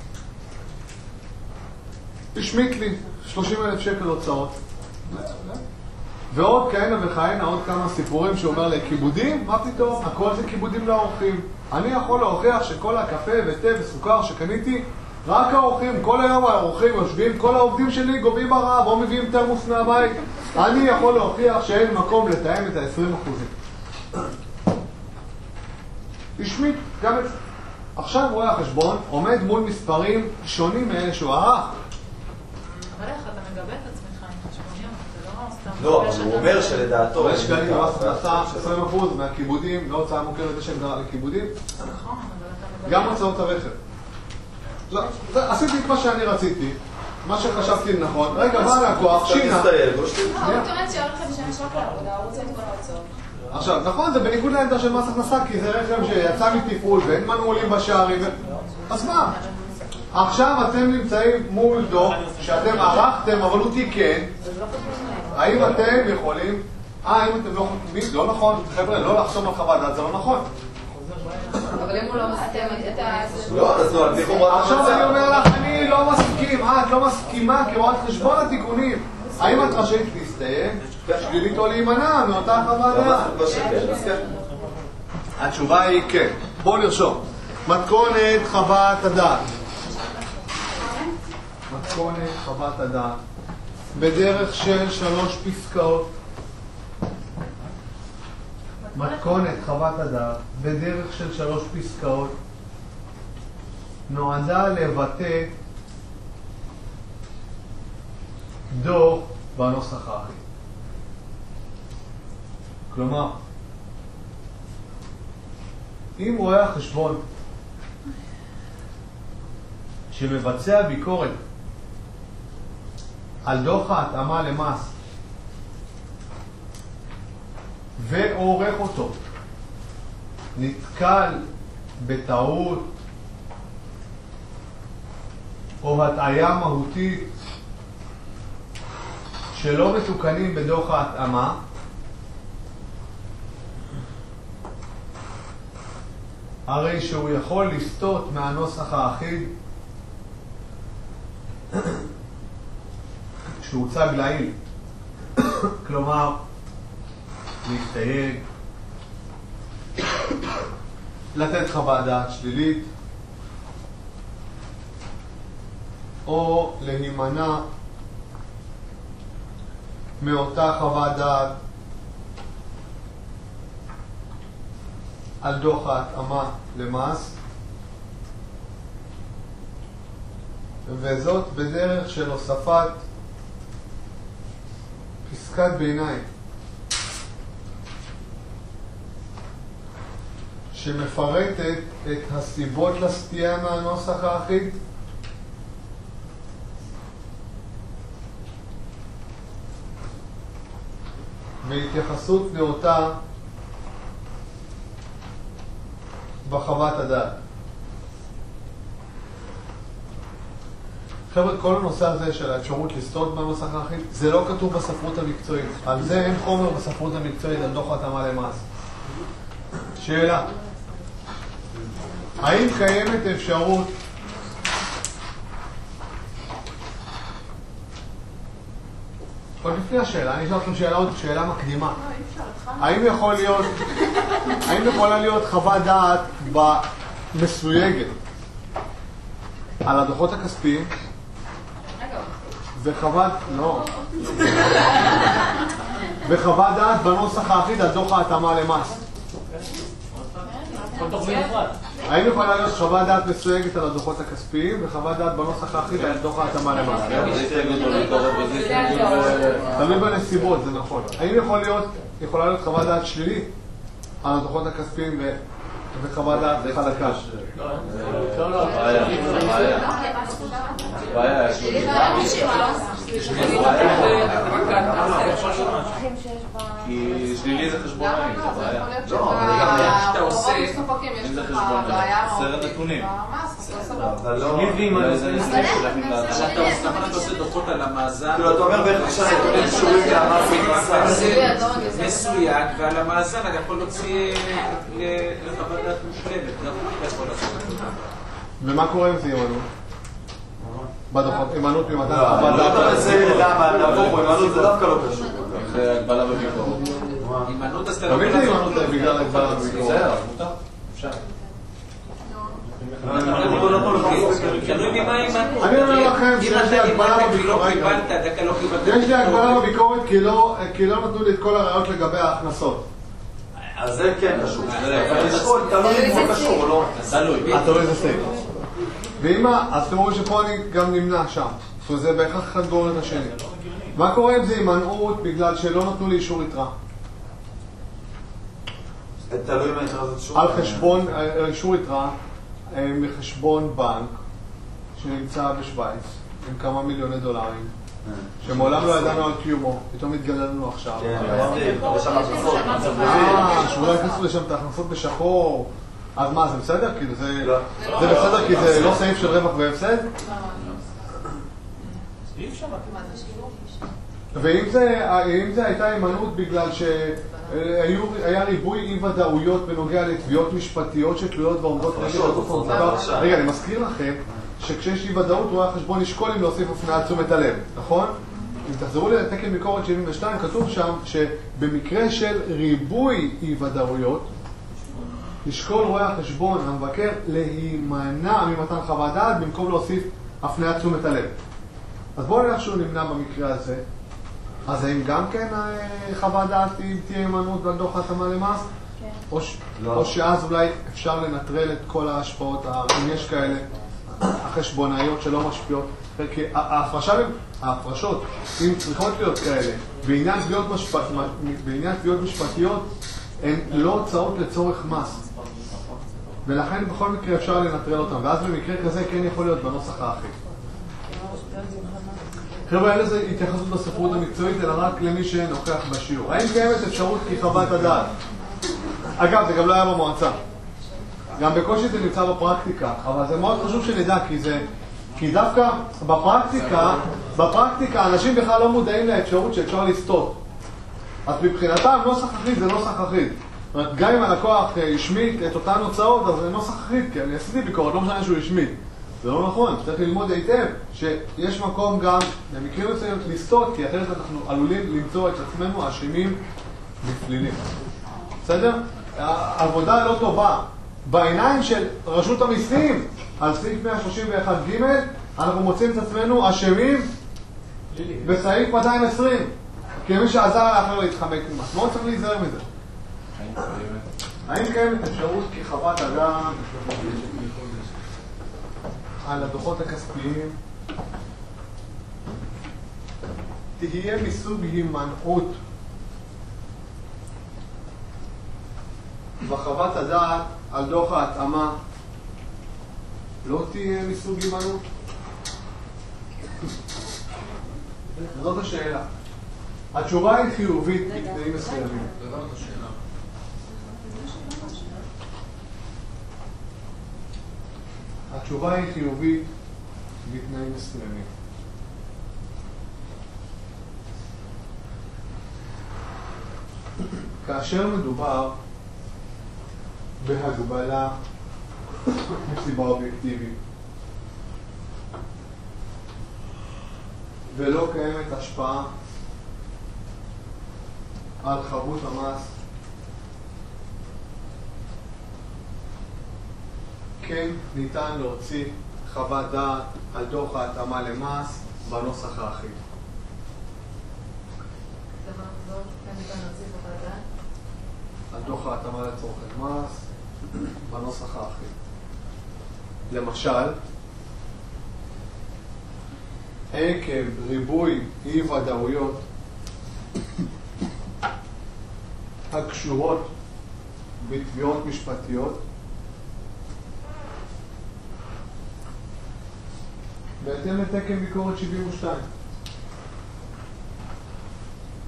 השמיט לי שלושים אלף שקל הוצאות. ועוד כהנה וכהנה, עוד כמה סיפורים שאומר לי, כיבודים? מה פתאום? הכל זה כיבודים לאורחים. אני יכול להוכיח שכל הקפה ותה וסוכר שקניתי, רק האורחים, כל היום האורחים יושבים, כל העובדים שלי גובים ברעב או מביאים תרמוס מהבית. אני יכול להוכיח שאין מקום לתאם את ה-עשרים אחוזים. השמיט גם את זה. עכשיו רואה החשבון עומד מול מספרים שונים מאלה שהוא ערך. אבל איך אתה מגבה את עצמך עם חשבוניות? זה לא סתם... לא, אבל הוא אומר שלדעתו... יש כאלה מס הכנסה עשרים אחוז מהכיבודים, לא הוצאה מוכרת יש הגדרה לכיבודים. נכון, אבל אתה מגבה... גם הוצאות הרכב. עשיתי את מה שאני רציתי, מה שחשבתי נכון. רגע, בא לקוח, שינה. לא, הוא טוען שהרכב משמש רק לעבודה, הוא רוצה את כל ההוצאות. עכשיו, נכון, זה בניגוד לעמדה של מס הכנסה, כי זה רכב שיצא מתפעול ואין מנעולים בשערים. אז מה? עכשיו אתם נמצאים מול דוח שאתם ערכתם, אבל הוא תיקן. האם אתם יכולים... אה, האם אתם לא יכולים... לא נכון, חבר'ה, לא לחשוב על חוות דעת, זה לא נכון. אבל אם הוא לא מסכים את ה... לא, אז לא, אני חומרת... עכשיו אני אומר לך, אני לא מסכים, אה, את לא מסכימה כרואת חשבון התיקונים. האם את רשאית להסתייג? שלילית או להימנע מאותה חוות דעת? התשובה היא כן. בואו נרשום. מתכונת חוות הדעת. מתכונת חוות הדעת. בדרך של שלוש פסקאות. מתכונת חוות הדעת בדרך של שלוש פסקאות נועדה לבטא דוח בנוסח האחיד. כלומר, אם רואה החשבון שמבצע ביקורת על דוח ההתאמה למס ועורך אותו נתקל בטעות או הטעיה מהותית שלא מתוקנים בדוח ההתאמה, הרי שהוא יכול לסטות מהנוסח האחיד שהוצג לעיל. כלומר, להסתייג, לתת חוות דעת שלילית, או להימנע מאותה חוות דעת על דוח ההתאמה למס, וזאת בדרך של הוספת פסקת ביניים שמפרטת את הסיבות לסטייה מהנוסח האחיד והתייחסות נאותה בחוות הדעת. חבר'ה, כל הנושא הזה של האפשרות לסטות בנוסח האחיד זה לא כתוב בספרות המקצועית. על זה אין חומר בספרות המקצועית על דוח ההתאמה למס. שאלה, האם קיימת אפשרות עוד לפני השאלה, אני אשאל לכם שאלה עוד שאלה מקדימה. האם יכול להיות האם יכולה להיות חוות דעת במסויגת על הדוחות הכספיים וחוות לא וחוות דעת בנוסח האחיד על דוח ההתאמה למס? האם יכולה להיות חוות דעת מסויגת על הדוחות הכספיים וחוות דעת בנוסח האחיד על דוח ההתאמה למס? תלוי בנסיבות, זה נכון. האם יכול להיות, יכולה להיות חוות דעת שלילית על הדוחות הכספיים וחוות דעת חלקה? לא, לא, בעיה. בעיה. כי שלילי זה חשבונאי, זה בעיה. לא, אבל שאתה עושה, אם זה חשבונאי, חסר נתונים. אבל לא... אתה עושה דוחות על המאזן. כאילו, אתה אומר בערך שהנתונים קשורים למס הכנסה. מסויג, ועל המאזן אתה יכול להוציא לחוות דעת מושלמת. גם אתה יכול לעשות את זה. ומה קורה עם זה הימנעות? בדוחות, הימנעות ממתי? אבל זה למה, נבוא, הימנעות זה דווקא לא קשור. זה הגבלה בביקורת. הימנעות אז אתה לא... תמיד זה הימנעות בגלל הגבלה בביקורת. זהו, מותר. אפשר. אני אומר לכם שיש לי הגבלה בביקורת. יש לי הגבלה בביקורת כי לא נתנו לי את כל הראיות לגבי ההכנסות. אז זה כן קשור. תלוי אם זה קשור או לא. תלוי. תלוי זה סייק. ואמא, אז אתם רואים שפה אני גם נמנע שם. זאת אומרת, זה בהכרח אחד גורם את השני. מה קורה אם זה הימנעות בגלל שלא נתנו לי אישור יתרה? תלוי מה יתרה זאת שוב. על חשבון, אישור יתרה מחשבון בנק שנמצא בשוויץ עם כמה מיליוני דולרים שמעולם לא ידענו על קיומו, פתאום התגלנו עכשיו. כן, יש שם הכנסות. אה, שאולי הכנסו לשם את ההכנסות בשחור. אז מה, זה בסדר? כאילו זה בסדר כי זה לא סעיף של רווח והפסד? ואם זה הייתה הימנעות בגלל שהיה ריבוי אי ודאויות בנוגע לתביעות משפטיות שתלויות ועומדות נגד הגוף המפוקח. רגע, אני מזכיר לכם שכשיש אי ודאות רואה חשבון ישקול אם להוסיף הפניה על תשומת הלב, נכון? אם תחזרו לי לתקן ביקורת שבעים ושתיים, כתוב שם שבמקרה של ריבוי אי ודאויות ישקול רואה החשבון המבקר להימנע ממתן חוות דעת במקום להוסיף הפניית תשומת הלב. אז בואו נראה שהוא נמנע במקרה הזה. אז האם גם כן חוות דעת תהיה הימנעות על דוח ההתאמה למס? כן. או, ש... לא. או שאז אולי אפשר לנטרל את כל ההשפעות, אם יש כאלה, החשבונאיות שלא משפיעות. כי ההפרשה, ההפרשות, אם צריכות להיות כאלה, בעניין תביעות משפט... בעניין תביעות משפטיות, הן לא הוצאות לצורך מס. ולכן בכל מקרה אפשר לנטרל אותם, ואז במקרה כזה כן יכול להיות בנוסח האחיד. חבר'ה, אין לזה התייחסות בספרות המקצועית, אלא רק למי שנוכח בשיעור. האם קיימת אפשרות כי חוות הדעת? אגב, זה גם לא היה במועצה. גם בקושי זה נמצא בפרקטיקה, אבל זה מאוד חשוב שנדע, כי זה... כי דווקא בפרקטיקה, בפרקטיקה אנשים בכלל לא מודעים לאפשרות שאפשר לסטות. אז מבחינתם נוסח אחיד זה נוסח אחיד. זאת אומרת, גם אם הלקוח ישמיט את אותן הוצאות, אז זה נוסח אחיד, כי אני עשיתי ביקורת, לא משנה שהוא ישמיט. זה לא נכון, צריך ללמוד היטב שיש מקום גם במקרים מסוימים לסטות, כי אחרת אנחנו עלולים למצוא את עצמנו אשמים בפלילים. בסדר? העבודה לא טובה. בעיניים של רשות המיסים, על סעיף מאה שלושים ואחת ג' אנחנו מוצאים את עצמנו אשמים בסעיף מאתיים ועשרים. כי מי שעזר לאחר להתחמק ממס. מאוד צריך להיזהר מזה. האם קיימת אפשרות כי חוות הדעת על הדוחות הכספיים תהיה מסוג הימנעות וחוות הדעת על דוח ההתאמה לא תהיה מסוג הימנעות? זאת השאלה. התשובה היא חיובית בתנאים מסוימים. התשובה היא חיובית בתנאים מסוימים. כאשר מדובר בהגבלה מסיבה אובייקטיבית ולא קיימת השפעה על חבות המס, כן ניתן להוציא חוות דעת על דוח ההתאמה למס בנוסח האחיד. על דוח ההתאמה לצורכי מס בנוסח האחיד. למשל, עקב ריבוי אי ודאויות הקשורות בתביעות משפטיות, בהתאם לתקן ביקורת שבעים ושתיים.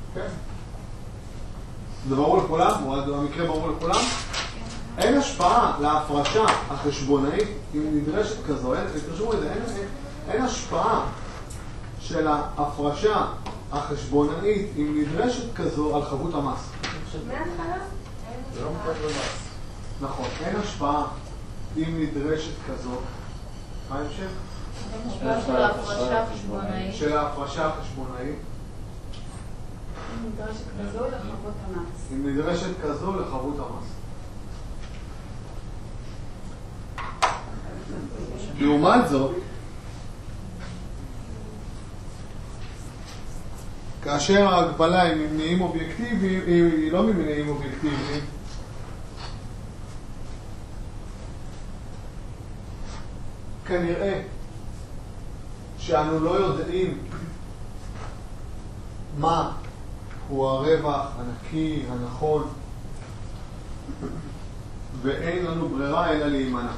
כן? זה ברור לכולם? המקרה ברור לכולם? אין השפעה להפרשה החשבונאית, אם נדרשת כזו, אין, תרשמו את זה, אין, אין, אין השפעה של ההפרשה החשבונאית, אם נדרשת כזו, על חבות המס. מההתחלה? זה לא מוכר במס. נכון, אין השפעה אם נדרשת כזו. מה ההמשך? אין השפעה של ההפרשה החשבונאית. של ההפרשה החשבונאית. אם נדרשת כזו לחבות המס. אם נדרשת כזו לחבות המס. לעומת זאת, כאשר ההגבלה היא ממניעים אובייקטיביים, היא לא ממניעים אובייקטיביים, כנראה שאנו לא יודעים מה הוא הרווח הנקי, הנכון, ואין לנו ברירה אלא להימנע.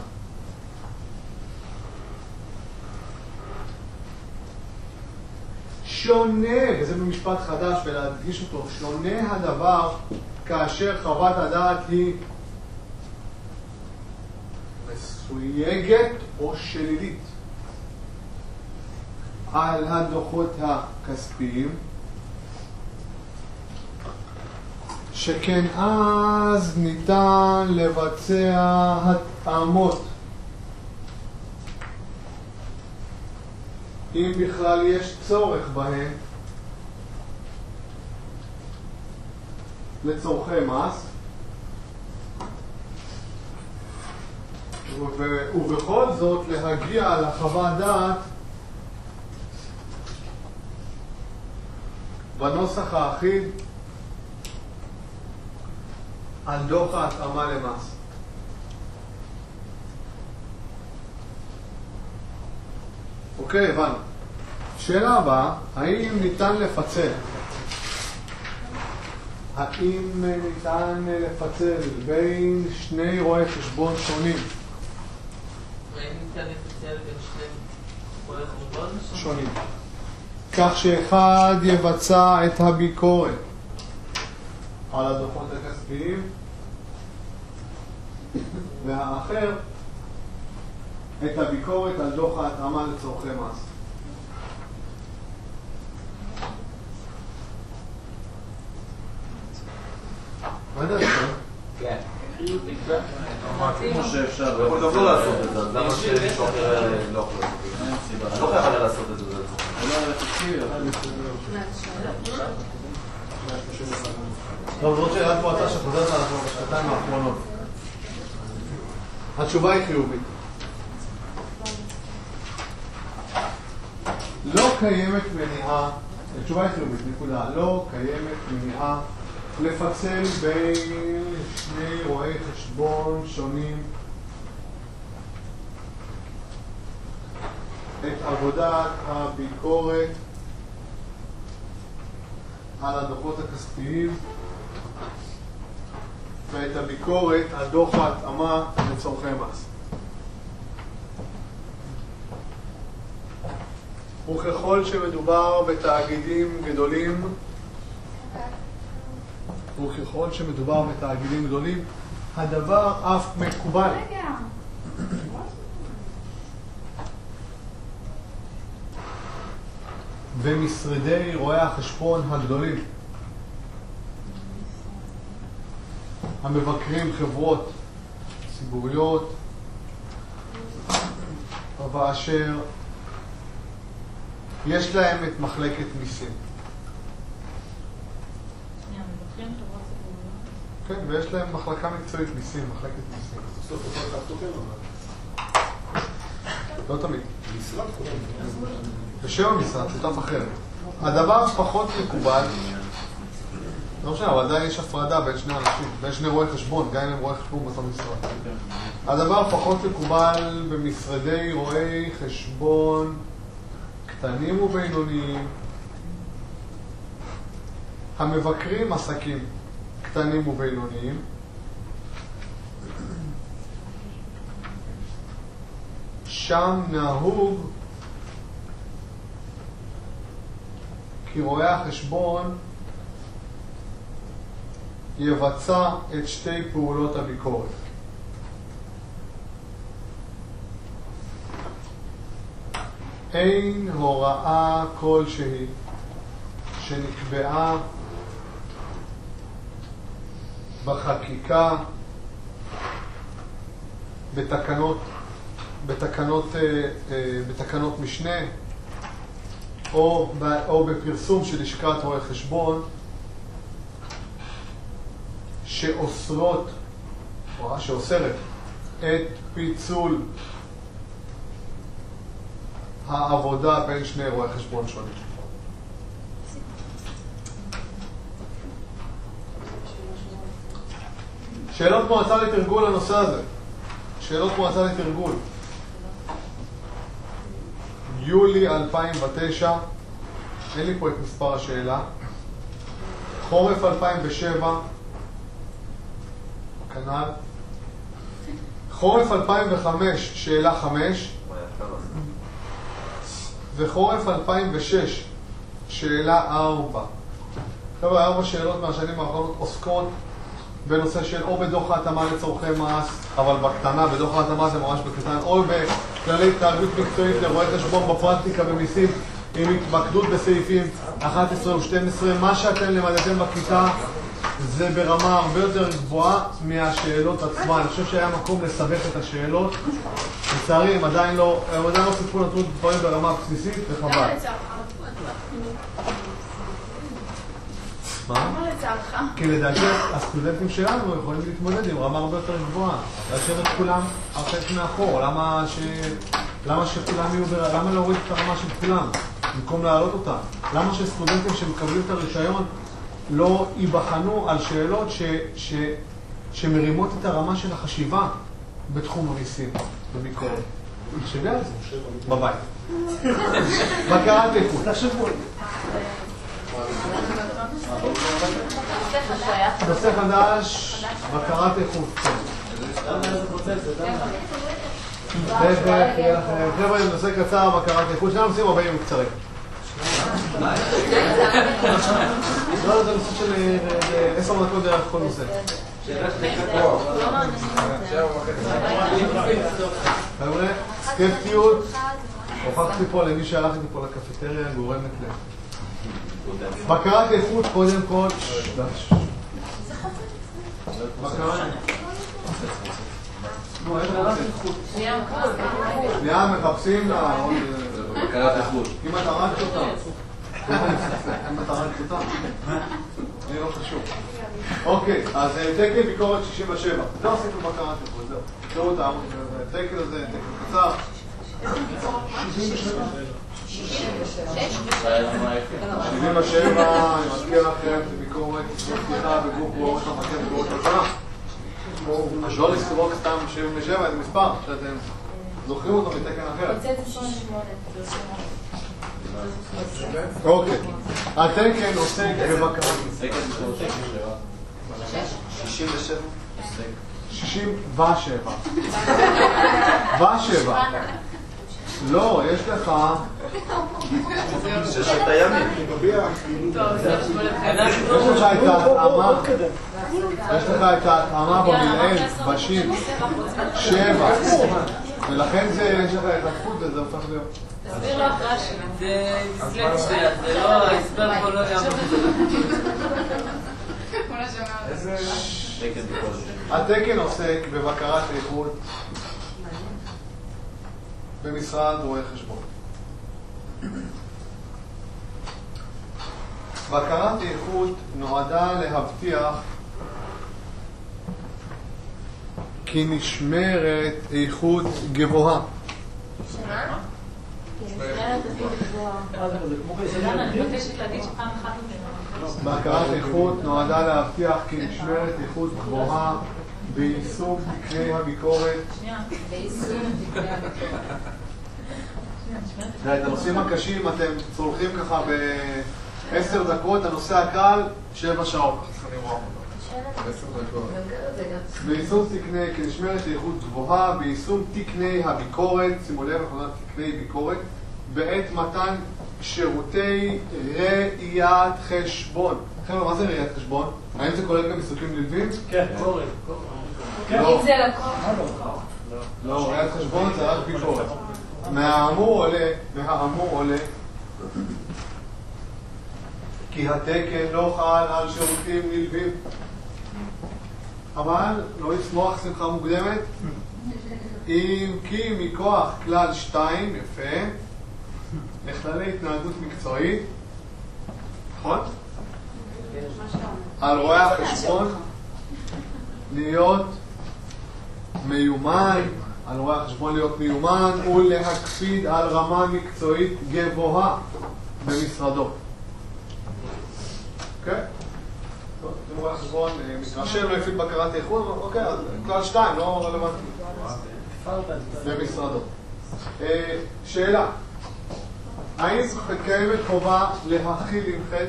שונה, וזה במשפט חדש ולהדגיש אותו, שונה הדבר כאשר חוות הדעת היא מסויגת או שלילית על הדוחות הכספיים, שכן אז ניתן לבצע התאמות, אם בכלל יש צורך בהן, לצורכי מס, ובכל זאת להגיע לחוות דעת בנוסח האחיד על דוח ההתאמה למס. אוקיי, הבנו. שאלה הבאה, האם ניתן לפצל? האם ניתן לפצל בין שני רואי חשבון שונים? האם ניתן לפצל בין שני רואי חשבון שונים? כך שאחד יבצע את הביקורת על הדוחות הכספיים והאחר את הביקורת על דוח ההתאמה לצורכי מס. מה דעתך? כן. כמו שאפשר, יכול גם לא לעשות את זה, אז למה שמישהו אחר לא יכול לעשות את זה? אין סיבה. לא חייב לעשות את זה. טוב, זאת שאלת מועצה שחוזרת אנחנו בשנתיים האחרונות. התשובה היא חיובית. לא קיימת מניעה, התשובה היא חיובית, נקודה, לא קיימת מניעה לפצל בין שני רואי חשבון שונים את עבודת הביקורת על הדוחות הכספיים ואת הביקורת על דוח ההתאמה לצורכי מס. וככל שמדובר בתאגידים גדולים, וככל שמדובר בתאגידים גדולים, הדבר אף מקובל. במשרדי רואי החשבון הגדולים, המבקרים חברות ציבוריות, ואשר יש להם את מחלקת מיסים. כן, ויש להם מחלקה מקצועית מיסים, מחלקת מיסים. בסוף אתה תוקן לא תמיד. משרד קודם. בשם המשרד, שותף אחר. הדבר פחות מקובל, לא משנה, אבל עדיין יש הפרדה בין שני אנשים, בין שני רואי חשבון, גם אם הם רואי חשבון באותו משרד. הדבר פחות מקובל במשרדי רואי חשבון קטנים ובינוניים, המבקרים עסקים קטנים ובינוניים, שם נהוג כי רואי החשבון יבצע את שתי פעולות הביקורת. אין הוראה כלשהי שנקבעה בחקיקה, בתקנות, בתקנות, בתקנות משנה, או, או בפרסום של לשכת רואי חשבון, שאוסרות, או שאוסרת את פיצול העבודה בין שני רואי חשבון שונים. שאלות מועצה לתרגול לנושא הזה. שאלות מועצה לתרגול. יולי אלפיים ותשע, אין לי פה את מספר השאלה. חורף אלפיים ושבע, כנ"ל. חורף אלפיים וחמש, שאלה חמש. וחורף אלפיים ושש, שאלה ארבע. חבר'ה, ארבע שאלות מהשנים האחרונות עוסקות בנושא של או בדוח ההתאמה לצורכי מס, אבל בקטנה, בדוח ההתאמה זה ממש בקטן, או בכללי התנהגות מקצועית לרואי חשבון בפרקטיקה במיסים, עם התמקדות בסעיפים אחת עשרה ו-שתים עשרה. מה שאתם למדתם בכיתה זה ברמה הרבה יותר גבוהה מהשאלות עצמן. אני חושב שהיה מקום לסבך את השאלות. לצערי, הם עדיין לא, הם עדיין לא סיפרו נתנו דברים ברמה הבסיסית, וחבל. מה? כי לדעתי הסטודנטים שלנו יכולים להתמודד עם רמה הרבה יותר גבוהה. להשאיר את כולם הרחק מאחור. למה ש... למה שכולם יהיו בר... למה להוריד את הרמה של כולם במקום להעלות אותם? למה שסטודנטים שמקבלים את הרישיון לא ייבחנו על שאלות ש... ש... שמרימות את הרמה של החשיבה בתחום המיסים וביקורת? תחשבי על זה בבית. בקרת איכות. תחשבו על זה. נושא חדש, בקרת איכות. חבר'ה, נושא קצר, בקרת איכות. שני נושאים הבאים קצרים. לא, זה נושא של עשר דקות דרך כל נושא. חבר'ה, סקפטיות, הוכחתי פה למי שהלכתי פה לקפיטריה, גורמת לב. בקרת איכות קודם כל, בקרת איכות. שנייה מחפשים לה בקרת איכות. אם אתה רק אותה. אם אתה רק אותה. אני לא חשוב. אוקיי, אז תקן ביקורת שישים ושבע. לא עשינו בקרת איכות, זהו. זהו אותה, תקן הזה, תקן קצר. שבעים ושבע, אני מזכיר לכם, זה ביקורת פתיחה בגוף ביקורת המקם ביקורת כלכלה. אז לא לסרוק סתם שבעים ושבע, זה מספר שאתם זוכרים אותו מתקן אחר. אוקיי, התקן עוסק בבקרה. שישים ושבע. שישים ושבע. ושבע. לא, יש לך... ששת הימים. יש לך את ההתאמה, יש לך את ההתאמה במילאל, בשים, שבע. ולכן זה, יש לך את התפות וזה הופך להיות. תסביר לו אחרי השם. זה דיסלקציה, זה לא, ההסבר פה לא יעמוד. התקן עוסק בבקרת איכות במשרד רואי חשבון. בקרת איכות נועדה להבטיח כי נשמרת איכות גבוהה. שמה? בקרת איכות נועדה להבטיח כי נשמרת איכות גבוהה ביישום תקני הביקורת. את הנושאים הקשים אתם צולחים ככה בעשר דקות, הנושא הקל שבע שעות. ביישום תקני, כי נשמרת איכות גבוהה ביישום תקני הביקורת, שימו לב, אנחנו נדעת תקני ביקורת, בעת מתן שירותי ראיית חשבון. חבר'ה, מה זה ראיית חשבון? האם זה כולל גם עיסוקים נלווים? כן, קורא. אם זה לקוח. לא, ראיית חשבון זה רק ביקורת. מהאמור עולה, מהאמור עולה, כי התקן לא חל על שירותים נלווים. אבל לא ישמוח שמחה מוקדמת, אם כי מכוח כלל שתיים, יפה, לכללי התנהגות מקצועית, נכון? על רואי החשבון להיות מיומן, על רואי החשבון להיות מיומן ולהקפיד על רמה מקצועית גבוהה במשרדו. אוקיי? טוב, אם רואי החשבון מתרשם לא יפיל בקרת איכות, אוקיי, אז כלל שתיים, לא רלוונטי. במשרדו. שאלה, האם קיימת חובה להכיל עם חד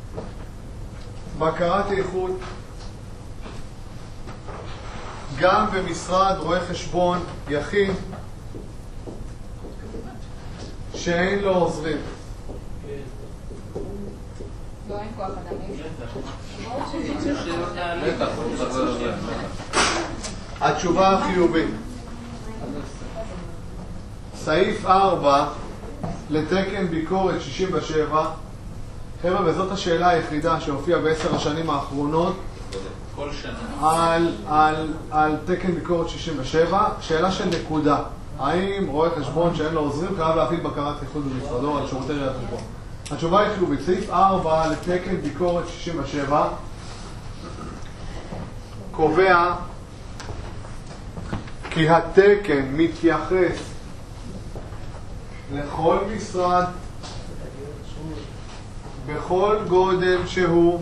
בקרת איכות גם במשרד רואה חשבון יחיד שאין לו עוזרים? לא, אין כוח אדם. התשובה החיובית. סעיף ארבע לתקן ביקורת שישים ושבע, חבר'ה, וזאת השאלה היחידה שהופיעה בעשר השנים האחרונות כל שנה על, על, על תקן ביקורת שישים ושבע, שאלה של נקודה. האם רואה חשבון שאין לו עוזרים חייב להפעיל בקרת איכות במשרדו על שירותי ראיית חשבון? התשובה היא חיובית. סעיף ארבע לתקן ביקורת שישים ושבע קובע כי התקן מתייחס לכל משרד בכל גודל שהוא,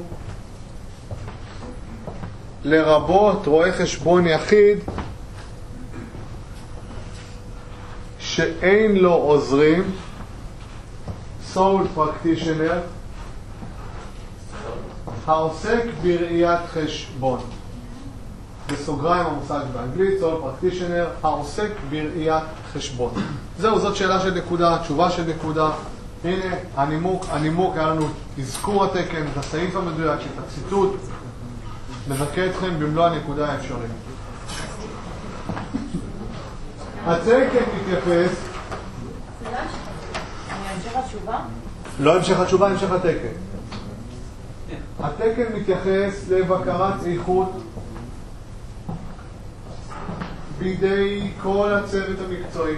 לרבות רואה חשבון יחיד שאין לו עוזרים, sole practitioner, העוסק בראיית חשבון. בסוגריים המושג באנגלית, sole practitioner, העוסק בראיית חשבון. זהו, זאת שאלה של נקודה, תשובה של נקודה. הנה, הנימוק, הנימוק היה לנו אזכור התקן, את הסעיף המדויק, את הציטוט. נזכה אתכם במלוא הנקודה האפשרית. התקן מתייחס... המשך התשובה? לא המשך התשובה, המשך התקן. התקן מתייחס לבקרת איכות בידי כל הצוות המקצועי,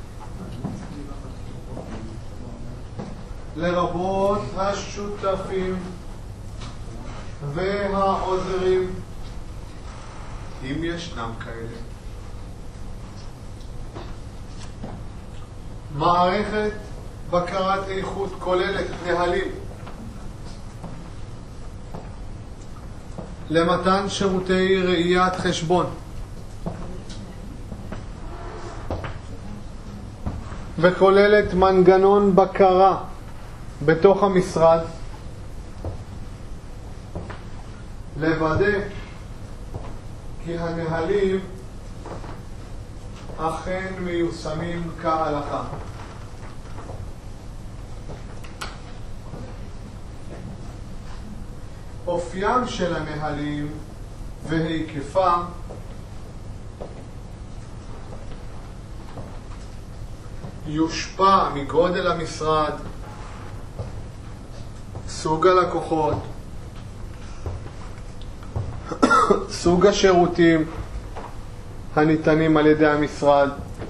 לרבות השותפים והעוזרים, אם ישנם כאלה. מערכת בקרת איכות כוללת נהלים למתן שירותי ראיית חשבון וכוללת מנגנון בקרה בתוך המשרד לוודא כי הנהלים אכן מיושמים כהלכה. אופיים של הנהלים והיקפם יושפע מגודל המשרד, סוג הלקוחות, סוג השירותים הניתנים על ידי המשרד,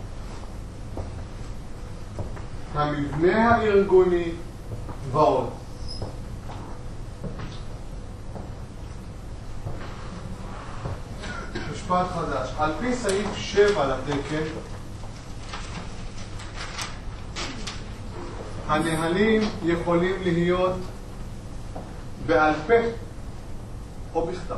המבנה הארגוני ועוד. משפט חדש. על פי סעיף שבע לתקן, הנהלים יכולים להיות בעל פה או בכתב.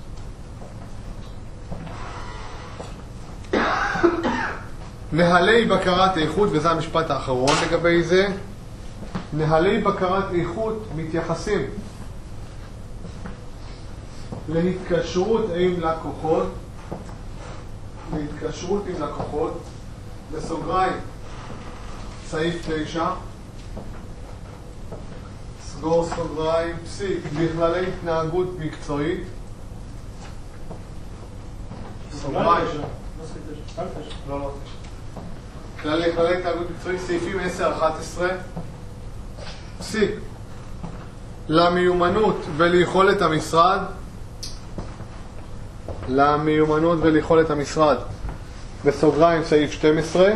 נהלי בקרת איכות, וזה המשפט האחרון לגבי זה, נהלי בקרת איכות מתייחסים להתקשרות עם לקוחות, להתקשרות עם לקוחות, בסוגריים, סעיף תשע, סגור סוגריים, פסיק, בכללי התנהגות מקצועית. סוגריים. לא, לא. כללי התנהגות מקצועית, סעיפים עשר אחת עשרה. פסיק. למיומנות וליכולת המשרד. למיומנות וליכולת המשרד. בסוגריים סעיף שתים עשרה.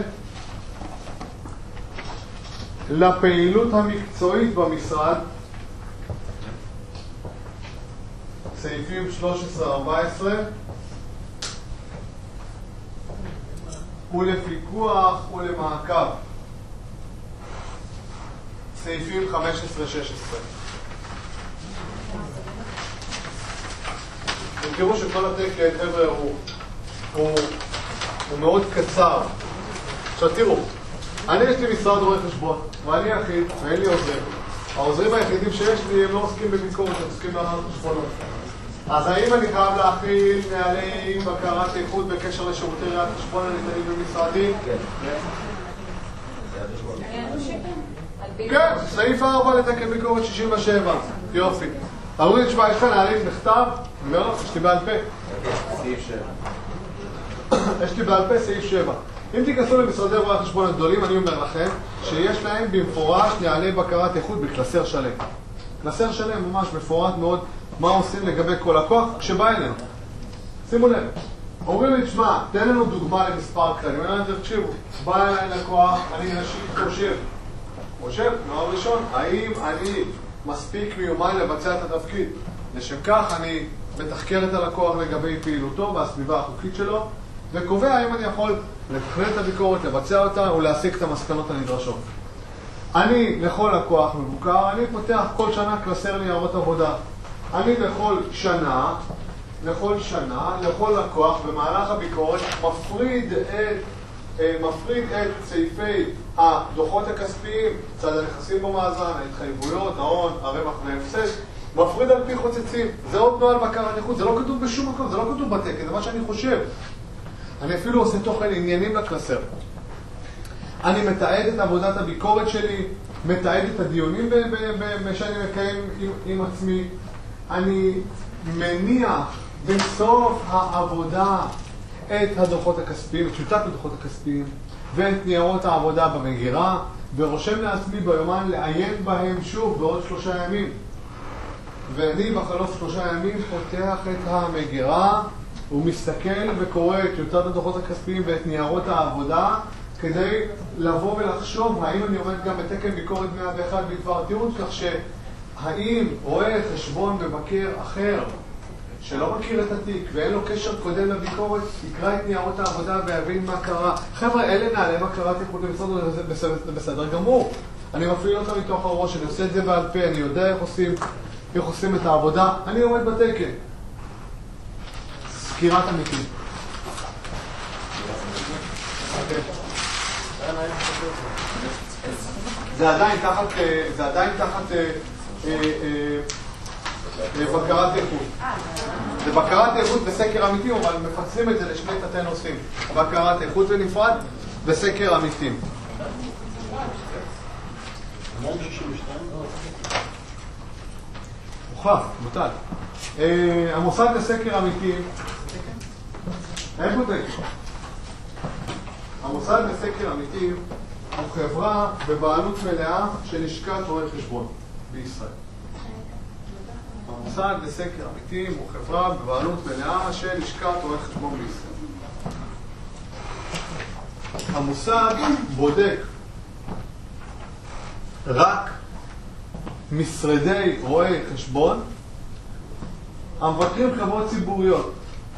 לפעילות המקצועית במשרד, סעיפים שלוש עשרה ארבע עשרה, ולפיקוח ולמעקב, סעיפים חמש עשרה שש עשרה. תראו שכל הטקסט, חבר'ה, הוא, הוא, הוא מאוד קצר. עכשיו תראו, אני יש לי משרד רואי חשבון, ואני יחיד, ואין לי עוזר. העוזרים היחידים שיש לי הם לא עוסקים בביקורת, הם עוסקים בהנהלת חשבונות. אז האם אני חייב להכיל נהלי בקרת איכות בקשר לשירותי ראיית חשבון הניתנים במשרדי? כן. כן, סעיף ארבע לתקן ביקורת שישים ושבע. יופי. אמרו לי, תשמע, יש לך נהלים בכתב? אני אומר, יש לי בעל פה. סעיף שבע. יש לי בעל פה סעיף שבע. אם תיכנסו למשרדי רואי החשבון הגדולים, אני אומר לכם שיש להם במפורש נהלי בקרת איכות בקלסר שלם. קלסר שלם ממש מפורט מאוד מה עושים לגבי כל לקוח כשבא אלינו. שימו לב. אומרים לי, תשמע, תן לנו דוגמה למספר כללי. אני אומר להם, תקשיבו, בא אליי לקוח, אני נשאיר חושב. חושב, נוער ראשון, האם אני מספיק מיומן לבצע את התפקיד? לשם כך אני מתחקר את הלקוח לגבי פעילותו והסביבה החוקית שלו, וקובע האם אני יכול לתכנן את הביקורת, לבצע אותה ולהסיק את המסקנות הנדרשות. אני לכל לקוח מבוקר, אני פותח כל שנה קלסר ניירות עבודה. אני לכל שנה, לכל שנה, לכל לקוח במהלך הביקורת מפריד את, מפריד את סעיפי הדוחות הכספיים, צד הנכסים במאזן, ההתחייבויות, ההון, הרווח והפסד, מפריד על פי חוצצים. זה עוד נוהל בקרת איכות, זה לא כתוב בשום מקום, זה לא כתוב בתקן, זה מה שאני חושב. אני אפילו עושה תוכן עניינים לקלסר. אני מתעד את עבודת הביקורת שלי, מתעד את הדיונים שאני מקיים עם, עם עצמי. אני מניח בסוף העבודה את הדוחות הכספיים, את טיוטת הדוחות הכספיים, ואת ניירות העבודה במגירה, ורושם לעצמי ביומן לעיין בהם שוב בעוד שלושה ימים. ואני בחלוף שלושה ימים פותח את המגירה, הוא מסתכל וקורא את טיוטת הדוחות הכספיים ואת ניירות העבודה כדי לבוא ולחשוב האם אני עומד גם בתקן ביקורת מאה ואחת בדבר תיעוד, כך שהאם רואה חשבון מבקר אחר שלא מכיר את התיק ואין לו קשר קודם לביקורת יקרא את ניירות העבודה ויבין מה קרה. חבר'ה, אלה נעלי בקרת איכות במשרד, זה בסדר גמור. אני מפעיל אותם מתוך הראש, אני עושה את זה בעל פה, אני יודע איך עושים, איך עושים את העבודה, אני עומד בתקן. סקירת עמיתים. זה עדיין תחת, זה עדיין תחת בקרת איכות. זה בקרת איכות וסקר עמיתים, אבל מפצלים את זה לשני תתי נושאים. בקרת איכות בנפרד וסקר עמיתים. הוכח, מוטל. המוסד לסקר עמיתים, אין פה תקן. המוסד לסקר עמיתים הוא חברה בבעלות מלאה של לשכת רואי חשבון בישראל. המוסד לסקר עמיתים הוא חברה בבעלות מלאה של לשכת רואי חשבון בישראל. המוסד בודק רק משרדי רואי חשבון המבקרים חברות ציבוריות.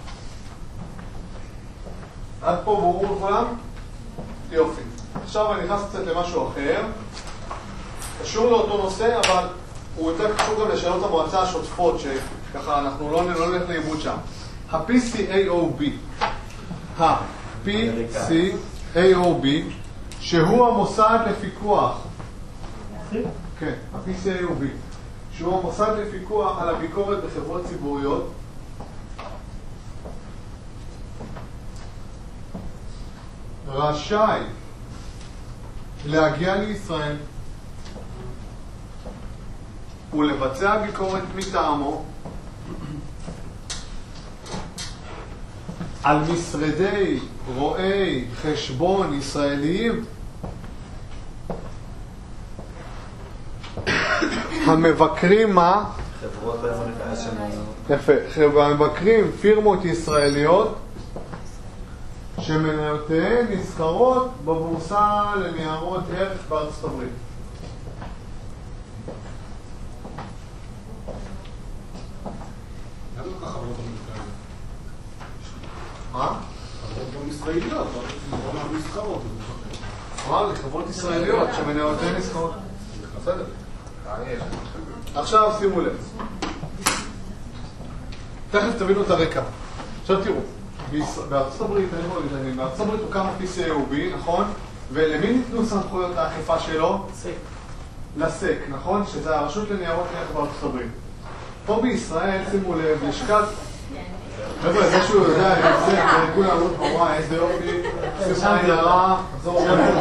עד פה ברור לכולם? יופי. עכשיו אני נכנס קצת למשהו אחר, קשור לאותו נושא, אבל הוא יותר קשור גם לשאלות המועצה השוטפות, שככה אנחנו לא נלך לאיבוד שם. ה-פי סי איי או בי, ה-פי סי איי או בי, שהוא המוסד לפיקוח, כן, ה-פי סי איי או בי, שהוא המוסד לפיקוח על הביקורת בחברות ציבוריות, רשאי להגיע לישראל ולבצע ביקורת מטעמו על משרדי רואי חשבון ישראליים המבקרים מה? חברות יפה, המבקרים פירמות ישראליות שמניותיהן נסחרות בבורסה לניירות ערך בארצות הברית. למה לא ככה חברות אמריקאיות? מה? חברות גם ישראליות, לא נסחרות. אמר לי, חברות ישראליות שמניותיהן נסחרות. בסדר. עכשיו שימו לב. תכף תבינו את הרקע. עכשיו תראו. בארצות הברית, אני יכול להתעניין, בארצות הברית הוקם ה-פי סי איי או בי, נכון? ולמי ניתנו סמכויות האכיפה שלו? סק. לסק, נכון? שזה הרשות לניירות ערך בארצות הברית. פה בישראל, שימו לב, לשכת... חבר'ה, זה שהוא יודע, אני עושה, כולם אמרו, וואי, איזה יופי, סליחה, היא הרעה, חזור עובד.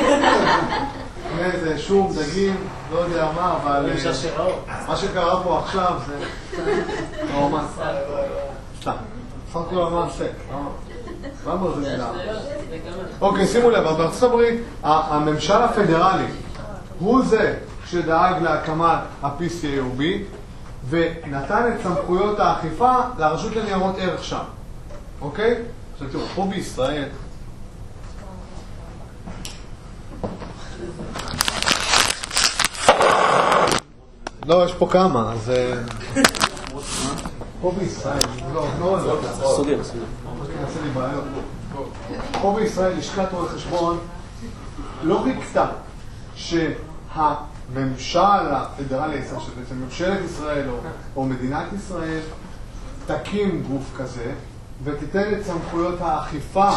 איזה שום, דגים, לא יודע מה, אבל... מה שקרה פה עכשיו זה... לא, מה? סתם. שמתי לו מה סק. למה זה מילה? אוקיי, שימו לב, בארצות הברית, הממשל הפדרלי הוא זה שדאג להקמת ה-פי סי איי או בי ונתן את סמכויות האכיפה לרשות לניירות ערך שם. אוקיי? עכשיו תראו, פה בישראל לא, יש פה כמה, אז... פה בישראל, לא, לא, לא, סוגר, סוגר. נעשה לי בעיות. פה בישראל, לשכת רואי חשבון לא חיכתה שהממשל הפדרלי, שבעצם ממשלת ישראל או מדינת ישראל תקים גוף כזה ותיתן את סמכויות האכיפה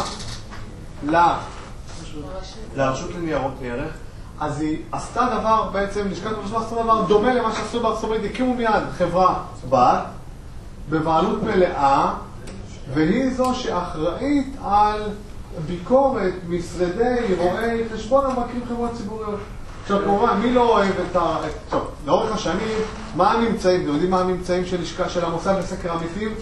לרשות לניירות ערך. אז היא עשתה דבר, בעצם לשכת רואי חשבון עשתה דבר דומה למה שעשו בארצות הברית, הקימו מיד חברה בת בבעלות מלאה, והיא זו שאחראית על ביקורת משרדי רואי חשבון המבקרים חברות ציבוריות. עכשיו כמובן, מי לא אוהב את ה... טוב, לאורך השנים, מה הממצאים? אתם יודעים מה הממצאים של לשכה של המוסד לסקר עמיתים?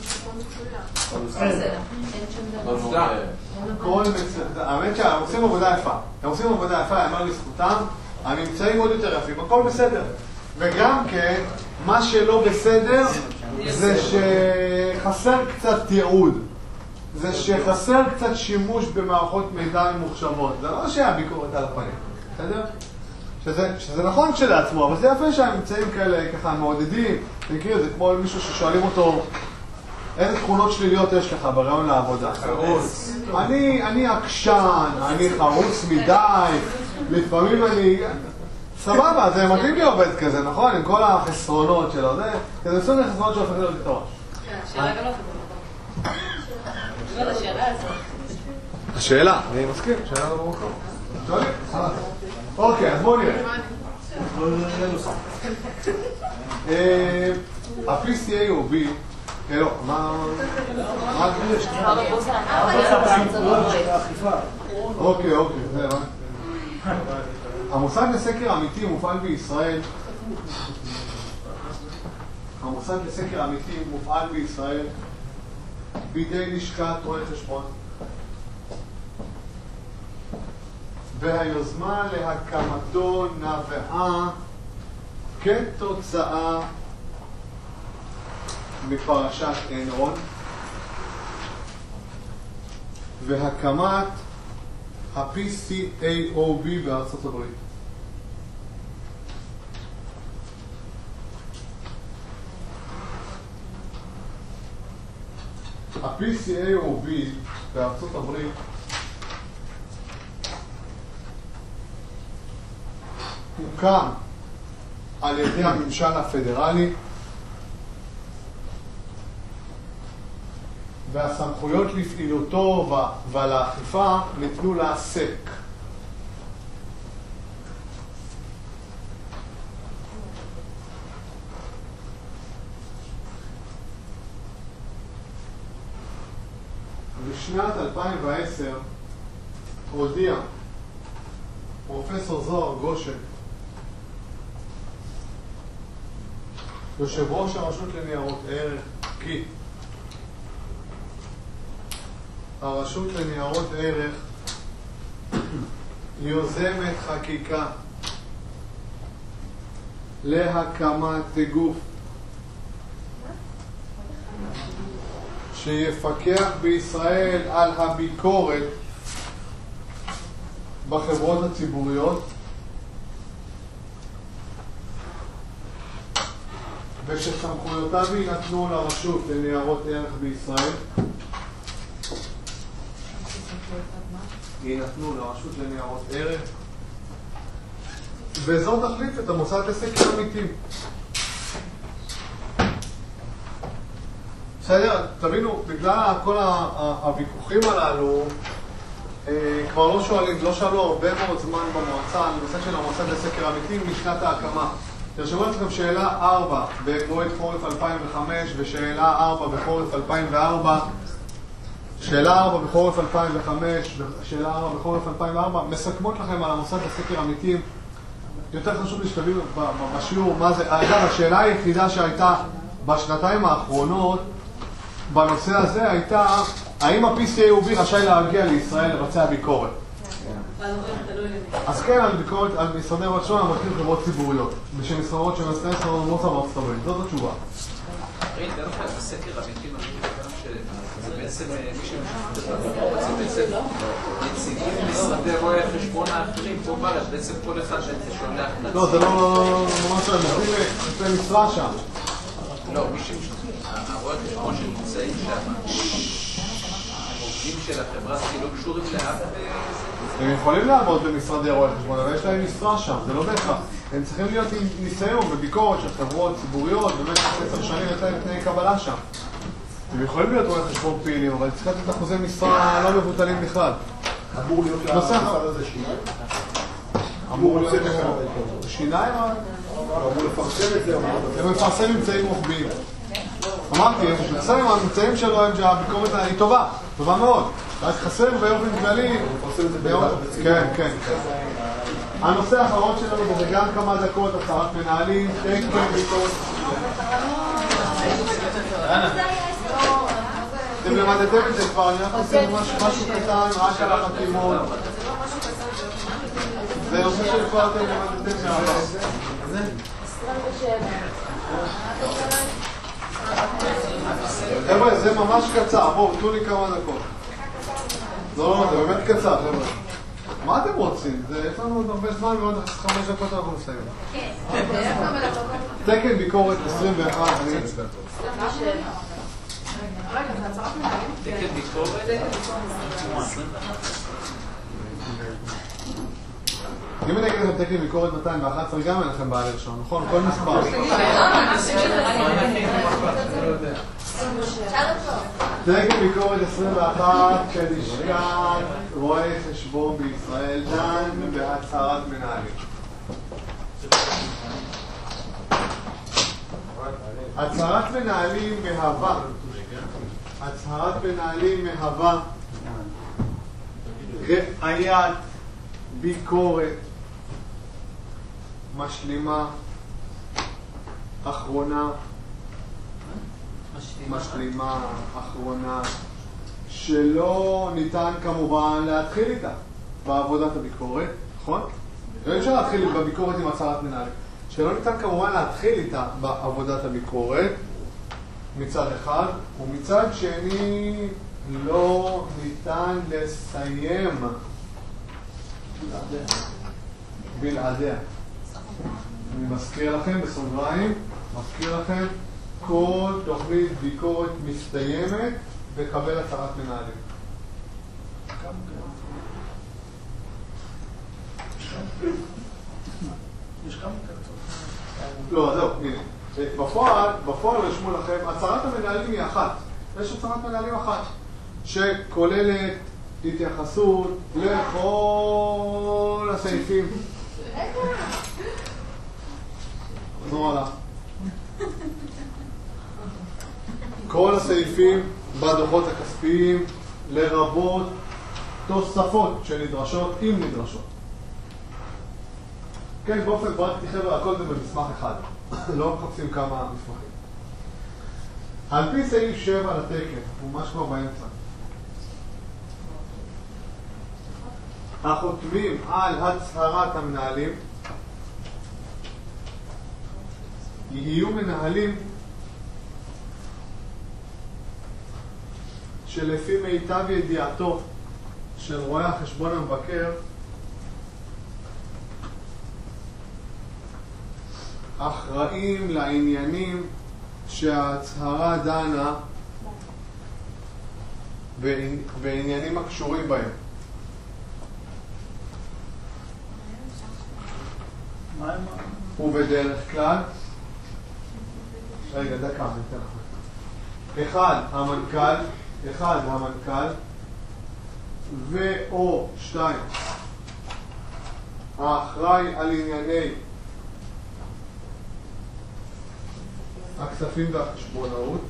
כל מצד... האמת שהם עושים עבודה יפה. הם עושים עבודה יפה, אמר לזכותם, הממצאים עוד יותר יפים, הכל בסדר. וגם כן, מה שלא בסדר זה שחסר קצת תיעוד, זה שחסר קצת שימוש במערכות מידע ממוחשבות. זה לא שהיה ביקורת על הפנים, בסדר? שזה, שזה נכון כשלעצמו, אבל זה יפה שהממצאים כאלה ככה מעודדים. תקראי, זה כמו מישהו ששואלים אותו איזה תכונות שליליות יש לך ברעיון לעבודה. חרוץ. אני, אני עקשן, אני חרוץ מדי, לפעמים אני... סבבה, זה מתאים לי עובד כזה, נכון? עם כל החסרונות שלו, זה... כזה סוג החסרונות שלו הופכים להיות לתורה. השאלה גם לא חסרונות. השאלה הזאת. השאלה, אני מסכים, שאלה לא במקום. שואלים? אוקיי, אז בואו נראה. ה-פי סי איי או בי, לא, מה... מה יש? אוקיי, אוקיי, זה מה? המוסד לסקר אמיתי מופעל בישראל, המוסד לסקר אמיתי מופעל בישראל בידי לשכת רואי חשבון, והיוזמה להקמתו נבעה כתוצאה מפרשת אנרון והקמת ה-פי סי איי או בי בארצות הברית. ה-פי סי איי או בי בארצות הברית הוקם על ידי הממשל הפדרלי, והסמכויות לפעילותו ולאכיפה ניתנו לעסק. בשנת אלפיים ועשר הודיע פרופסור זוהר גושן יושב ראש הרשות לניירות ערך, כי הרשות לניירות ערך יוזמת חקיקה להקמת גוף שיפקח בישראל על הביקורת בחברות הציבוריות ושסמכויותיו יינתנו לרשות לניירות ערך בישראל יינתנו לרשות לניירות ערך וזאת תחליף את המוסד לסקר עמיתים. בסדר, תבינו, בגלל כל הוויכוחים הללו כבר לא שואלים, לא שאלו הרבה מאוד זמן במועצה על נושא של המוסד לסקר עמיתים משנת ההקמה. תרשמו לכם שאלה ארבע במועד חורף אלפיים וחמש ושאלה ארבע בחורף אלפיים וארבע. שאלה ארבע בחורף אלפיים וחמש ושאלה ארבע בחורף אלפיים וארבע מסכמות לכם על המוסד לסקר עמיתים. יותר חשוב לי שתבינו בשיעור מה זה. אגב, השאלה היחידה שהייתה בשנתיים האחרונות בנושא הזה הייתה האם ה-פי סי איי בי רשאי להגיע לישראל לבצע ביקורת. אז כן, על ביקורת, על משרדי רצון המתחיל חברות ציבוריות בשביל משרדות שמסתיים משרדות מוצא בארצות הברית. זאת התשובה. ראית, דרך כלל בסקר עמיתים זה בעצם מי שמשתתף בביקורת זה בעצם נציגים משרדי רואי החשבון האחרים פה בארץ, בעצם כל אחד שולח נציג. לא, זה לא ממש הם עובדים לפני משרה שם. לא, מי שהרואי החשבון שנמצאים שם העובדים של החברה לא קשורים לאף. הם יכולים לעבוד במשרדי רואי חשבון, אבל יש להם משרה שם, זה לא בהכרח. הם צריכים להיות עם ניסיון בביקורת של חברות ציבוריות, באמת עשר שנים יש להם תנאי קבלה שם. הם יכולים להיות רואי חשבון פעילים, אבל צריכים לתת אחוזי משרה לא מבוטלים בכלל. אמור להיות למשרד הזה שיניים? אמור להיות שיניים? אמור לפרסם את זה. הם מפרסם ממצאים רוחביים. אמרתי, הם מפרסם הממצאים שלו הם שהביקורת היא טובה, טובה מאוד. רק חסר באופן כללי. כן, כן. הנושא האחרון שלנו זה גם כמה דקות, הצהרת מנהלים, תקן ביקורת. אתם למדתם את זה כבר, אני רק עושה משהו קטן, רק על החתימות. זה נושא של כבר אתם למדתם מהעבר. חבר'ה, זה ממש קצר, בואו, תנו לי כמה דקות. לא, לא, זה באמת קצר, חבר'ה. מה אתם רוצים? יש לנו עוד הרבה זמן ועוד חמש דקות אנחנו נסיים. תקן ביקורת עשרים ואחת. תקן ביקורת עשרים ואחת. אם אני אגיד לכם תקן ביקורת מאתיים ואחת עשרה גם אין לכם בעל ראשון, נכון? כל מספר. תקן ביקורת עשרים ואחת של לשכת רואי חשבון בישראל דן בהצהרת מנהלים. הצהרת מנהלים מהווה הצהרת מנהלים מהווה ראיית ביקורת משלימה אחרונה משלימה אחרונה שלא ניתן כמובן להתחיל איתה בעבודת הביקורת, נכון? לא אפשר להתחיל בביקורת עם הצהרת מנהלים, שלא ניתן כמובן להתחיל איתה בעבודת הביקורת מצד אחד, ומצד שני לא ניתן לסיים בלעדיה. אני מזכיר לכם בסוגריים, מזכיר לכם, כל תוכנית ביקורת מסתיימת בקבל הצהרת מנהלים. יש כמה כאלה. לא, זהו, הנה. בפועל, בפועל רשמו לכם, הצהרת המנהלים היא אחת. יש הצהרת מנהלים אחת, שכוללת התייחסות לכל הסעיפים. נו הלאה. כל הסעיפים בדוחות הכספיים, לרבות תוספות שנדרשות, אם נדרשות. כן, באופן פרקטי חבר'ה, הכל זה במסמך אחד. לא מחפשים כמה מסמכים. על פי סעיף שבע לתקן, הוא ממש כבר באמצע. החותמים על הצהרת המנהלים יהיו מנהלים שלפי מיטב ידיעתו של רואה החשבון המבקר אחראים לעניינים שההצהרה דנה בעניינים הקשורים בהם. ובדרך כלל, רגע, דקה, אני אתן לך. אחד, המנכ"ל, אחד, המנכ"ל, ואו שתיים, האחראי על ענייני הכספים והחשבונאות.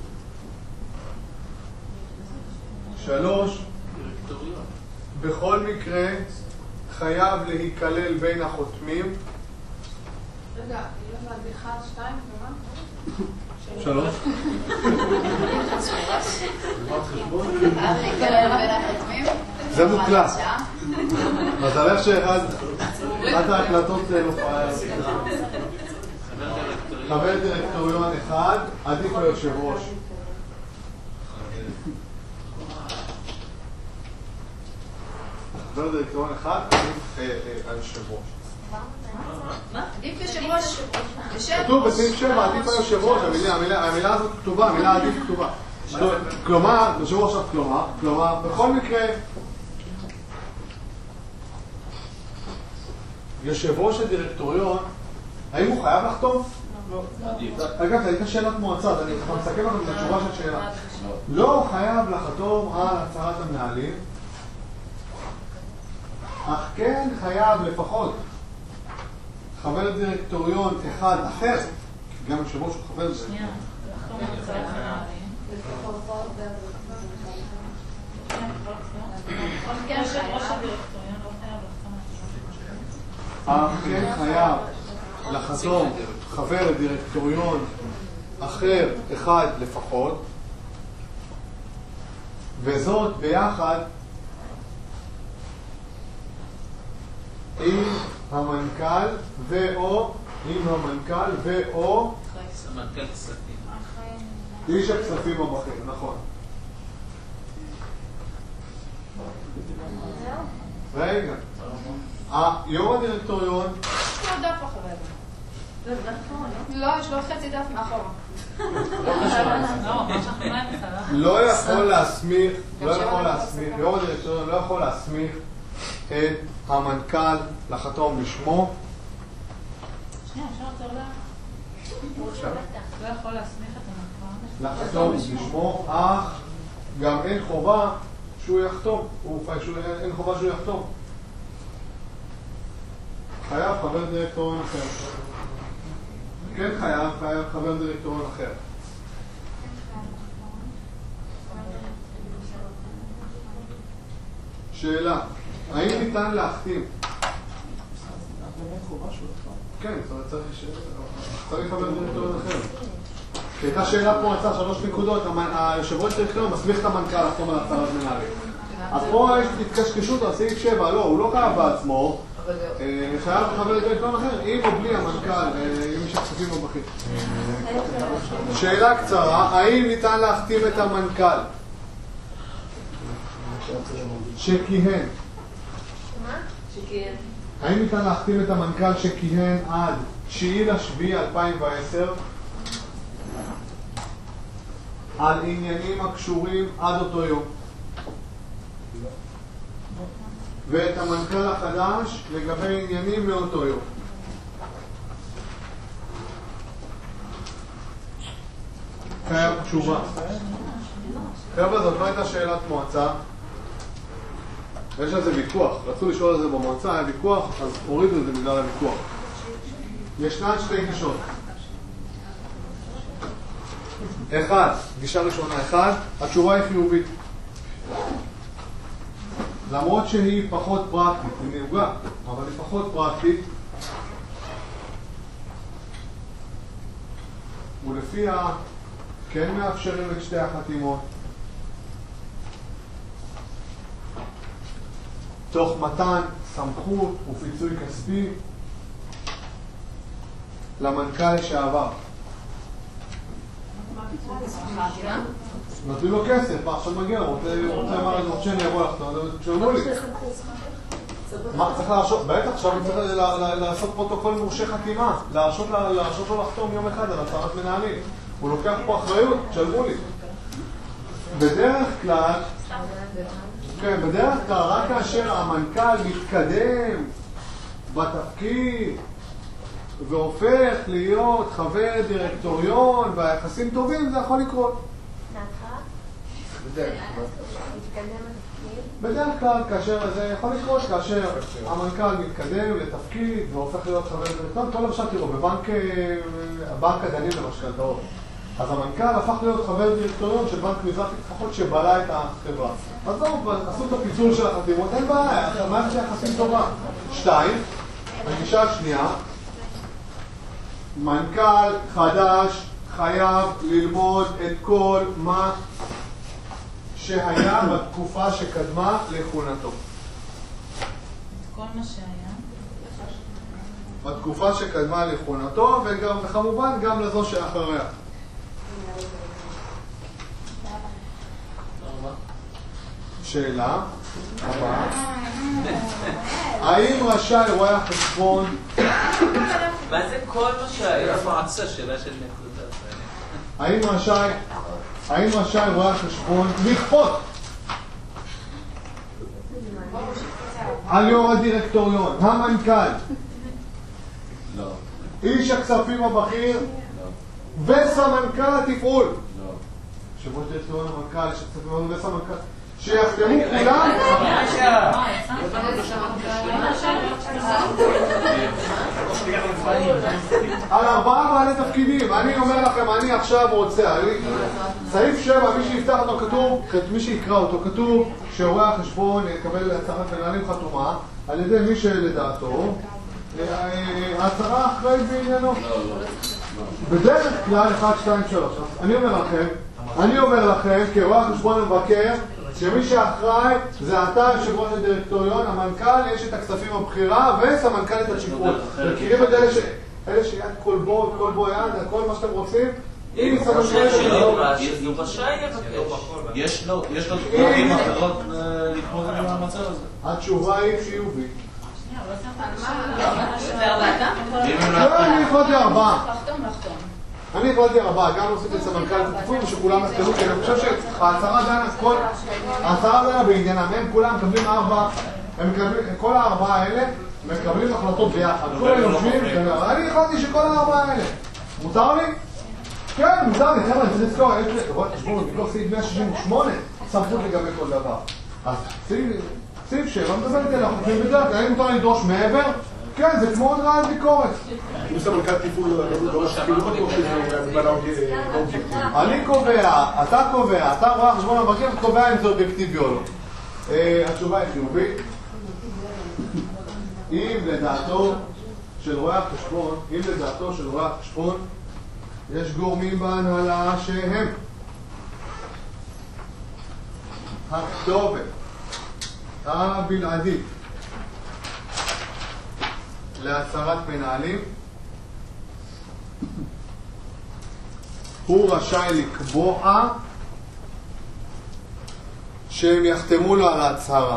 שלוש, בכל מקרה חייב להיכלל בין החותמים. רגע, לא מעד אחד, שתיים, ומה? שלוש. זה מוקלט. מזלך שאחד ההקלטות חבר דירקטוריון אחד, עדיף היושב ראש. חבר דירקטוריון אחד, עדיף היושב ראש. מה? עדיף יושב ראש. כתוב בסעיף שבע, עדיף היושב ראש, המילה הזאת כתובה, המילה עדיף כתובה. כלומר, יושב ראש עכשיו כלומר, כלומר, בכל מקרה, יושב ראש הדירקטוריון, האם הוא חייב לחתום? לא. אגב, הייתה שאלת מועצה, אז אני מסתכל לכם את התשובה של שאלה. לא חייב לחתום על הצהרת המנהלים, אך כן חייב לפחות חבר דירקטוריון אחד אחר, גם יושב ראש הוא חבר דירקטוריון. אך כן חייב לחתום חבר דירקטוריון אחר אחד לפחות, וזאת ביחד עם המנכ"ל ואו עם המנכ"ל ואו סמנכ"ל כספים. איש הכספים הבכיר, נכון. רגע. יו"ר הדירקטוריון יש לו דף אחרי זה. לא, יש לו חצי דף מאחורה. לא יכול להסמיך, לא יכול להסמיך, יו"ר הדירקטוריון לא יכול להסמיך את המנכ"ל לחתום בשמו. שנייה, אפשר יותר לה? לא יכול להסמיך את המנכ"ל לחתום בשמו, אך גם אין חובה שהוא יחתום, אין חובה שהוא יחתום. חייב חבר דירקטוריון אחר. כן חייב, חייב חבר דירקטוריון אחר. שאלה, האם ניתן להחתים? כן, צריך חבר דירקטוריון אחר. הייתה שאלה פה, יצאה שלוש נקודות, היושב ראש דירקטוריון מסמיך את המנכ"ל לחתום על הצהרת מנהלים. אז פה יש התקשקשות על סעיף שבע, לא, הוא לא חייב בעצמו, חייב חבר דירקטוריון אחר, עם או בלי המנכ"ל, עם מי שכספים או בכיר. שאלה קצרה, האם ניתן להחתים את המנכ"ל שכיהן? שכיהן. האם ניתן להחתים את המנכ"ל שכיהן עד תשיעי לשביעי אלפיים ועשר על עניינים הקשורים עד אותו יום? ואת המנכ"ל החדש לגבי עניינים מאותו יום. חייב תשובה. חבר'ה, זאת לא הייתה שאלת מועצה. יש על זה ויכוח. רצו לשאול על זה במועצה, היה ויכוח, אז הורידו את זה בגלל הוויכוח. ישנן שתי גישות. אחד, גישה ראשונה אחד, התשובה היא חיובית. למרות שהיא פחות פרקטית, היא נהוגה, אבל היא פחות פרקטית. ולפיה כן מאפשרים את שתי החתימות, תוך מתן סמכות ופיצוי כספי למנכ"ל לשעבר. נותנים לו כסף, עכשיו מגיע, הוא רוצה אמר, אני רוצה שאני אבוא לחתום, תשאלו לי. מה, צריך להרשות, בטח, עכשיו צריך לעשות פרוטוקול מורשה חתימה, להרשות לו לחתום יום אחד על הצהרת מנהלים. הוא לוקח פה אחריות, תשאלו לי. בדרך כלל, כן, בדרך כלל, רק כאשר המנכ"ל מתקדם בתפקיד והופך להיות חבר דירקטוריון והיחסים טובים, זה יכול לקרות. בדרך כלל, כאשר זה יכול לקרות, כאשר המנכ"ל מתקדם לתפקיד והופך להיות חבר דירקטוריון, כל למשל תראו, בבנק הדנים למשכנתאות, אז המנכ"ל הפך להיות חבר דירקטוריון של בנק מזרחי לפחות שבלע את החברה. אז זהו, עשו את הפיצול של החתימות, אין בעיה, מערכת יחסים טובה. שתיים, הגישה השנייה, מנכ"ל חדש חייב ללמוד את כל מה שהיה בתקופה שקדמה לכהונתו. כל מה שהיה? בתקופה שקדמה לכהונתו, וגם, וכמובן גם לזו שאחריה. שאלה הבאה, האם רשאי רואה החשבון, מה זה כל מה שהיה? מעצה שאלה של נקודה. האם רשאי האם רשאי רואה החשבון לכפות על יו"ר הדירקטוריון, המנכ"ל, איש הכספים הבכיר וסמנכ"ל התפעול, יושב-ראש דירקטוריון, המנכ"ל, איש הכספים הבכיר וסמנכ"ל, שיחתמו כולם על ארבעה בעלי תפקידים. אני אומר לכם, אני עכשיו רוצה, סעיף שבע, מי שיפתח אותו כתוב, מי שיקרא אותו כתוב שרואה החשבון יקבל הצהרת מנהלים חתומה על ידי מי שלדעתו ההצהרה אחראית בעניינו. בדרך כלל אחת, שתיים, שלוש. אני אומר לכם, אני אומר לכם כרואה החשבון המבקר, שמי שאחראי זה אתה, יושב ראש הדירקטוריון, המנכ"ל, יש את הכספים הבחירה וסמנכ"ל את השיפוט. מכירים את אלה ש... אלה שיד כל בו, כל בו יד, כל מה שאתם רוצים? אם סמנכ"ל את השיפוט. הוא רשאי לבקש. יש לו, יש לו דברים אחרות להתמודד עם המצב הזה. התשובה היא חיובית. לא, אני החלטתי ארבעה. אני החלטתי ארבעה, גם עושים את סמנכ"ל את התפעול ושכולם יחתמו, כי אני חושב שההצהרה דנה, ההצהרה דנה בעניינם, הם כולם מקבלים ארבע, כל הארבעה האלה מקבלים החלטות ביחד. כולם יושבים, אני החלטתי שכל הארבעה האלה. מותר לי? כן, מותר לי, חבר'ה, זה לזכור, יש לי, חבר'ה, תשמעו, מתוך סעיף מאה שישים ושמונה, סמכות לגבי כל דבר. אז סעיף שבע, מדבר איתי לך, ובדרך כלל, האם מותר לדרוש מעבר? כן, זה כמו עוד רעיון ביקורת. אם סמנכ"ל טיפול לא משקיע, לא בטוח שזה הגבלה אובייקטיבית. אני קובע, אתה קובע, אתה רואה חשבון המבקר, קובע אם זה אובייקטיבי או לא. התשובה היא חיובית. אם לדעתו של רואה החשבון, אם לדעתו של רואה החשבון, יש גורמים בהנהלה שהם הכתובת הבלעדית להצהרת מנהלים, הוא רשאי לקבוע שהם יחתמו לו על ההצהרה.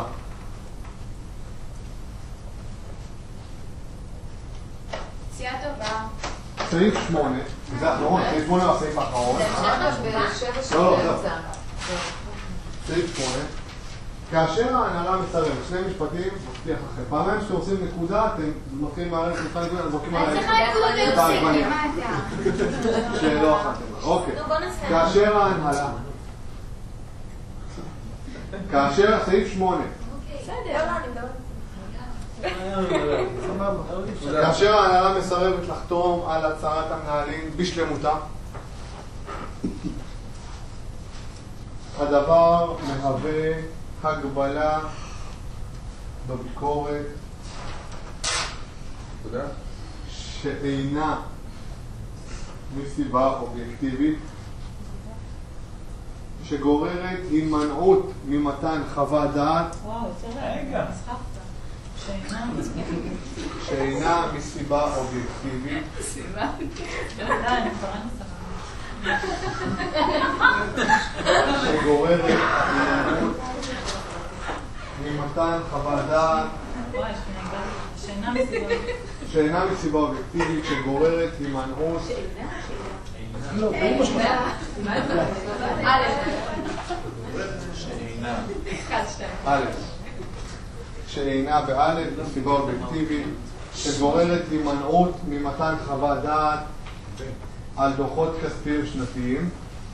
צייה טובה. סעיף שמונה, זה האחרון, סעיף שמונה הוא הסעיף האחרון. לא, לא, לא. סעיף שמונה. כאשר ההנהלה מסרבת, שני משפטים, מבטיח לכם. פעמיים שאתם עושים נקודה, אתם מתחילים מערכת לפני נקודה, זורקים עליהם את העגבניה. שלא אחת. אוקיי. כאשר ההנהלה, כאשר, סעיף שמונה. כאשר ההנהלה מסרבת לחתום על הצהרת המנהלים בשלמותה, הדבר מהווה הגבלה בביקורת שאינה מסיבה אובייקטיבית שגוררת הימנעות ממתן חוות דעת שאינה מסיבה אובייקטיבית שגוררת הימנעות ממתן חוות דעת שאינה מסיבה אובייקטיבית שגוררת הימנעות א' שאינה באלף מסיבה אובייקטיבית שגוררת הימנעות ממתן חוות דעת על דוחות כספיים שנתיים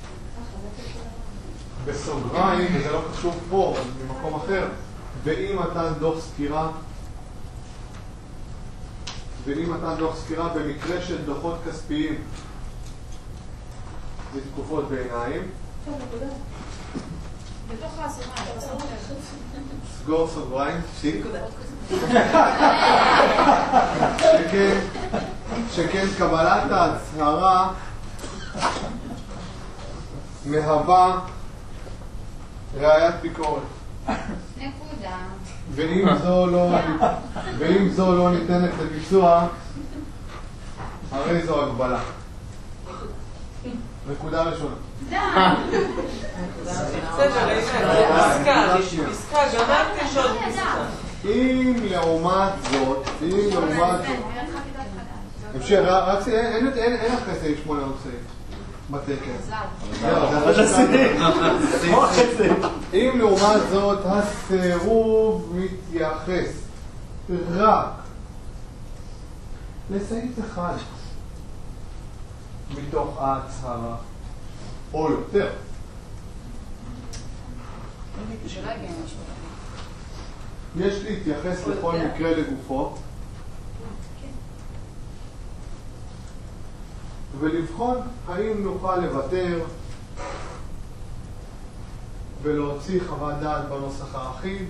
בסוגריים, וזה לא חשוב פה, אבל במקום אחר, ואם מתן דוח סקירה ואם מתן דוח סקירה במקרה של דוחות כספיים לתקופות ביניים בתוך הסוגריים סגור סוגריים פסיק שכן קבלת ההצהרה מהווה ראיית ביקורת נקודה ואם זו לא ואם זו לא ניתנת לביצוע הרי זו הגבלה. נקודה ראשונה. די! בסדר, פסקה, פסקה, גמרתי שעוד פסקה. אם לעומת זאת, אם לעומת זאת, רק אין אחרי סעיף שמונה עוד סעיף בתקן. אם לעומת זאת הסירוב מתייחס רק לסעיף אחד מתוך ההצהרה או יותר יש להתייחס לכל מקרה לגופו ולבחון האם נוכל לוותר ולהוציא חוות דעת בנוסח האחיד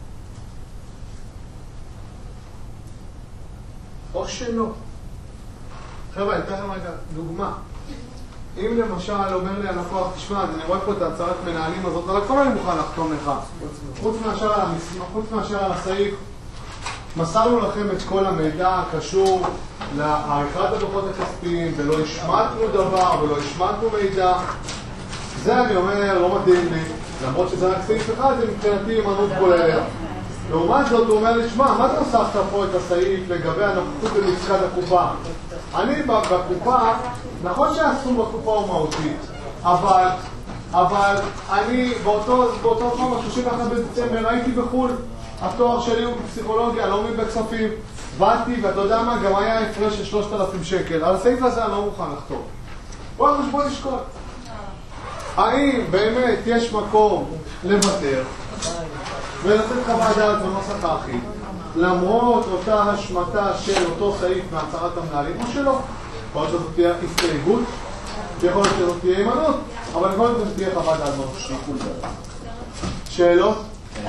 או שלא. חבר'ה, אני אתן לכם רגע דוגמה. אם למשל אומר לי הלקוח, תשמע, אני רואה פה את הצהרת מנהלים הזאת, הלקוח אני מוכן לחתום לך. חוץ מאשר על המסמך, חוץ מאשר על הסעיף, מסרנו לכם את כל המידע הקשור לעריכת הדוחות הכספיים, ולא השמטנו דבר, ולא השמטנו מידע. זה אני אומר, לא מתאים לי, למרות שזה רק סעיף אחד, זה מבחינתי הימנעות כוללת. לעומת זאת, הוא אומר לי, שמע, מה אתה הוספת פה את הסעיף לגבי הנוכחות במצקת הקופה? אני בקופה, נכון שהסכום בקופה הוא מהותי, אבל, אבל אני באותו, באותו זמן, ב-שלושים ואחד בדצמבר, הייתי בחו"ל, התואר שלי הוא בפסיכולוגיה, לא בכספים, באתי, ואתה יודע מה, גם היה הפרש של שלושת אלפים שקל, על הסעיף הזה אני לא מוכן לחתום. בוא בוא נשקול. האם באמת יש מקום לוותר ולתת חוות דעת בנוסח האחיד למרות אותה השמטה של אותו סעיף מהצהרת המנהלים או שלא? יכול להיות שזאת תהיה הסתייגות, יכול להיות שזאת תהיה הימנעות, אבל יכול להיות שזאת תהיה חוות דעת בנוסח האחיד. שאלות?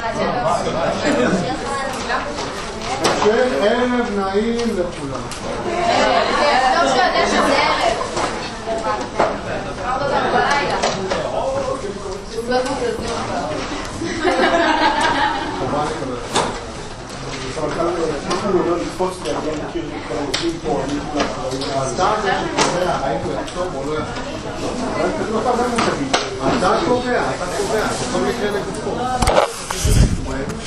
שערב נעים לכולם. טוב שיודע שזה ערב. עברת אותנו בלילה. חובה לקבל. אבל כאן אנחנו לא לקפוץ להגיע מכיר את כל העובדים פה, אני יכולה אחראים. אתה זה שקובע, האם הוא יחתום או לא יחתום? לא אתה גם תגיד. אתה קובע, אתה קובע, זה כל מקרה לגופו.